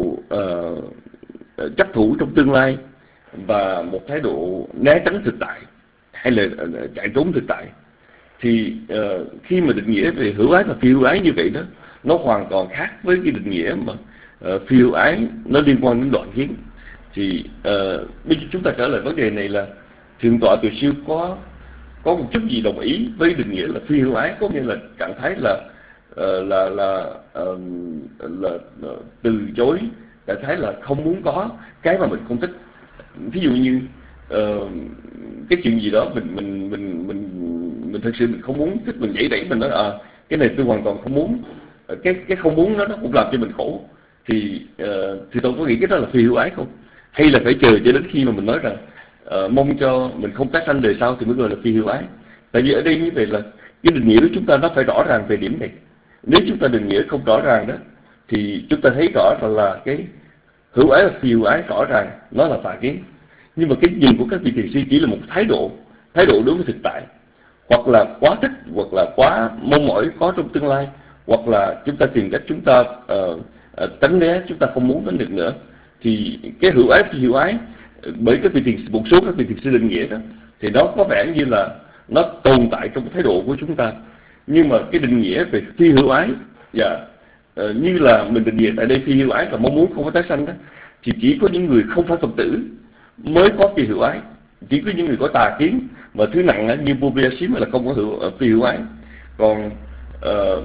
uh, chấp thủ trong tương lai, và một thái độ né tránh thực tại, hay là uh, chạy trốn thực tại. Thì uh, khi mà định nghĩa về hữu ái và phi hữu ái như vậy đó, nó hoàn toàn khác với cái định nghĩa mà uh, phi hữu ái nó liên quan đến đoạn kiến. Thì uh, bây giờ chúng ta trở lại vấn đề này là Thượng tọa Từ Siêu có có một chút gì đồng ý với định nghĩa là phi hữu ái, có nghĩa là trạng thái là uh, là là, uh, là là từ chối, trạng thái là không muốn có cái mà mình không thích. Ví dụ như uh, cái chuyện gì đó mình mình mình mình mình thực sự mình không muốn thích, mình dãy đẩy, mình nói à cái này tôi hoàn toàn không muốn, cái cái không muốn nó nó cũng làm cho mình khổ. Thì uh, thì tôi có nghĩ cái đó là phi hữu ái không? Hay là phải chờ cho đến khi mà mình nói rằng uh, mong cho mình không tái sanh đời sau thì mới gọi là phi hữu ái? Tại vì ở đây như vậy là cái định nghĩa của chúng ta nó phải rõ ràng về điểm này. Nếu chúng ta định nghĩa không rõ ràng đó, thì chúng ta thấy rõ rằng là cái hữu ái và phi hữu ái rõ ràng nó là tà kiến. Nhưng mà cái nhìn của các vị thiền sư chỉ là một thái độ, thái độ đối với thực tại, hoặc là quá thích, hoặc là quá mong mỏi có trong tương lai, hoặc là chúng ta tìm cách chúng ta uh, uh, tránh né, chúng ta không muốn đến được nữa. Thì cái hữu ái phi hữu ái bởi các vị thiền một số các vị thiền sư định nghĩa đó, thì nó có vẻ như là nó tồn tại trong cái thái độ của chúng ta. Nhưng mà cái định nghĩa về phi hữu ái và uh, như là mình định nghĩa tại đây phi hữu ái là mong muốn không có tái sanh đó, thì chỉ có những người không phải Phật tử mới có phi hữu ái. Chỉ có những người có tà kiến mà thứ nặng á, như vô vi xím là không có hữu, phi hữu ái. Còn uh,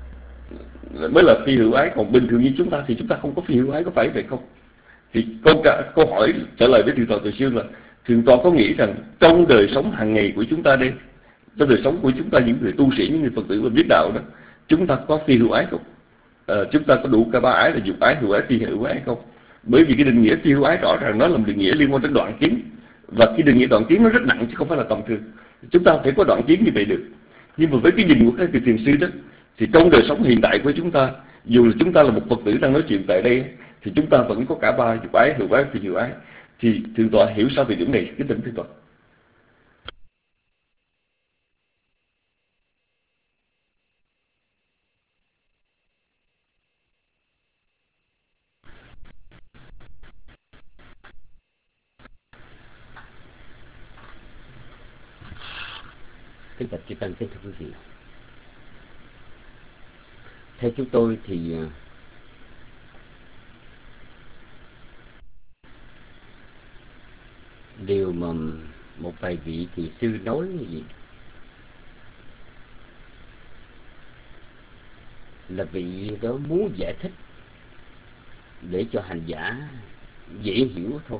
mới là phi hữu ái. Còn bình thường như chúng ta thì chúng ta không có phi hữu ái, có phải vậy không? Thì câu, câu hỏi trả lời với Thượng tọa Từ Siêu là Thượng tọa có nghĩ rằng trong đời sống hàng ngày của chúng ta đây, trong đời sống của chúng ta, những người tu sĩ, những người Phật tử và biết đạo đó, chúng ta có phi hữu ái không? À, chúng ta có đủ cả ba ái là dục ái, hữu ái, phi hữu ái không? Bởi vì cái định nghĩa phi hữu ái rõ ràng nó là một định nghĩa liên quan đến đoạn kiến, và cái định nghĩa đoạn kiến nó rất nặng chứ không phải là tầm thường. Chúng ta phải có đoạn kiến như vậy được. Nhưng mà với cái nhìn của các vị thiền sư đó, thì trong đời sống hiện đại của chúng ta, dù là chúng ta là một Phật tử đang nói chuyện tại đây, thì chúng ta vẫn có cả ba dục ái, hữu ái, phi hữu ái. Thì Thượng tọa hiểu sao về điểm này, kính thỉnh Thượng tọa. Kính bạch chư tăng, kính thưa quý vị, theo chúng tôi thì điều mà một vài vị thiền sư nói như vậy là vị đó muốn giải thích để cho hành giả dễ hiểu thôi,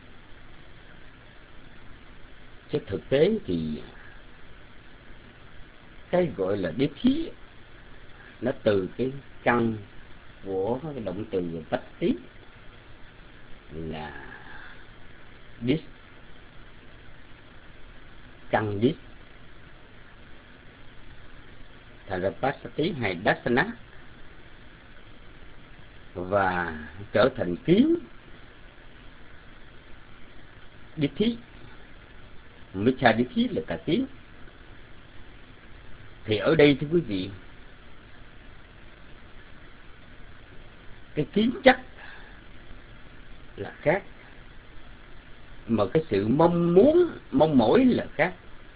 chứ thực tế thì cái gọi là đế thí nó từ cái căn của cái động từ vách tí là dis, căn dis, thành ra pasati hay dasana, và trở thành kiến đế thí. Miccha đế thí là cả kiến. Thì ở đây thưa quý vị, cái kiến chất là khác, mà cái sự mong muốn, mong mỏi là khác.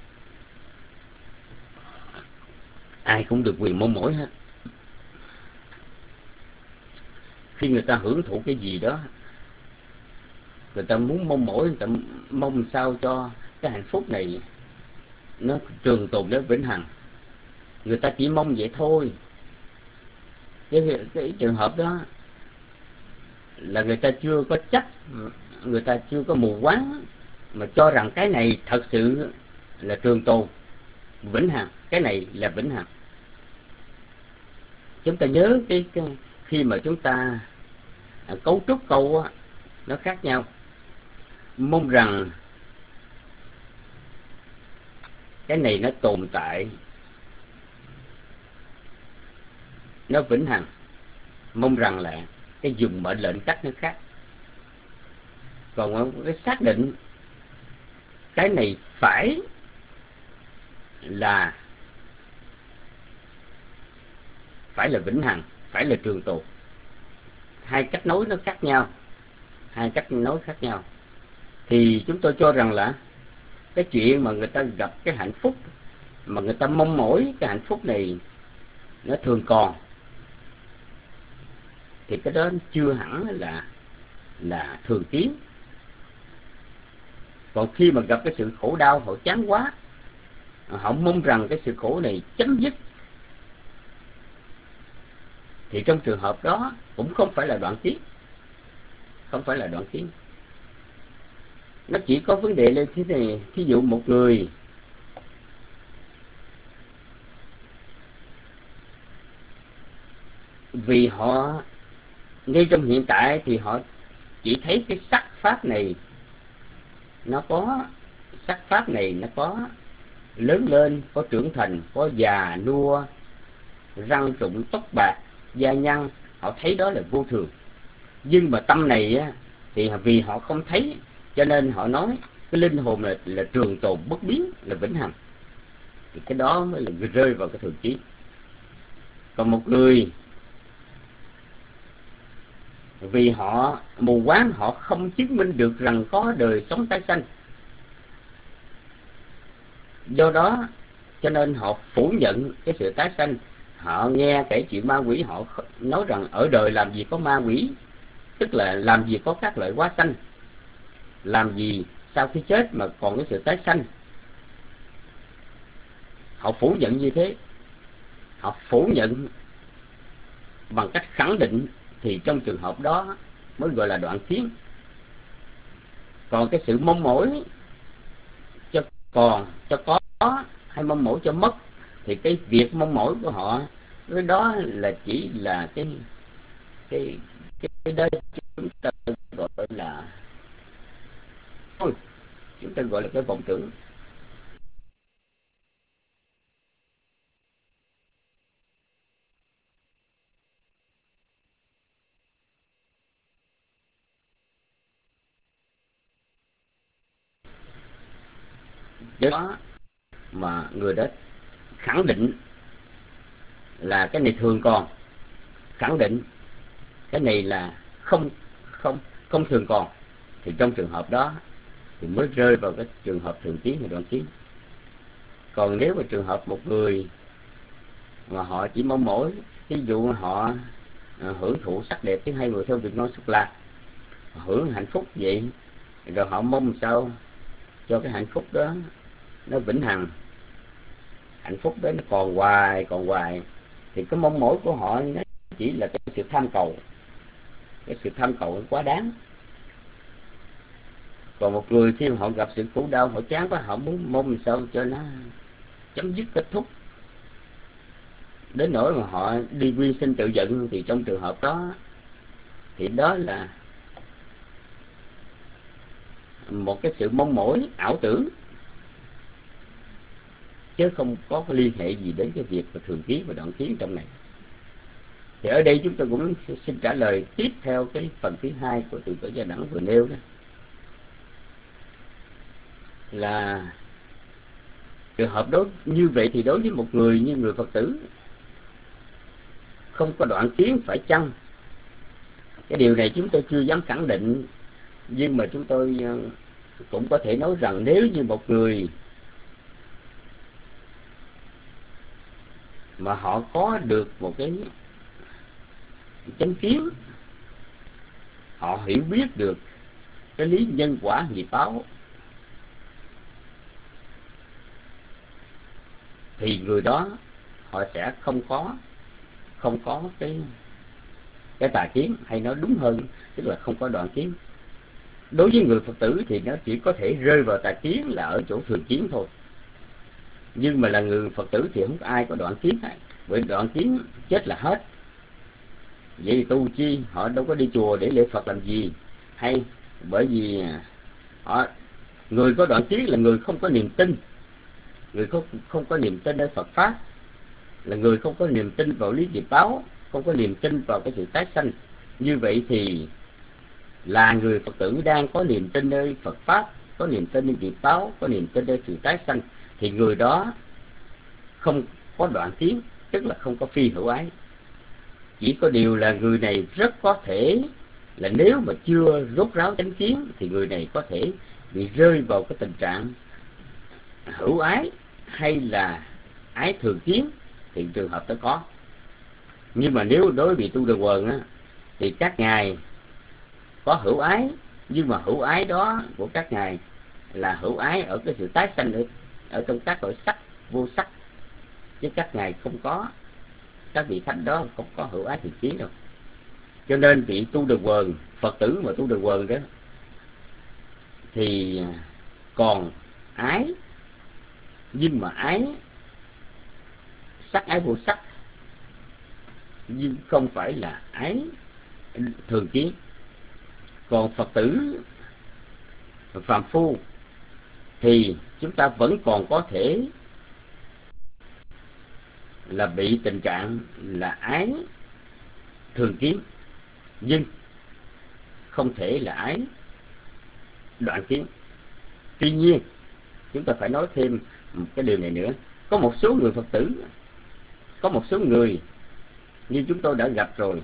Ai cũng được quyền mong mỏi hết. Khi người ta hưởng thụ cái gì đó, người ta muốn mong mỏi, người ta mong sao cho cái hạnh phúc này nó trường tồn đến vĩnh hằng. Người ta chỉ mong vậy thôi. Cái, cái trường hợp đó là người ta chưa có chấp, người ta chưa có mù quáng mà cho rằng cái này thật sự là trường tồn vĩnh hằng, cái này là vĩnh hằng. Chúng ta nhớ cái, cái khi mà chúng ta à, cấu trúc câu á, nó khác nhau. Mong rằng cái này nó tồn tại nó vĩnh hằng, mong rằng là cái dùng mệnh lệnh cách nó khác. Còn cái xác định cái này phải là phải là vĩnh hằng, phải là trường tồn, hai cách nói nó khác nhau, hai cách nói khác nhau. Thì chúng tôi cho rằng là cái chuyện mà người ta gặp cái hạnh phúc, mà người ta mong mỏi cái hạnh phúc này nó thường còn, thì cái đó chưa hẳn là là thường kiến. Còn khi mà gặp cái sự khổ đau, họ chán quá, họ mong rằng cái sự khổ này chấm dứt, thì trong trường hợp đó cũng không phải là đoạn kiến, không phải là đoạn kiến. Nó chỉ có vấn đề lên thế này. Thí dụ một người vì họ ngay trong hiện tại thì họ chỉ thấy cái sắc pháp này nó có sắc pháp này nó có lớn lên, có trưởng thành, có già nua, răng rụng, tóc bạc, da nhăn, họ thấy đó là vô thường. Nhưng mà tâm này á, thì vì họ không thấy, cho nên họ nói cái linh hồn là, là trường tồn bất biến, là vĩnh hằng. Thì cái đó mới là rơi vào cái thường kiến. Còn một người vì họ mù quáng, họ không chứng minh được rằng có đời sống tái sanh, do đó cho nên họ phủ nhận cái sự tái sanh. Họ nghe kể chuyện ma quỷ, họ nói rằng ở đời làm gì có ma quỷ, tức là làm gì có các loại hóa sanh, làm gì sau khi chết mà còn cái sự tái sanh. Họ phủ nhận như thế, họ phủ nhận bằng cách khẳng định, thì trong trường hợp đó mới gọi là đoạn kiến. Còn cái sự mong mỏi cho còn, cho có, hay mong mỏi cho mất, thì cái việc mong mỏi của họ cái đó là chỉ là cái cái cái, cái đó chúng ta gọi là thôi, chúng ta gọi là cái vọng tưởng. Do đó mà người đó khẳng định là cái này thường còn, khẳng định cái này là không không không thường còn, thì trong trường hợp đó thì mới rơi vào cái trường hợp thường kiến hay đoạn kiến. Còn nếu mà trường hợp một người mà họ chỉ mong mỏi, ví dụ họ hưởng thụ sắc đẹp tiếng hay người theo việc nói súc lạc, hưởng hạnh phúc vậy, rồi họ mong sao cho cái hạnh phúc đó nó vĩnh hằng, hạnh phúc đó nó còn hoài còn hoài, thì cái mong mỏi của họ nó chỉ là cái sự tham cầu, cái sự tham cầu quá đáng. Còn một người khi họ gặp sự khổ đau, họ chán quá, họ muốn mong sao cho nó chấm dứt, kết thúc, đến nỗi mà họ đi quy sinh tự giận, thì trong trường hợp đó thì đó là một cái sự mong mỏi ảo tưởng, chứ không có cái liên hệ gì đến cái việc mà thường kiến và đoạn kiến trong này. Thì ở đây chúng tôi cũng xin trả lời tiếp theo cái phần thứ hai của từ Tổ Gia Đẳng vừa nêu đó, là trường hợp đối như vậy thì đối với một người như người Phật tử không có đoạn kiến phải chăng? Cái điều này chúng tôi chưa dám khẳng định, nhưng mà chúng tôi cũng có thể nói rằng nếu như một người mà họ có được một cái chánh kiến, họ hiểu biết được cái lý nhân quả nghiệp báo, thì người đó họ sẽ không có không có cái cái tà kiến, hay nói đúng hơn tức là không có đoạn kiến. Đối với người Phật tử thì nó chỉ có thể rơi vào tà kiến là ở chỗ thường kiến thôi, nhưng mà là người Phật tử thì không có ai có đoạn kiến này, bởi đoạn kiến chết là hết. Vậy thì tu chi, họ đâu có đi chùa để lễ Phật làm gì? Hay bởi vì họ, người có đoạn kiến là người không có niềm tin, người không, không có niềm tin ở Phật Pháp, là người không có niềm tin vào lý nghiệp báo, không có niềm tin vào cái sự tái sanh, như vậy thì là người Phật tử đang có niềm tin nơi Phật Pháp, có niềm tin nơi nghiệp báo, có niềm tin nơi sự tái sanh, thì người đó không có đoạn tiến, tức là không có phi hữu ái. Chỉ có điều là người này rất có thể là nếu mà chưa rốt ráo chánh kiến thì người này có thể bị rơi vào cái tình trạng hữu ái hay là ái thường kiến, thì trường hợp đó có. Nhưng mà nếu đối với tu Đà Quần á, thì các ngài có hữu ái, nhưng mà hữu ái đó của các ngài là hữu ái ở cái sự tái sanh ở, ở trong các cõi sắc vô sắc, chứ các ngài không có, các vị thánh đó không có hữu ái thường kiến đâu. Cho nên vị tu Đà Quần, Phật tử mà tu Đà Quần đó thì còn ái, nhưng mà ái sắc ái vô sắc, nhưng không phải là ái thường kiến. Còn Phật tử phàm phu thì chúng ta vẫn còn có thể là bị tình trạng là ái thường kiến, nhưng không thể là ái đoạn kiến. Tuy nhiên chúng ta phải nói thêm một cái điều này nữa. Có một số người Phật tử, có một số người như chúng tôi đã gặp rồi,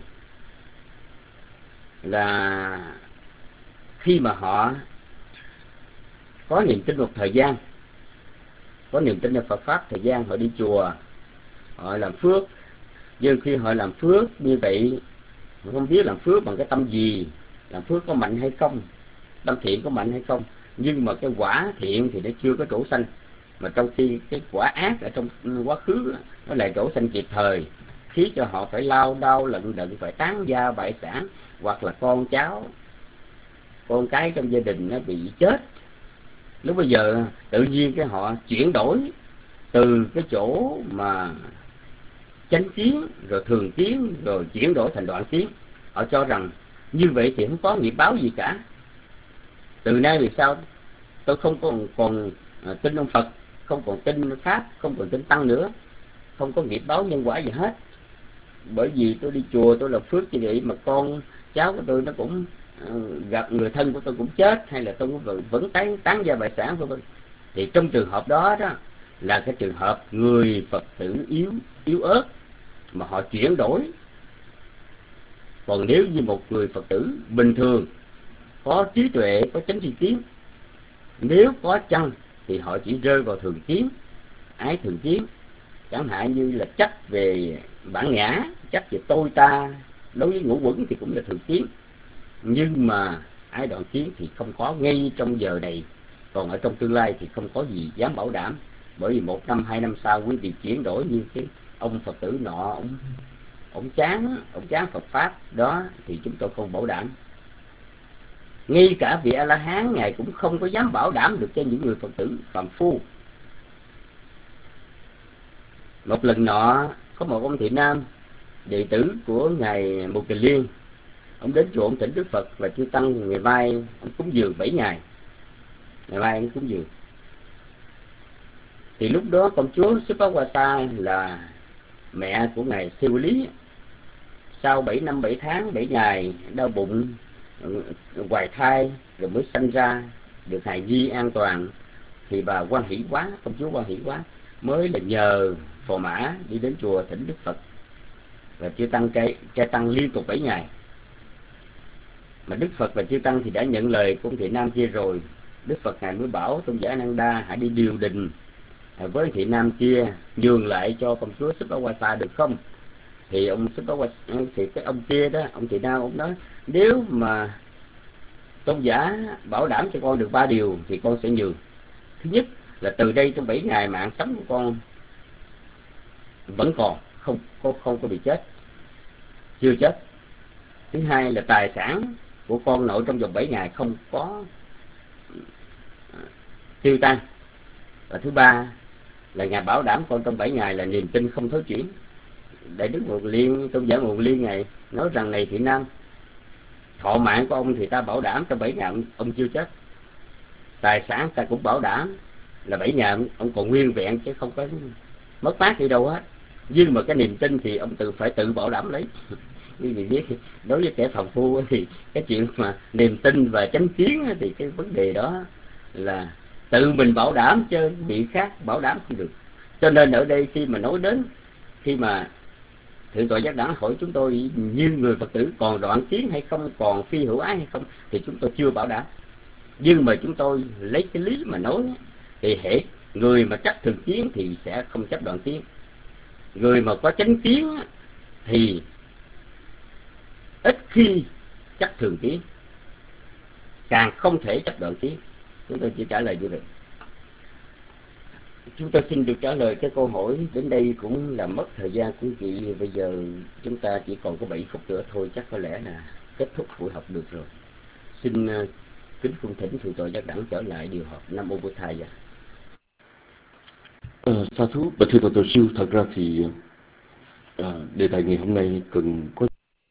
là khi mà họ có niềm tin một thời gian, có niềm tin vào Phật Pháp thời gian, họ đi chùa, họ làm phước. Nhưng khi họ làm phước như vậy, họ không biết làm phước bằng cái tâm gì, làm phước có mạnh hay không, tâm thiện có mạnh hay không. Nhưng mà cái quả thiện thì nó chưa có trổ sanh, mà trong khi cái quả ác ở trong quá khứ nó lại trổ sanh kịp thời, khiến cho họ phải lao đao lận đận, phải tán gia bại sản, hoặc là con cháu, con cái trong gia đình nó bị chết. Lúc bây giờ tự nhiên cái họ chuyển đổi từ cái chỗ mà chánh kiến rồi thường kiến rồi chuyển đổi thành đoạn kiến. Họ cho rằng như vậy thì không có nghiệp báo gì cả. Từ nay về sau tôi không còn còn tin ông Phật, không còn tin Pháp, không còn tin Tăng nữa, không có nghiệp báo nhân quả gì hết. Bởi vì tôi đi chùa, tôi làm phước như vậy mà con cháu của tôi nó cũng uh, gặp người thân của tôi cũng chết, hay là tôi cũng vẫn tán tán gia bại sản vân vân. Thì trong trường hợp đó đó là cái trường hợp người Phật tử yếu yếu ớt mà họ chuyển đổi. Còn nếu như một người Phật tử bình thường có trí tuệ, có chánh tri kiến, nếu có chăng thì họ chỉ rơi vào thường kiến, ái thường kiến. Chẳng hạn như là chấp về bản ngã, chấp về tôi ta, đối với ngũ quẩn thì cũng là thường kiến. Nhưng mà ái đoạn kiến thì không có ngay trong giờ này. Còn ở trong tương lai thì không có gì dám bảo đảm. Bởi vì một năm, hai năm sau quý vị chuyển đổi như cái ông Phật tử nọ, ông, ông chán, ông chán Phật Pháp đó, thì chúng tôi không bảo đảm. Ngay cả vị A-la-hán Ngài cũng không có dám bảo đảm được cho những người Phật tử phàm phu. Một lần nọ có một ông thị nam đệ tử của Ngài Mục Kiền Liên, ông đến chùa ông thỉnh Đức Phật và chư tăng. Ngày mai ông cúng dường bảy ngày, ngày mai ông cúng dường. Thì lúc đó công chúa Subhawasa là mẹ của Ngài Siêu Lý, sau bảy năm bảy tháng bảy ngày đau bụng hoài thai rồi mới sanh ra được hài nhi an toàn, thì bà hoan hỷ quá, công chúa hoan hỷ quá, mới là nhờ phò mã đi đến chùa thỉnh Đức Phật và chư tăng trai, trai tăng liên tục bảy ngày. Mà Đức Phật và chư tăng thì đã nhận lời của thị nam kia rồi. Đức Phật Ngài mới bảo tôn giả Ananda hãy đi điều đình với thị nam kia, nhường lại cho công chúa Subhawasa được không? Thì ông Subhawasa, thì cái ông kia đó, ông thị nam ông nói nếu mà tôn giả bảo đảm cho con được ba điều thì con sẽ nhường. Thứ nhất là từ đây trong bảy ngày mạng sống của con vẫn còn, không không, không có bị chết, chưa chết. Thứ hai là tài sản của con nội trong vòng bảy ngày không có tiêu tan. Và thứ ba là Ngài bảo đảm con trong bảy ngày là niềm tin không thối chuyển. Đại Đức Mục Liên, tôn giả Mục Liên Ngài nói rằng này thị nam, thọ mạng của ông thì ta bảo đảm trong bảy ngày ông, ông chưa chết. Tài sản ta cũng bảo đảm là bảy ngày ông, ông còn nguyên vẹn chứ không có mất mát đi đâu hết. Nhưng mà cái niềm tin thì ông tự phải tự bảo đảm lấy. Quý vị biết, đối với kẻ phàm phu thì cái chuyện mà niềm tin và chánh kiến thì cái vấn đề đó là tự mình bảo đảm, chứ bị khác bảo đảm không được. Cho nên ở đây khi mà nói đến, khi mà Thượng tọa Giác Đẳng hỏi chúng tôi như người Phật tử còn đoạn kiến hay không, còn phi hữu ái hay không, thì chúng tôi chưa bảo đảm. Nhưng mà chúng tôi lấy cái lý mà nói, thì hệ người mà chấp thường kiến thì sẽ không chấp đoạn kiến. Người mà có chánh kiến thì ít khi chấp thường kiến, càng không thể chấp đoạn kiến. Chúng tôi chỉ trả lời như vậy. Chúng tôi xin được trả lời cái câu hỏi đến đây cũng là mất thời gian của quý vị. Bây giờ chúng ta chỉ còn có bảy phút nữa thôi, chắc có lẽ là kết thúc buổi học được rồi. Xin uh, kính cung thỉnh Thượng tọa Giác Đẳng trở lại điều học. Nam mô Bổn Thầy. Ờ, sa thú, bạch thưa Phật Tổ sư, thật ra thì à, đề tài ngày hôm nay cần có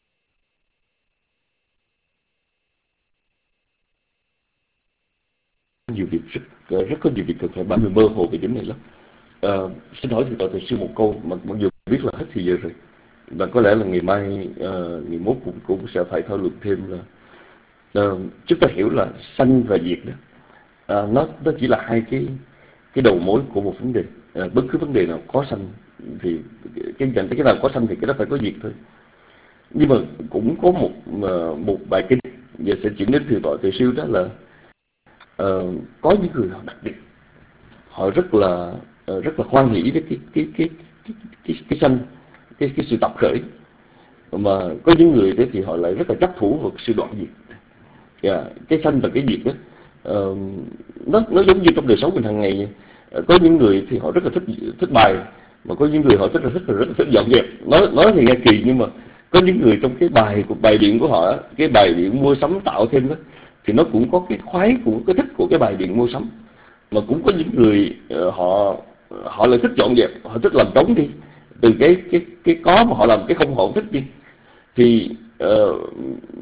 nhiều việc, rất rất có nhiều việc cần phải bàn, mơ hồ về điểm này lắm. À, xin hỏi Thượng tọa Tổ sư một câu mà mặc dù biết là hết thì giờ rồi, và có lẽ là ngày mai, uh, ngày mốt cũng cũng sẽ phải thảo luận thêm là uh, chúng ta hiểu là sanh và diệt đó, uh, nó nó chỉ là hai cái cái đầu mối của một vấn đề. Uh, bất cứ vấn đề nào có sanh thì cái dành tới cái nào có sanh thì cái đó phải có diệt thôi. Nhưng mà cũng có một uh, một bài kinh, giờ sẽ chuyển đến Thượng tọa Tổ sư, đó là uh, có những người họ đặc biệt, họ rất là uh, rất là hoan hỷ với cái cái cái cái cái, cái sanh, cái cái sự tập khởi, mà có những người đấy thì họ lại rất là chấp thủ vào sự đoạn diệt. Yeah, cái sanh và cái diệt đó, uh, nó nó giống như trong đời sống mình hàng ngày. Uh, có những người thì họ rất là thích thích bài, mà có những người họ rất là thích rất là thích dọn dẹp. Nói nói thì nghe kỳ, nhưng mà có những người trong cái bài của bài điện của họ, cái bài điện mua sắm tạo thêm đó, thì nó cũng có cái khoái, cũng có cái thích của cái bài điện mua sắm. Mà cũng có những người uh, họ họ lại thích dọn dẹp, họ thích làm trống đi, từ cái cái cái có mà họ làm cái không, họ thích đi. Thì uh,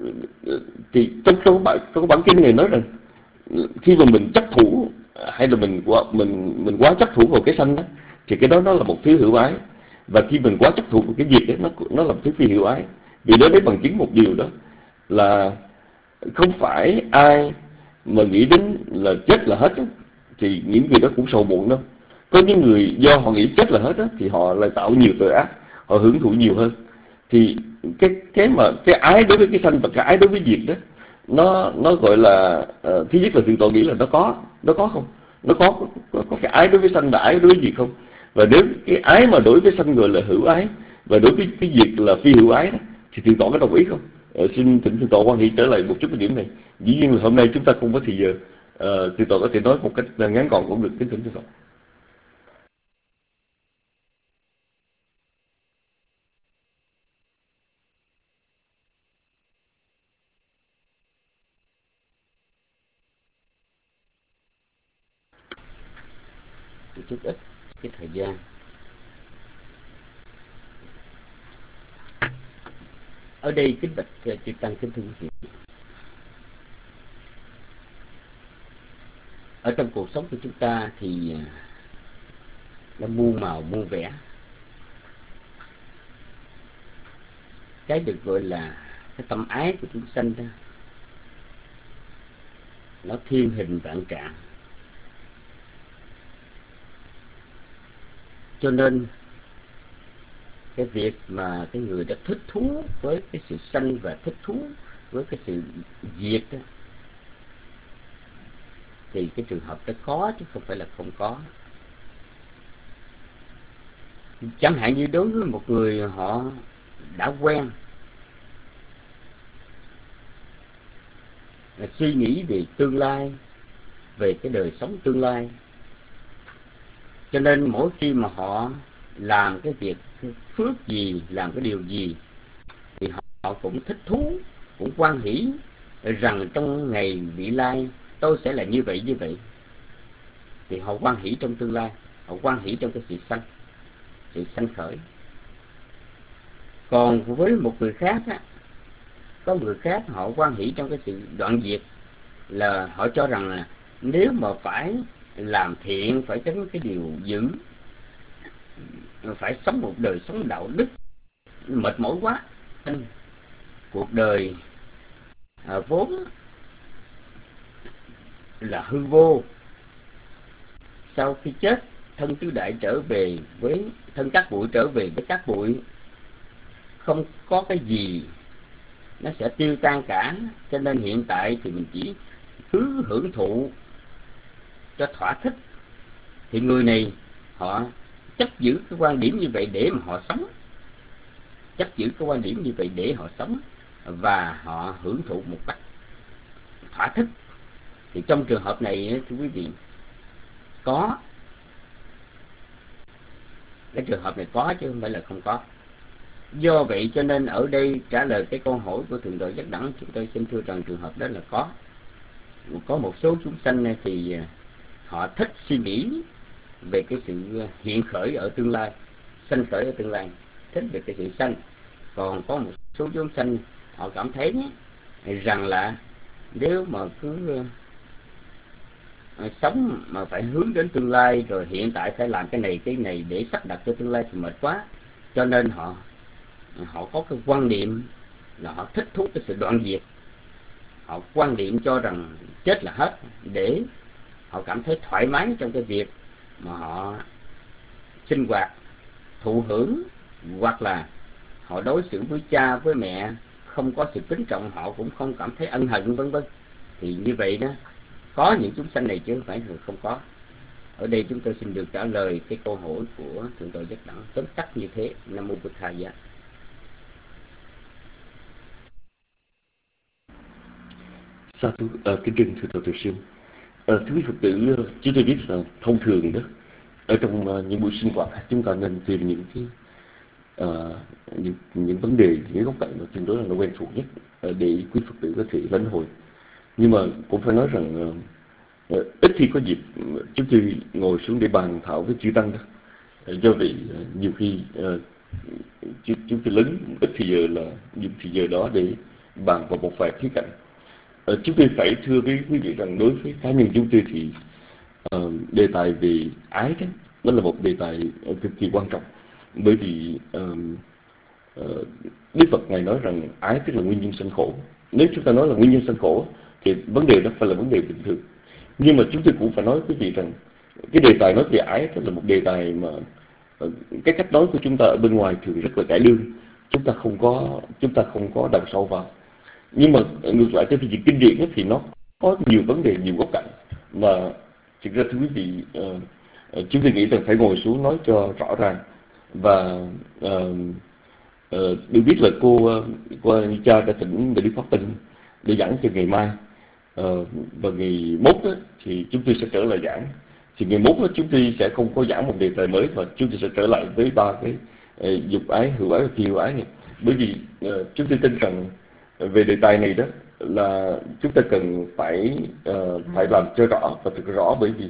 thì trong trong bản trong bản kinh này nói rằng khi mà mình chấp thủ, hay là mình quá mình mình quá chấp thủ vào cái sanh đó, thì cái đó nó là một thứ hữu ái. Và khi mình quá chấp thủ vào cái diệt ấy, nó nó là một thứ phi hữu ái. Vì đó đấy bằng chứng một điều đó là không phải ai mà nghĩ đến là chết là hết đó, thì những người đó cũng sầu muộn đâu. Có những người do họ nghĩ chết là hết đó, thì họ lại tạo nhiều tội ác, họ hưởng thụ nhiều hơn. Thì cái cái mà cái ái đối với cái sanh và cái ái đối với diệt đó, nó nó gọi là uh, thứ nhất là Thượng tọa nghĩ là nó có nó có không nó có, có có cái ái đối với sanh và ái đối với diệt không. Và nếu cái ái mà đối với sanh gọi là hữu ái, và đối với cái diệt là phi hữu ái đó, thì Thượng tọa có đồng ý không? Uh, xin thỉnh Thượng tọa quan hệ trở lại một chút cái điểm này. Dĩ nhiên là hôm nay chúng ta không có thì giờ, uh, Thượng tọa có thể nói một cách ngắn gọn cũng được. Kính thỉnh Thượng tọa. Chút ít cái thời gian. Ở đây kính bạch chư tăng kính thưa quý vị, ở trong cuộc sống của chúng ta thì nó muôn màu muôn vẻ. Cái được gọi là cái tâm ái của chúng sanh đó, nó thiên hình vạn trạng. Cho nên cái việc mà cái người đã thích thú với cái sự sanh và thích thú với cái sự diệt đó, thì cái trường hợp đó có chứ không phải là không có. Chẳng hạn như đối với một người họ đã quen là suy nghĩ về tương lai, về cái đời sống tương lai, cho nên mỗi khi mà họ làm cái việc cái phước gì, làm cái điều gì, thì họ, họ cũng thích thú, cũng hoan hỷ rằng trong ngày vị lai tôi sẽ là như vậy như vậy. Thì họ hoan hỷ trong tương lai, họ hoan hỷ trong cái sự sanh, sự sanh khởi. Còn với một người khác á, có người khác họ hoan hỷ trong cái sự đoạn diệt, là họ cho rằng là nếu mà phải làm thiện, phải tránh cái điều dữ, phải sống một đời sống đạo đức mệt mỏi quá. Cuộc đời à, vốn là hư vô. Sau khi chết, thân tứ đại trở về với thân cát bụi, trở về với cát bụi, không có cái gì nó sẽ tiêu tan cả. Cho nên hiện tại thì mình chỉ cứ hưởng thụ cho thỏa thích. Thì người này họ chấp giữ cái quan điểm như vậy để mà họ sống, chấp giữ cái quan điểm như vậy để họ sống và họ hưởng thụ một cách thỏa thích. Thì trong trường hợp này thưa quý vị, có cái trường hợp này có chứ không phải là không có. Do vậy cho nên ở đây trả lời cái câu hỏi của Thượng Tọa Giác Đẳng, chúng tôi xin thưa rằng trường hợp đó là có. Có một số chúng sanh thì họ thích suy nghĩ về cái sự hiện khởi ở tương lai, sanh khởi ở tương lai, thích về cái sự sanh. Còn có một số chúng sanh họ cảm thấy rằng là nếu mà cứ uh, sống mà phải hướng đến tương lai, rồi hiện tại phải làm cái này cái này để sắp đặt cho tương lai thì mệt quá. Cho nên họ họ có cái quan niệm là họ thích thú cái sự đoạn diệt. Họ quan niệm cho rằng chết là hết, để họ cảm thấy thoải mái trong cái việc mà họ sinh hoạt, thụ hưởng, hoặc là họ đối xử với cha với mẹ không có sự kính trọng, họ cũng không cảm thấy ân hận, vân vân. Thì như vậy đó, có những chúng sanh này chứ không phải là không có. Ở đây chúng tôi xin được trả lời cái câu hỏi của Thượng Tọa Giác Đẳng tóm tắt như thế. Nam mô Bụt Thầy. Sa thú à, kính trân thưa Thượng Tọa Sư. À, thưa quý Phật tử, chúng tôi biết rằng thông thường đó, ở trong uh, những buổi sinh hoạt chúng ta nên tìm những cái uh, những, những vấn đề, những góc cạnh mà tương đối là nó quen thuộc nhất uh, để quý Phật tử có thể lãnh hội. Nhưng mà cũng phải nói rằng uh, uh, ít khi có dịp uh, chúng tôi ngồi xuống để bàn thảo với chư tăng đó. Uh, do vậy uh, nhiều khi uh, chúng, chúng tôi lớn ít thì giờ là dùng thì giờ đó để bàn vào một vài khía cạnh. Uh, chúng tôi phải thưa với quý vị rằng đối với cá nhân chúng tôi thì uh, đề tài về ái đó, đó là một đề tài uh, cực kỳ quan trọng. Bởi vì uh, uh, Đức Phật Ngài nói rằng ái tức là nguyên nhân sanh khổ. Nếu chúng ta nói là nguyên nhân sanh khổ thì vấn đề đó phải là vấn đề bình thường. Nhưng mà chúng tôi cũng phải nói quý vị rằng cái đề tài nói về ái tức là một đề tài mà uh, cái cách nói của chúng ta ở bên ngoài thường rất là cải lương. Chúng ta không có chúng ta không có đào sâu vào. Nhưng mà ngược lại trên phương diện kinh điển thì nó có nhiều vấn đề, nhiều góc cạnh mà thực ra thưa quý vị, uh, chúng tôi nghĩ rằng phải ngồi xuống nói cho rõ ràng. Và uh, uh, được biết là cô uh, cô cha đã tỉnh để đi phát tinh để giảng cho ngày mai, uh, và ngày mốt đó, thì chúng tôi sẽ trở lại giảng. Thì ngày mốt đó, chúng tôi sẽ không có giảng một đề tài mới, mà chúng tôi sẽ trở lại với ba cái uh, dục ái, hữu ái và phi hữu ái này. Bởi vì uh, chúng tôi tin rằng về đề tài này đó là chúng ta cần phải uh, phải làm cho rõ và thật rõ. Bởi vì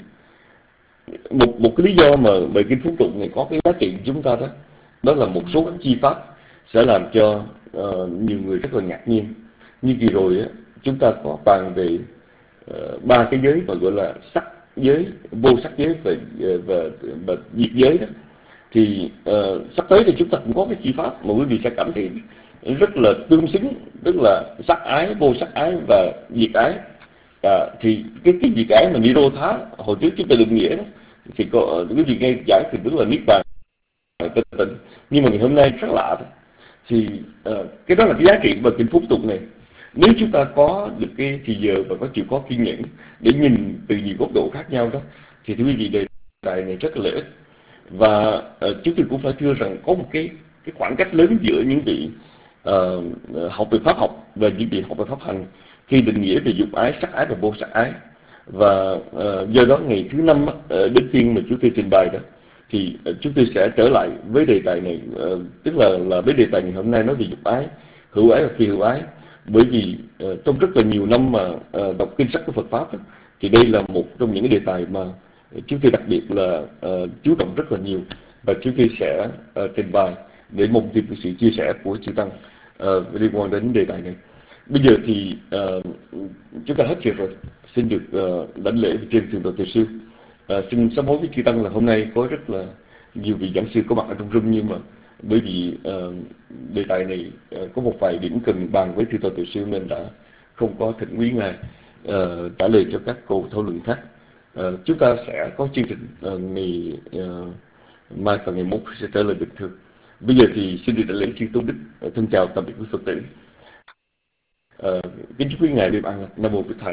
một một cái lý do mà bài kinh Phúc Tụng này có cái giá trị của chúng ta đó, đó là một số các chi pháp sẽ làm cho uh, nhiều người rất là ngạc nhiên. Như kỳ rồi á, chúng ta có bàn về uh, ba cái giới mà gọi là sắc giới, vô sắc giới và và, và diệt giới đó. Thì uh, sắp tới thì chúng ta cũng có cái chi pháp mà quý vị sẽ cảm thấy rất là tương xứng, tức là sắc ái, vô sắc ái và diệt ái. À, thì cái cái diệt ái mà Nirodha hồi trước chúng ta định nghĩa đó, thì có quý vị nghe giảng thì tức là niết bàn tinh tịnh. Nhưng mà ngày hôm nay rất lạ thôi. Thì uh, cái đó là cái giá trị của kinh Phúc Tụng này. Nếu chúng ta có được cái thì giờ và có chịu có kiên nhẫn để nhìn từ nhiều góc độ khác nhau đó, thì thưa quý vị, đề tài này rất là lợi ích. Và uh, chúng tôi cũng phải thưa rằng có một cái cái khoảng cách lớn giữa những vị uh, học về pháp học và những vị học về pháp hành khi định nghĩa về dục ái, sắc ái và vô sắc ái. Và uh, do đó ngày thứ năm uh, đến phiên mà chúng tôi trình bày đó, thì uh, chúng tôi sẽ trở lại với đề tài này, uh, tức là là với đề tài ngày hôm nay nói về dục ái, hữu ái và phi hữu ái. Bởi vì uh, trong rất là nhiều năm mà uh, đọc kinh sách của Phật pháp đó, thì đây là một trong những cái đề tài mà chúng tôi đặc biệt là uh, chú trọng rất là nhiều, và chúng tôi sẽ uh, trình bày để mong tìm sự chia sẻ của chư tăng uh, liên quan đến đề tài này. Bây giờ thì uh, chúng ta hết việc rồi, xin được uh, lãnh lễ trên Thượng Tọa Từ Sư. Uh, xin sám hối với chư tăng là hôm nay có rất là nhiều vị giảng sư có mặt ở trong room, nhưng mà bởi vì uh, đề tài này uh, có một vài điểm cần bàn với thưa Tòa Tự Sư nên đã không có thỉnh quý ngài uh, trả lời cho các câu thảo luận khác. Uh, chúng ta sẽ có chương trình uh, ngày uh, mai và ngày mốt sẽ trở lại bình thường. Bây giờ thì xin được đại lễ chư tôn đức, uh, thân chào tạm biệt quý Phật tử. Uh, kính chúc quý ngài đêm an lành. Nam mô Bổn Thầy.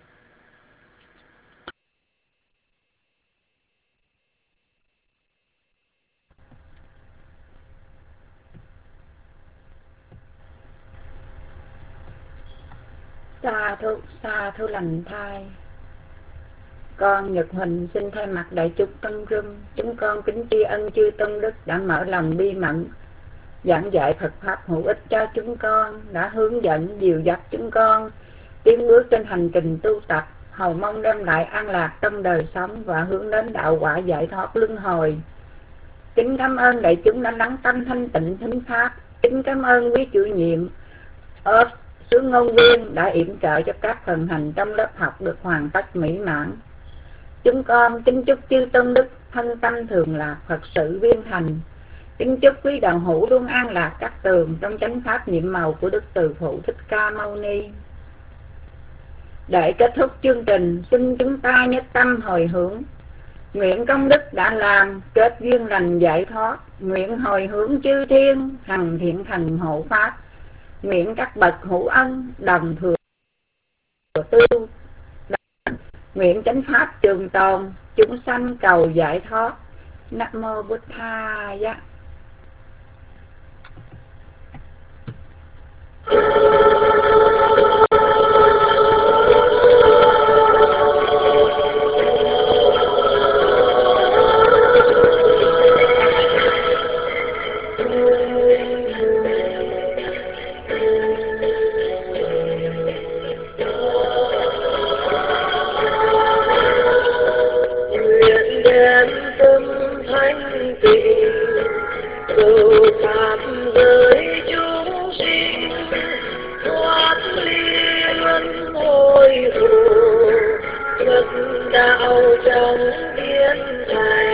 Sa thu sa thu lành thai. Con Nhật Huỳnh xin thay mặt đại chúng Tân Râm, chúng con kính tri ân chư Tân Đức đã mở lòng bi mẫn giảng dạy Phật pháp hữu ích cho chúng con, đã hướng dẫn dìu dắt chúng con tiến bước trên hành trình tu tập, hầu mong đem lại an lạc trong đời sống và hướng đến đạo quả giải thoát luân hồi. Kính cảm ơn đại chúng đã lắng tâm thanh tịnh thính pháp. Kính cảm ơn quý chủ nhiệm ớt sứ ngôn viên đã yểm trợ cho các phần hành trong lớp học được hoàn tất mỹ mãn. Chúng con kính chúc chư Tôn Đức thân tâm thường lạc, Phật sự viên thành. Kính chúc quý đạo hữu luôn an lạc các tường trong chánh pháp nhiệm màu của Đức Từ Phụ Thích Ca Mâu Ni. Để kết thúc chương trình, xin chúng ta nhất tâm hồi hướng. Nguyện công đức đã làm kết duyên lành giải thoát, nguyện hồi hướng chư thiên hằng thiện thành hộ pháp, nguyện các bậc hữu ân đồng thừa tư, nguyện chánh pháp trường tồn, chúng sanh cầu giải thoát. Nam mô Bụt Thaya. Đạo trong biến thành